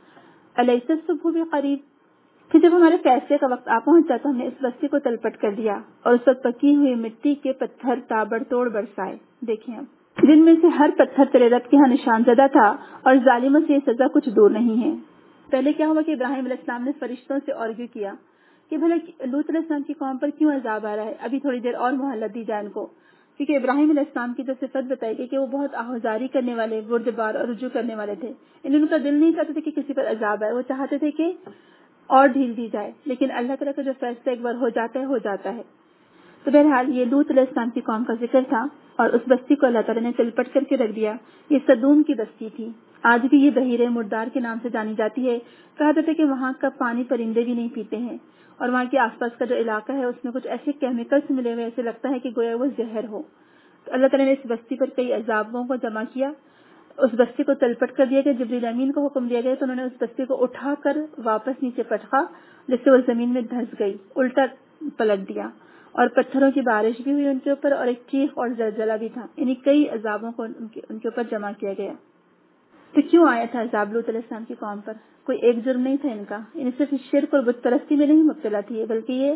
الیس الصبح بقریب. پھر جب ہمارے فیصلے کا وقت آ پہنچا تو ہم نے اس بستی کو تلپٹ کر دیا اور اس وقت پکی ہوئی مٹی کے پتھر تابڑ توڑ برسائے. دیکھیں اب جن میں سے ہر پتھر تیرے رب کے ہاں نشان زدہ تھا اور ظالموں سے یہ سزا کچھ دور نہیں ہے. پہلے کیا ہوا کہ ابراہیم علیہ السلام نے فرشتوں سے آرگیو کیا کہ بھلا لوط علیہ السلام کی قوم پر کیوں عذاب آ رہا ہے, ابھی تھوڑی دیر اور مہلت دی جائے ان کو, کیونکہ ابراہیم علیہ السلام کی جو صفت بتائی گئی کہ وہ بہت آہوزاری کرنے والے, بردبار اور رجوع کرنے والے تھے. ان کا دل نہیں چاہتے تھے کہ کسی پر عذاب آئے, وہ چاہتے تھے کہ اور ڈھیل دی جائے, لیکن اللہ تعالیٰ کا جو فیصلہ ایک بار ہو جاتا ہے ہو جاتا ہے. تو بہرحال یہ لوط علیہ السلام کی قوم کا ذکر تھا اور اس بستی کو اللہ تعالیٰ نے تلپٹ کر کے رکھ دیا. یہ صدوم کی بستی تھی, آج بھی یہ بحیرہ مردار کے نام سے جانی جاتی ہے. کہا جاتا ہے کہ وہاں کا پانی پرندے بھی نہیں پیتے ہیں اور وہاں کے آس پاس کا جو علاقہ ہے اس میں کچھ ایسے کیمیکلز ملے ہوئے, ایسے لگتا ہے کہ گویا وہ زہر ہو. تو اللہ تعالیٰ نے اس بستی پر کئی عذابوں کو جمع کیا, اس بستی کو تلپٹ کر دیا گیا. جبریل امین کو حکم دیا گیا تو انہوں نے اس بستی کو اٹھا کر واپس نیچے پٹکا جس سے وہ زمین میں دھنس گئی, الٹا پلٹ دیا, اور پتھروں کی بارش بھی ہوئی ان کے اوپر اور ایک چیخ اور زلزلہ بھی تھا. یعنی کئی عذابوں کو ان کے اوپر جمع کیا گیا. تو کیوں آیا تھا عذاب لوط علیہ السلام کی قوم پر؟ کوئی ایک جرم نہیں تھا ان کا, یعنی صرف شرک اور بت پرستی میں نہیں مبتلا تھی بلکہ یہ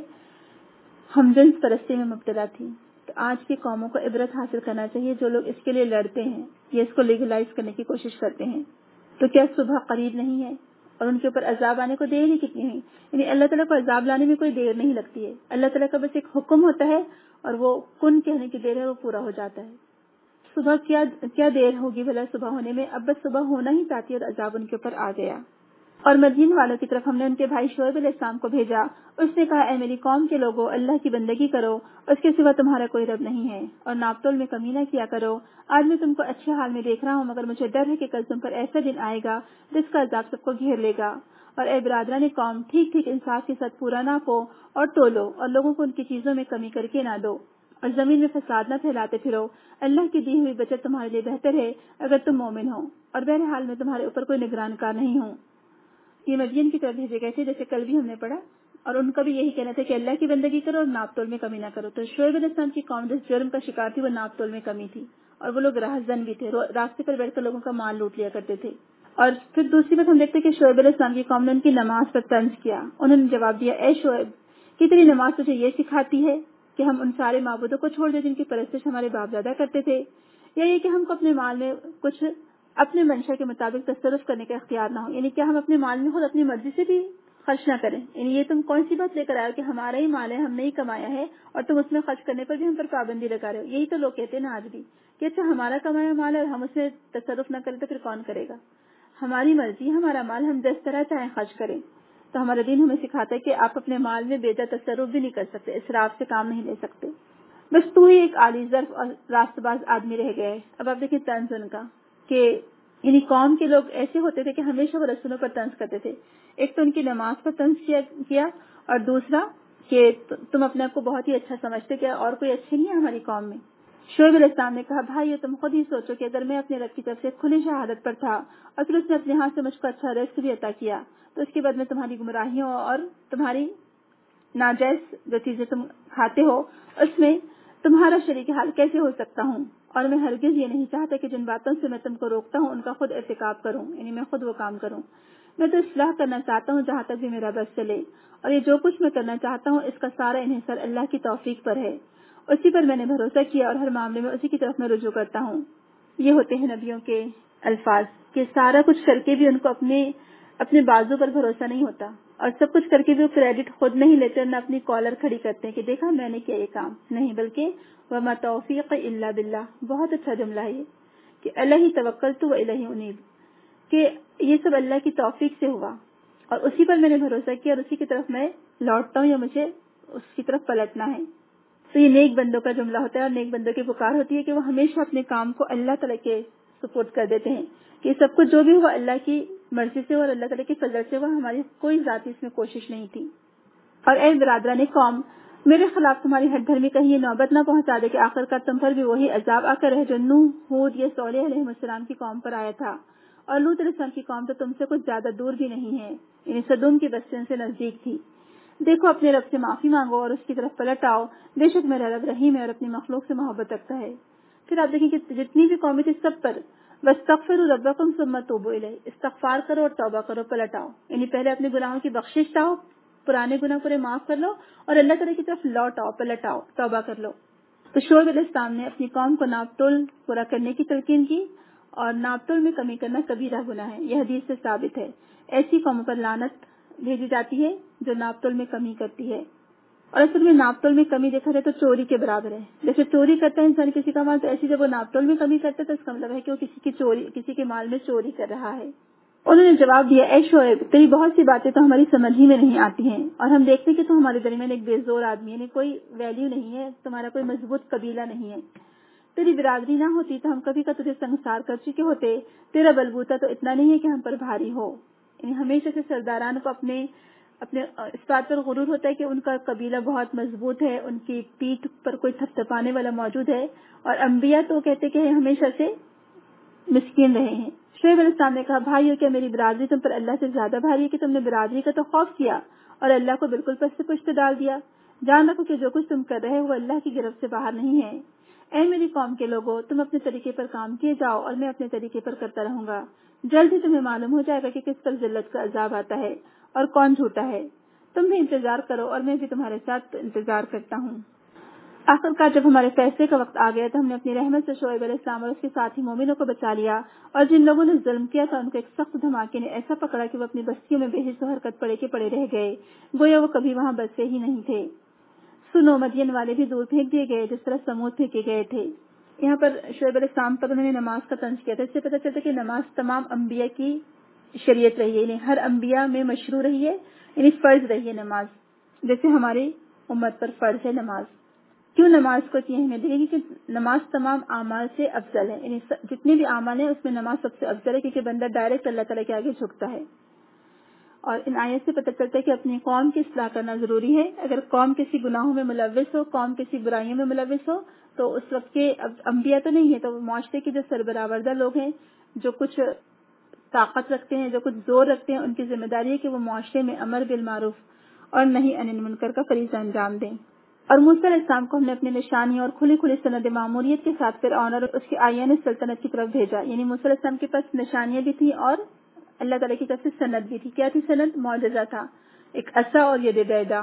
ہمجنس پرستی میں مبتلا تھی. تو آج کی قوموں کو عبرت حاصل کرنا چاہیے جو لوگ اس کے لیے لڑتے ہیں یا اس کو لیگلائز کرنے کی کوشش کرتے ہیں. تو کیا صبح قریب نہیں ہے اور ان کے اوپر عذاب آنے کو دیر ہی کتنی ہے؟ یعنی اللہ تعالیٰ کو عذاب لانے میں کوئی دیر نہیں لگتی ہے. اللہ تعالیٰ کا بس ایک حکم ہوتا ہے اور وہ کن کہنے کی دیر ہے, وہ پورا ہو جاتا ہے. صبح کیا دیر ہوگی بھلا صبح ہونے میں, اب بس صبح ہونا ہی چاہتی ہے اور عذاب ان کے اوپر آ گیا. اور مدین والوں کی طرف ہم نے ان کے بھائی شعیب علیہ السلام کو بھیجا. اس نے کہا اے میری قوم کے لوگوں, اللہ کی بندگی کرو, اس کے سوا تمہارا کوئی رب نہیں ہے, اور ناپتول میں کمی نہ کیا کرو. آج میں تم کو اچھے حال میں دیکھ رہا ہوں مگر مجھے ڈر ہے کہ کل تم پر ایسا دن آئے گا جس کا عذاب سب کو گھیر لے گا. اور اے برادران قوم, ٹھیک ٹھیک انصاف کے ساتھ پورا ناپو اور تولو, اور لوگوں کو ان کی چیزوں میں کمی کر کے نہ دو, اور زمین میں فساد نہ پھیلاتے پھرو. اللہ کی دی ہوئی بچت تمہارے لیے بہتر ہے اگر تم مومن ہو, اور بہرحال میں تمہارے اوپر کوئی نگران کار نہیں ہوں. یہ مدین کی طرف بھیجے گئے تھے جیسے کل بھی ہم نے پڑھا, اور ان کا بھی یہی کہنا تھا کہ اللہ کی بندگی کرو اور ناپ تول میں کمی نہ کرو. تو شعیب علیہ السلام کی قوم جس جرم کا شکار تھی وہ ناپ تول میں کمی تھی, اور وہ لوگ راہزن بھی تھے, راستے پر بیٹھ کر لوگوں کا مال لوٹ لیا کرتے تھے. اور پھر دوسری بات ہم دیکھتے ہیں کہ شعیب علیہ السلام کی قوم نے ان کی نماز پر طنز کیا. انہوں نے جواب دیا اے شعیب, کتنی نماز تجھے یہ سکھاتی ہے کہ ہم ان سارے معبودوں کو چھوڑ دیں جن کی پرستش ہمارے باپ دادا کرتے تھے, یا یہ کہ ہم کو اپنے مال میں کچھ اپنے منشا کے مطابق تصرف کرنے کا اختیار نہ ہو, یعنی کیا ہم اپنے مال میں خود اپنی مرضی سے بھی خرچ نہ کریں. یعنی یہ تم کون سی بات لے کر آئے ہو کہ ہمارا ہی مال ہے, ہم نے ہی کمایا ہے, اور تم اس میں خرچ کرنے پر بھی ہم پر پابندی لگا رہے ہو. یہی تو لوگ کہتے ہیں نا آج بھی کہ اچھا ہمارا کمایا مال ہے اور ہم اس میں تصرف نہ کریں تو پھر کون کرے گا. ہماری مرضی, ہمارا مال, ہم جس طرح چاہیں خرچ کریں. تو ہمارا دین ہمیں سکھاتا ہے کہ آپ اپنے مال میں بے جا تصرف بھی نہیں کر سکتے, اسراف سے کام نہیں لے سکتے. بس تو ہی ایک عالی ظرف اور راست باز آدمی رہ گئے. اب آپ دیکھیں طنز ان کا کہ یعنی قوم کے لوگ ایسے ہوتے تھے کہ ہمیشہ وہ رسولوں پر طنز کرتے تھے. ایک تو ان کی نماز پر طنز کیا, اور دوسرا کہ تم اپنے آپ کو بہت ہی اچھا سمجھتے کہ اور کوئی اچھی نہیں ہے ہماری قوم میں. شعیب علیہ السلام نے کہا بھائی تم خود ہی سوچو کہ اگر میں اپنے رب کی طرف سے کھلی شہادت پر تھا اور پھر اس نے اپنے ہاتھ سے مجھ کو اچھا رزق بھی عطا کیا, تو اس کے بعد میں تمہاری گمراہیوں اور تمہاری नाजायज जो चीजें तुम खाते हो उसमें तुम्हारा शरीक हाल कैसे हो सकता हूँ, और मैं हरगिज ये नहीं चाहता कि जिन बातों से मैं तुमको रोकता हूँ उनका खुद इर्तिकाब करूँ, यानी मैं खुद वो काम करूँ। मैं तो इस्लाह करना चाहता हूँ जहाँ तक भी मेरा बस चले, और ये जो कुछ मैं करना चाहता हूँ इसका सारा इन्हिसार अल्लाह की तौफीक पर है। उसी पर मैंने भरोसा किया और हर मामले में उसी की तरफ मैं रुजू करता हूँ। ये होते हैं नबियों के अल्फाज कि सारा कुछ करके भी उनको अपने बाजू पर भरोसा नहीं होता, और सब कुछ करके भी वो क्रेडिट खुद नहीं लेते और न अपनी कॉलर खड़ी करते हैं कि देखा मैंने किया ये काम, नहीं, बल्कि वमा तौफीक इल्ला बिल्लाह। बहुत अच्छा जुमला है ये कि अलैहि तवक्कलतु व इलैहि उनीब, कि ये सब अल्लाह की तौफीक से हुआ और उसी पर मैंने भरोसा किया और उसी की तरफ मैं लौटता हूँ या मुझे उसकी तरफ पलटना है। तो ये नेक बंदों का जुमला होता है और नेक बंदों की पुकार होती है कि वो हमेशा अपने काम को अल्लाह ताला के सुपुर्द कर देते हैं कि सब कुछ जो भी हुआ अल्लाह की मर्जी से और अल्लाह ताला की फजल से हुआ, हमारी कोई जाती इसमें कोशिश नहीं थी। और ए बिरादरान कौम, मेरे खिलाफ तुम्हारी हठधर्मी कहीं ये नौबत न पहुंचा दे कि आखिरकार तुम पर भी वही अजाब आकर है जो नूह, हूद या सोलेह अलैहिस्सलाम की कौम पर आया था। और लूत अलैहिस्सलाम की कौम तो तुमसे कुछ ज्यादा दूर भी नहीं है, यानी सदूम की बस्तियों से नजदीक थी। देखो अपने रब से माफी मांगो और उसकी तरफ पलट आओ, बेशक मेरा रब रहीम है और अपनी मखलूक से मोहब्बत रखता है। फिर आप देखें कि जितनी भी कौमें थी सब पर वस्तगफिरू रब्बकुम सुम्मा तूबू इलैहि, इस्तगफार करो और तौबा करो, पलट आओ, यानी पहले अपने गुनाहों की बख्शिश चाहो, पुराने गुनाह पूरे माफ कर लो और अल्लाह ताला की तरफ लौट आओ, पलट आओ, तौबा कर लो। तो शोएब अलैहिस्सलाम ने अपनी कौम को नापतोल पूरा करने की तलकीन की, और नापतोल में कमी करना कबीरा गुनाह है, यह हदीस से साबित है। ऐसी कौमों पर लानत भेजी जाती है जो नापतोल में कमी करती है। और असल में नापतोल में कमी देखा जाए तो चोरी के बराबर है। जैसे चोरी करता है इंसान किसी का माल, तो ऐसी जब वो नापतोल में कमी करता है तो इसका मतलब है कि वो किसी के माल में चोरी कर रहा है। उन्होंने जवाब दिया, ऐ शोएब, तेरी बहुत सी बातें तो हमारी समझ ही में नहीं आती हैं, और हम देखते हैं कि तुम हमारे दरमियान एक बेजोर आदमी है, कोई वैल्यू नहीं है, तुम्हारा कोई मजबूत कबीला नहीं है। तेरी बिरादरी ना होती तो हम कभी का तुझे संसार कर चुके होते। तेरा बलबूता तो इतना नहीं है कि हम पर भारी हो। हमेशा से सरदारान को अपने इस बात पर गुरूर होता है कि उनका कबीला बहुत मजबूत है, उनकी पीठ पर कोई थपथपाने वाला मौजूद है, और अंबिया तो कहते कि हमेशा से मिस्कीन रहे हैं। शुएब अलैहिस्सलाम ने कहा, भाइयों, क्या मेरी बिरादरी तुम पर अल्लाह से ज्यादा भारी है कि तुमने बिरादरी का तो खौफ किया और अल्लाह को बिल्कुल पस्त पुश्त डाल दिया। जान रखो कि जो कुछ तुम कर रहे हो वो अल्लाह की गिरफ्त से बाहर नहीं है। ऐ मेरी कौम के लोगों, तुम अपने तरीके पर काम किए जाओ और मैं अपने तरीके पर करता रहूंगा। जल्द ही तुम्हें मालूम हो जाएगा कि किस पर जिल्लत का अजाब आता है और कौन झूठा है। तुम भी इंतजार करो और मैं भी तुम्हारे साथ इंतजार करता हूँ। आखिरकार जब हमारे फैसले का वक्त आ गया तो हमने अपनी रहमत से शोएब अलैहिस्सलाम और उसके साथी मोमिनों को बचा लिया, और जिन लोगों ने जुल्म किया था उनको एक सख्त धमाके ने ऐसा पकड़ा कि वो अपनी बस्तियों में बेहिस हरकत पड़े के पड़े रह गए, गोया वो कभी वहां बसे ही नहीं थे। सुनो, मदियन वाले भी दूर फेंक दिए गए जिस तरह समूद फेंके गए थे। यहाँ पर शोएब अलैहिस्सलाम पर उन्होंने नमाज का तंज किया था। इससे पता चलता कि नमाज तमाम अंबिया की शरीयत रही है, यानी हर अंबिया में मशरू रही है, यानी फर्ज रही है नमाज, जैसे हमारी उम्मत पर फर्ज है नमाज। क्यों नमाज को इतनी अहमियत देगी कि नमाज तमाम आमाल से अफजल है, यानी जितने भी आमाल हैं उसमें नमाज सबसे अफजल है, क्योंकि बंदा डायरेक्ट अल्लाह ताला के आगे झुकता है। और इन आयत से पता चलता है कि अपनी कौम की इस्लाह करना जरूरी है। अगर कौम किसी गुनाहों में मुलव्विस हो, कौम किसी बुराइयों में मुलव्विस हो, तो उस वक्त के अंबिया तो नहीं है, तो मुआशरे के जो सरबरावर्दा लोग हैं, जो कुछ ताकत रखते हैं, जो कुछ जोर रखते हैं, उनकी जिम्मेदारी है कि वो मुआशरे में अमर बिल मारूफ और नहीं अनिल मुनकर का फरीज़ा अंजाम दें। और मूसा अलैहिस्सलाम को हमने अपनी निशानी और खुली खुली सनद मामूरियत के साथ फिरऔन और उसकी आयान सल्तनत की तरफ भेजा, यानी मूसा अलैहिस्सलाम के पास निशानियां भी थी और अल्लाह ताला की तरफ से सनद भी थी। क्या थी सनद? मौजज़ा था, एक असा और यद बैदा।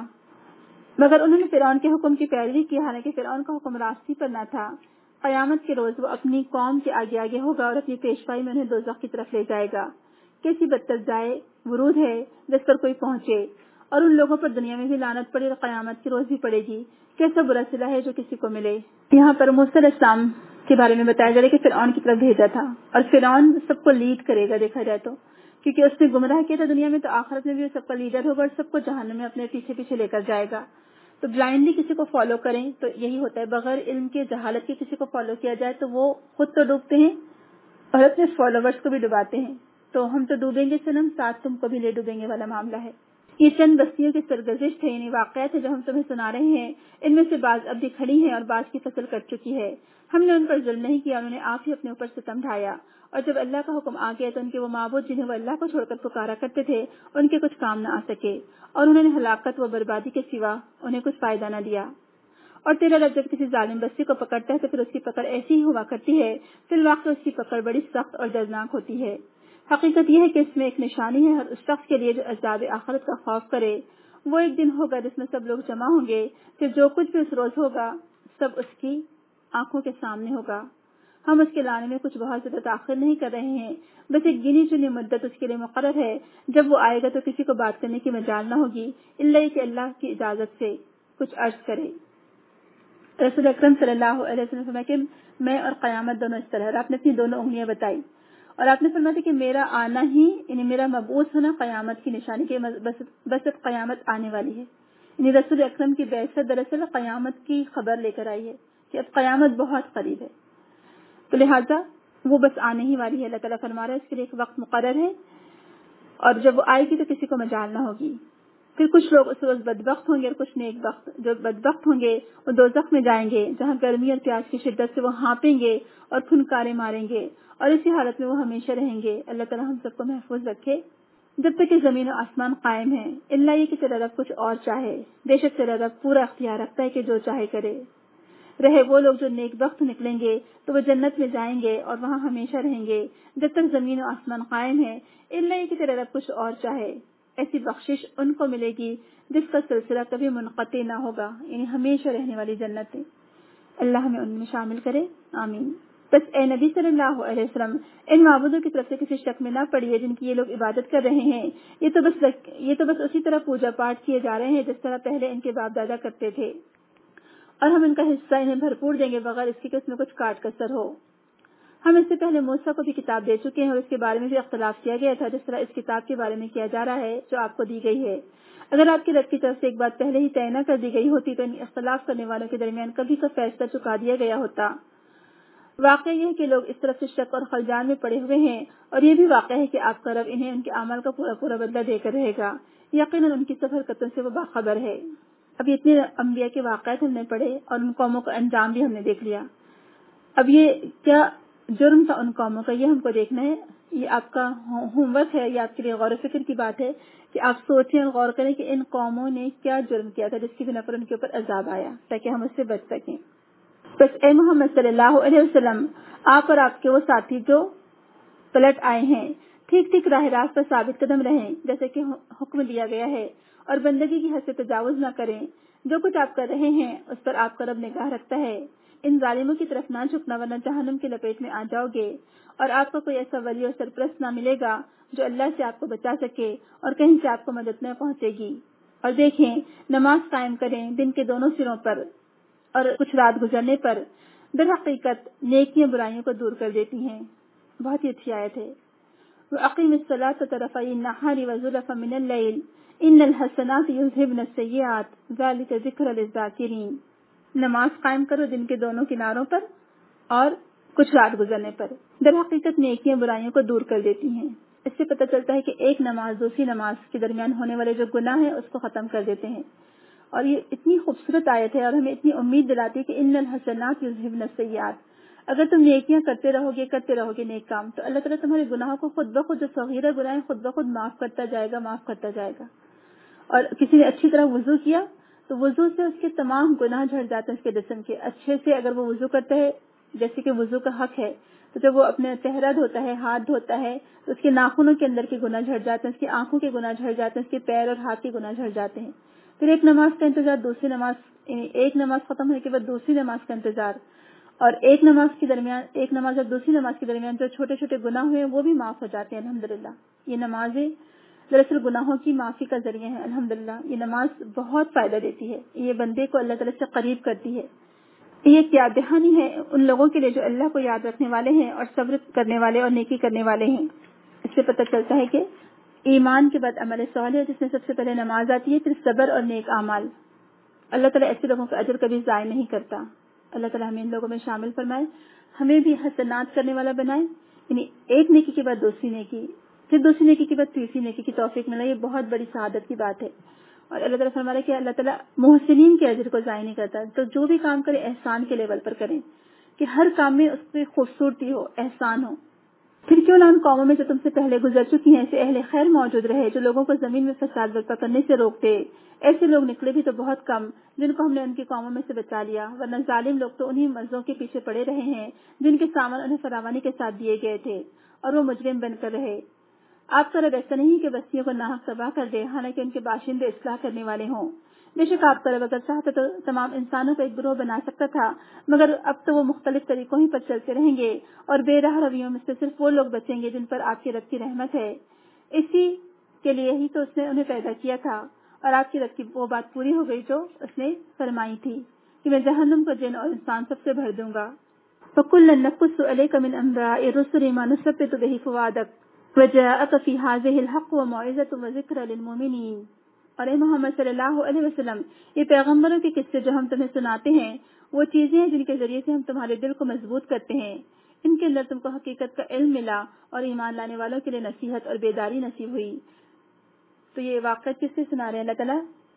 मगर उन्होंने फिरऔन के हुक्म की पैरवी की, हालांकि फिरऔन का हुक्म रास्ते पर न था। क़यामत के रोज वो अपनी कौम के आगे आगे होगा और अपनी पेशवाई में उन्हें दोज़ख की तरफ ले जाएगा। कैसी बदतज़ाए वरूद है जिस पर कोई पहुंचे, और उन लोगों पर दुनिया में भी लानत पड़े और क़यामत के रोज भी पड़ेगी। कैसा बुरा सिला है जो किसी को मिले। यहाँ पर मूसा अलैहिस्सलाम के बारे में बताया जा रहा है कि फिरऔन की तरफ भेजा था, और फिरऔन सबको लीड करेगा देखा जाए तो, क्योंकि उसने गुमराह किया था दुनिया में, तो आखिरत में भी सबका लीडर होगा और सबको जहन्नम में अपने पीछे पीछे लेकर जाएगा। तो ब्लाइंडली किसी को फॉलो करें तो यही होता है, बगैर इल्म के जहालत के किसी को फॉलो किया जाए तो वो खुद तो डूबते हैं और अपने फॉलोवर्स को भी डुबाते हैं। तो हम तो डूबेंगे सनम, साथ तुमको भी ले डूबेंगे वाला मामला है। ये चंद बस्तियों की सरगर्जिश थे, यानी वाकयात है जो हम तुम्हें सुना रहे हैं। इनमें से बाज अब भी खड़ी हैं और बाज की फसल कट चुकी है। हमने उन पर जुल्म नहीं किया, उन्होंने आप ही अपने ऊपर सितम ढाया, اور جب اللہ کا حکم آ گیا تو ان کے وہ معبود جنہیں وہ اللہ کو چھوڑ کر پکارا کرتے تھے ان کے کچھ کام نہ آ سکے اور انہوں نے ہلاکت و بربادی کے سوا انہیں کچھ فائدہ نہ دیا۔ اور تیرا رب جب کسی ظالم بستی کو پکڑتا ہے تو پھر اس کی پکڑ ایسی ہی ہوا کرتی ہے، فی الواقع اس کی پکڑ بڑی سخت اور دردناک ہوتی ہے۔ حقیقت یہ ہے کہ اس میں ایک نشانی ہے اور اس شخص کے لیے جو عذاب آخرت کا خوف کرے۔ وہ ایک دن ہوگا جس میں سب لوگ جمع ہوں گے، پھر جو کچھ بھی اس روز ہوگا سب اس کی آنکھوں کے سامنے ہوگا۔ ہم اس کے لانے میں کچھ بہت زیادہ تاخیر نہیں کر رہے ہیں، بس ایک گنی چنی مدت اس کے لیے مقرر ہے۔ جب وہ آئے گا تو کسی کو بات کرنے کی مجال نہ ہوگی الا یہ کہ اللہ کی اجازت سے کچھ عرض کرے۔ رسول اکرم صلی اللہ علیہ وسلم فرمایا کہ میں اور قیامت دونوں اس طرح ہے۔ آپ نے اپنی دونوں انگلیاں بتائی اور آپ نے فرمایا کہ میرا آنا ہی یعنی میرا مبعوث ہونا قیامت کی نشانی کہ بس اب قیامت آنے والی ہے۔ یعنی رسول اکرم کی بعثت دراصل قیامت کی خبر لے کر آئی ہے کہ اب قیامت بہت قریب ہے، تو لہٰذا وہ بس آنے ہی والی ہے۔ اللہ تعالیٰ فرما رہا ہے اس کے لیے ایک وقت مقرر ہے اور جب وہ آئے گی تو کسی کو مجال نہ ہوگی۔ پھر کچھ لوگ اس روز بدبخت ہوں گے اور کچھ نیک بخت۔ جو بدبخت ہوں گے وہ دوزخ میں جائیں گے جہاں گرمی اور پیاس کی شدت سے وہ ہانپیں گے اور پھنکارے ماریں گے اور اسی حالت میں وہ ہمیشہ رہیں گے۔ اللہ تعالیٰ ہم سب کو محفوظ رکھے جب تک کہ زمین و آسمان قائم ہے، اللہ یہ کہ تیرا رب کچھ اور چاہے۔ بے شک تیرا رب پورا اختیار رکھتا ہے کہ جو چاہے کرے۔ رہے وہ لوگ جو نیک بخت نکلیں گے تو وہ جنت میں جائیں گے اور وہاں ہمیشہ رہیں گے جب تک زمین و آسمان قائم ہے، اللہ یہ کہ تیرا رب کچھ اور چاہے۔ ایسی بخشش ان کو ملے گی جس کا سلسلہ کبھی منقطع نہ ہوگا، یعنی ہمیشہ رہنے والی جنت ہے۔ اللہ ہمیں ان میں شامل کرے، آمین۔ بس اے نبی صلی اللہ علیہ وسلم ان معبودوں کی طرف سے کسی شک میں نہ پڑیے جن کی یہ لوگ عبادت کر رہے ہیں۔ یہ تو بس اسی طرح پوجا پاٹ کیے جا رہے ہیں جس طرح پہلے ان کے باپ دادا کرتے تھے، اور ہم ان کا حصہ انہیں بھرپور دیں گے بغیر اس کی کہ اس میں کچھ کاٹ کسر ہو۔ ہم اس سے پہلے موسیٰ کو بھی کتاب دے چکے ہیں اور اس کے بارے میں بھی اختلاف کیا گیا تھا جس طرح اس کتاب کے بارے میں کیا جا رہا ہے جو آپ کو دی گئی ہے۔ اگر آپ کی رب کی طرف سے ایک بات پہلے ہی طے نہ کر دی گئی ہوتی تو ان اختلاف کرنے والوں کے درمیان کبھی کا فیصلہ چکا دیا گیا ہوتا۔ واقعہ یہ ہے کہ لوگ اس طرف سے شک اور خلجان میں پڑے ہوئے ہیں، اور یہ بھی واقع ہے کہ آپ کا رب انہیں ان کے اعمال کا پورا پورا بدلہ دے کر رہے گا۔ یقیناً ان کی سب حرکتوں سے وہ باخبر ہے۔ اب یہ اتنے انبیاء کے واقعات ہم نے پڑھے اور ان قوموں کا انجام بھی ہم نے دیکھ لیا۔ اب یہ کیا جرم تھا ان قوموں کا، یہ ہم کو دیکھنا ہے۔ یہ آپ کا ہوم ورک ہے، یہ آپ کے لیے غور و فکر کی بات ہے کہ آپ سوچیں اور غور کریں کہ ان قوموں نے کیا جرم کیا تھا جس کی بنا پر ان کے اوپر عذاب آیا، تاکہ ہم اس سے بچ سکیں۔ بس اے محمد صلی اللہ علیہ وسلم، آپ اور آپ کے وہ ساتھی جو پلٹ آئے ہیں ٹھیک ٹھیک راہ راست پر ثابت قدم رہیں جیسے کہ حکم دیا گیا ہے، اور بندگی کی حد سے تجاوز نہ کریں۔ جو کچھ آپ کر رہے ہیں اس پر آپ کا رب نگاہ رکھتا ہے۔ ان ظالموں کی طرف نہ جھکنا ورنہ جہنم کی لپیٹ میں آ جاؤ گے، اور آپ کو کوئی ایسا ولی اور سرپرست نہ ملے گا جو اللہ سے آپ کو بچا سکے اور کہیں سے آپ کو مدد نہ پہنچے گی۔ اور دیکھیں، نماز قائم کریں دن کے دونوں سروں پر اور کچھ رات گزرنے پر، در حقیقت نیکیاں برائیوں کو دور کر دیتی ہیں۔ بہت ہی اچھی آیت ہے۔ وَأَقِمِ الصَّلَاةَ طَرَفَيِ النَّهَارِ وَزُلَفًا مِنَ اللَّيْلِ إِنَّ الْحَسَنَاتِ يُذْهِبْنَ السَّيِّئَاتِ ذَلِكَ ذِكْرَى لِلذَّاكِرِينَ۔ نماز قائم کرو دن کے دونوں کناروں پر اور کچھ رات گزرنے پر۔ در حقیقت نیکیاں برائیوں کو دور کر دیتی ہیں۔ اس سے پتہ چلتا ہے کہ ایک نماز دوسری نماز کے درمیان ہونے والے جو گناہ ہیں اس کو ختم کر دیتے ہیں، اور یہ اتنی خوبصورت آیت ہے اور ہمیں اتنی امید دلاتی ہے کہ ان الحسنات یذہبن السیئات۔ اگر تم نیکیاں کرتے رہو گے نیک کام، تو اللہ تعالیٰ تمہارے گناہوں کو خود بخود جو صغیرہ گناہ خود بخود معاف کرتا جائے گا۔ اور کسی نے اچھی طرح وضو کیا تو وضو سے اس کے تمام گناہ جھڑ جاتے ہیں، اس کے جسم کے اچھے سے اگر وہ وضو کرتا ہے جیسے کہ وضو کا حق ہے، تو جب وہ اپنے چہرہ دھوتا ہے، ہاتھ دھوتا ہے، تو اس کے ناخنوں کے اندر کے گناہ جھڑ جاتے ہیں، اس کی آنکھوں کے گناہ جھڑ جاتے ہیں، اس کے پیر اور ہاتھ کے گناہ جھڑ جاتے ہیں۔ پھر ایک نماز کا انتظار دوسری نماز، ایک نماز ختم ہونے کے بعد دوسری نماز کا انتظار، اور ایک نماز اور دوسری نماز کے درمیان جو چھوٹے چھوٹے گناہ ہوئے ہیں وہ بھی معاف ہو جاتے ہیں الحمدللہ۔ یہ نمازیں دراصل گناہوں کی معافی کا ذریعہ ہے الحمدللہ۔ یہ نماز بہت فائدہ دیتی ہے، یہ بندے کو اللہ تعالیٰ سے قریب کرتی ہے۔ یہ ایک یاد دہانی ہے ان لوگوں کے لیے جو اللہ کو یاد رکھنے والے ہیں اور صبر کرنے والے اور نیکی کرنے والے ہیں۔ اس سے پتہ چلتا ہے کہ ایمان کے بعد عمل صالح جس میں سب سے پہلے نماز آتی ہے، پھر صبر اور نیک اعمال۔ اللہ تعالیٰ ایسے لوگوں کا اجر کبھی ضائع نہیں کرتا۔ اللہ تعالیٰ ہمیں ان لوگوں میں شامل فرمائے، ہمیں بھی حسنات کرنے والا بنائے، یعنی ایک نیکی کے بعد دوسری نیکی، پھر دوسری نیکی کے بعد تیسری نیکی کی توفیق ملا۔ یہ بہت بڑی سعادت کی بات ہے، اور اللہ تعالیٰ فرما رہا ہے کہ اللہ تعالیٰ محسنین کے اجر کو ضائع نہیں کرتا۔ تو جو بھی کام کرے احسان کے لیول پر کریں، کہ ہر کام میں اس کی خوبصورتی ہو، احسان ہو۔ پھر کیوں نہ ان قوموں میں جو تم سے پہلے گزر چکی ہیں ایسے اہل خیر موجود رہے جو لوگوں کو زمین میں فساد برپا کرنے سے روکتے. ایسے لوگ نکلے بھی تو بہت کم جن کو ہم نے ان کی قوموں میں سے بچا لیا, ورنہ ظالم لوگ تو انہی مرضوں کے پیچھے پڑے رہے ہیں جن کے سامان انہیں فراوانی کے ساتھ دیے گئے تھے اور وہ مجرم بن کر رہے. آپ کا رب ایسا نہیں کہ بستیوں کو ناحق تباہ کر دے حالانکہ ان کے باشندے اصلاح کرنے والے ہوں. بے شک آپ کا رب اگر چاہتا تو تمام انسانوں کو ایک گروہ بنا سکتا تھا, مگر اب تو وہ مختلف طریقوں ہی پر چلتے رہیں گے اور بے راہ رویوں میں سے صرف وہ لوگ بچیں گے جن پر آپ کے رب کی رحمت ہے. اسی کے لیے ہی تو اس نے انہیں پیدا کیا تھا اور آپ کے رب کی وہ بات پوری ہو گئی جو اس نے فرمائی تھی کہ میں جہنم کو جن اور انسان سب سے بھر دوں گا. فَكُلًّا نَقُصُّ عَلَيْكَ مِنْ أَنْبَاءِ الرُّسُلِ مَا نُثَبِّتُ بِهِ فُؤَادَكَ وَجَاءَكَ فِي هَٰذِهِ الْحَقُّ وَمَوْعِظَةٌ وَذِكْرَىٰ لِلْمُؤْمِنِينَ. اور اے محمد صلی اللہ علیہ وسلم, یہ پیغمبروں کے قصے جو ہم تمہیں سناتے ہیں وہ چیزیں ہیں جن کے ذریعے سے ہم تمہارے دل کو مضبوط کرتے ہیں. ان کے اندر تم کو حقیقت کا علم ملا اور ایمان لانے والوں کے لیے نصیحت اور بیداری نصیب ہوئی. تو یہ واقعہ کس سے سنا رہے ہیں اللہ تعالیٰ؟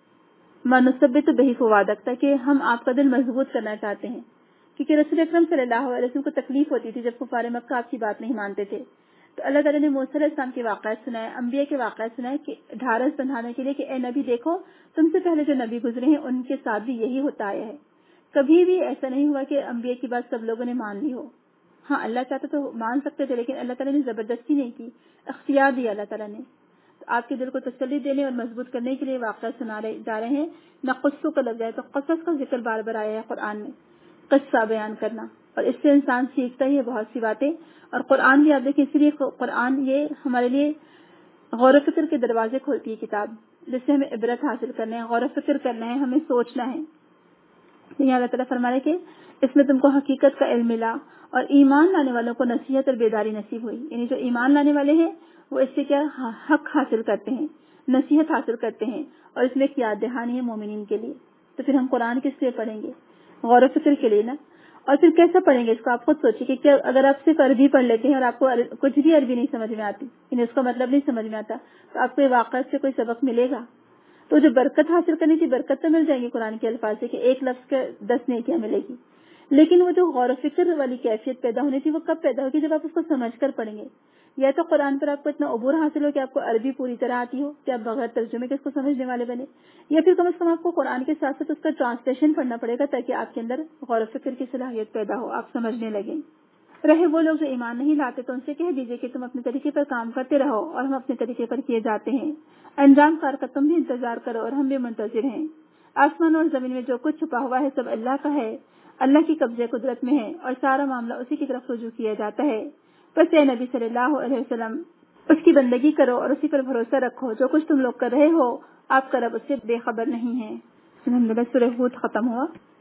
مَا نُثَبِّتُ بِهِ فُؤَادَكَ, تاکہ ہم آپ کا دل مضبوط کرنا چاہتے ہیں, کیونکہ رسول اکرم صلی اللہ علیہ وسلم کو تکلیف ہوتی تھی جب کفار مکہ آپ کی بات نہیں مانتے تھے. تو اللہ تعالیٰ نے موسیٰ علیہ السلام کے واقعات سنائے, انبیاء کے واقعات سنائے کہ ڈھارس بندھانے کے لیے کہ اے نبی دیکھو تم سے پہلے جو نبی گزرے ہیں ان کے ساتھ بھی یہی ہوتا آیا ہے. کبھی بھی ایسا نہیں ہوا کہ انبیاء کی بات سب لوگوں نے مان لی ہو. ہاں اللہ چاہتا تو مان سکتے تھے, لیکن اللہ تعالیٰ نے زبردستی نہیں کی, اختیار دیا اللہ تعالیٰ نے. تو آپ کے دل کو تسلی دینے اور مضبوط کرنے کے لیے واقعات سنا جا رہے ہیں. نقص کا لگ جائے تو قصص کا ذکر بار بار آیا ہے قرآن میں, قصہ بیان کرنا, اور اس سے انسان سیکھتا ہی ہے بہت سی باتیں. اور قرآن بھی آپ دیکھیں, اس لیے قرآن یہ ہمارے لیے غور و فکر کے دروازے کھولتی ہے کتاب, جس سے ہمیں عبرت حاصل کرنا ہے, غور و فکر کرنا ہے, ہمیں سوچنا ہے. یہاں اللہ تعالیٰ فرما رہے کہ اس میں تم کو حقیقت کا علم ملا اور ایمان لانے والوں کو نصیحت اور بیداری نصیب ہوئی. یعنی جو ایمان لانے والے ہیں وہ اس سے کیا حق حاصل کرتے ہیں, نصیحت حاصل کرتے ہیں, اور اس میں ایک یاد دہانی ہے مومنین کے لیے. تو پھر ہم قرآن کس لیے پڑھیں گے؟ غور و فکر کے لیے نا. اور پھر کیسا پڑھیں گے اس کو آپ خود سوچیے کہ کیا اگر آپ صرف عربی پڑھ لیتے ہیں اور آپ کو کچھ بھی عربی نہیں سمجھ میں آتی, یعنی اس کا مطلب نہیں سمجھ میں آتا, تو آپ کو واقعات سے کوئی سبق ملے گا؟ تو جو برکت حاصل کرنی تھی برکت تو مل جائے گی قرآن کے الفاظ سے کہ ایک لفظ کے 10 نیکیاں ملے گی, لیکن وہ جو غور و فکر والی کیفیت پیدا ہونی تھی وہ کب پیدا ہوگی؟ جب آپ اس کو سمجھ کر پڑھیں گے. یا تو قرآن پر آپ کو اتنا عبور حاصل ہو کہ آپ کو عربی پوری طرح آتی ہو کہ آپ بغیر ترجمے کے اس کو سمجھنے والے بنے, یا پھر کم از کم آپ کو قرآن کے ساتھ ساتھ اس کا ٹرانسلیشن پڑھنا پڑے گا تاکہ آپ کے اندر غور و فکر کی صلاحیت پیدا ہو, آپ سمجھنے لگیں. رہے وہ لوگ جو ایمان نہیں لاتے تو ان سے کہہ دیجئے کہ تم اپنے طریقے پر کام کرتے رہو اور ہم اپنے طریقے پر کیے جاتے ہیں. انجام کار کا تم بھی انتظار کرو اور ہم بھی منتظر ہیں. آسمان اور زمین میں جو کچھ چھپا ہوا ہے سب اللہ کا ہے, اللہ کی قبضے قدرت میں ہے اور سارا معاملہ اسی کی طرف رجوع کیا جاتا ہے. بس اے نبی صلی اللہ علیہ وسلم اس کی بندگی کرو اور اسی پر بھروسہ رکھو, جو کچھ تم لوگ کر رہے ہو آپ کا رب اس سے بے خبر نہیں ہے. الحمدللہ سورہ ہود ختم ہوا.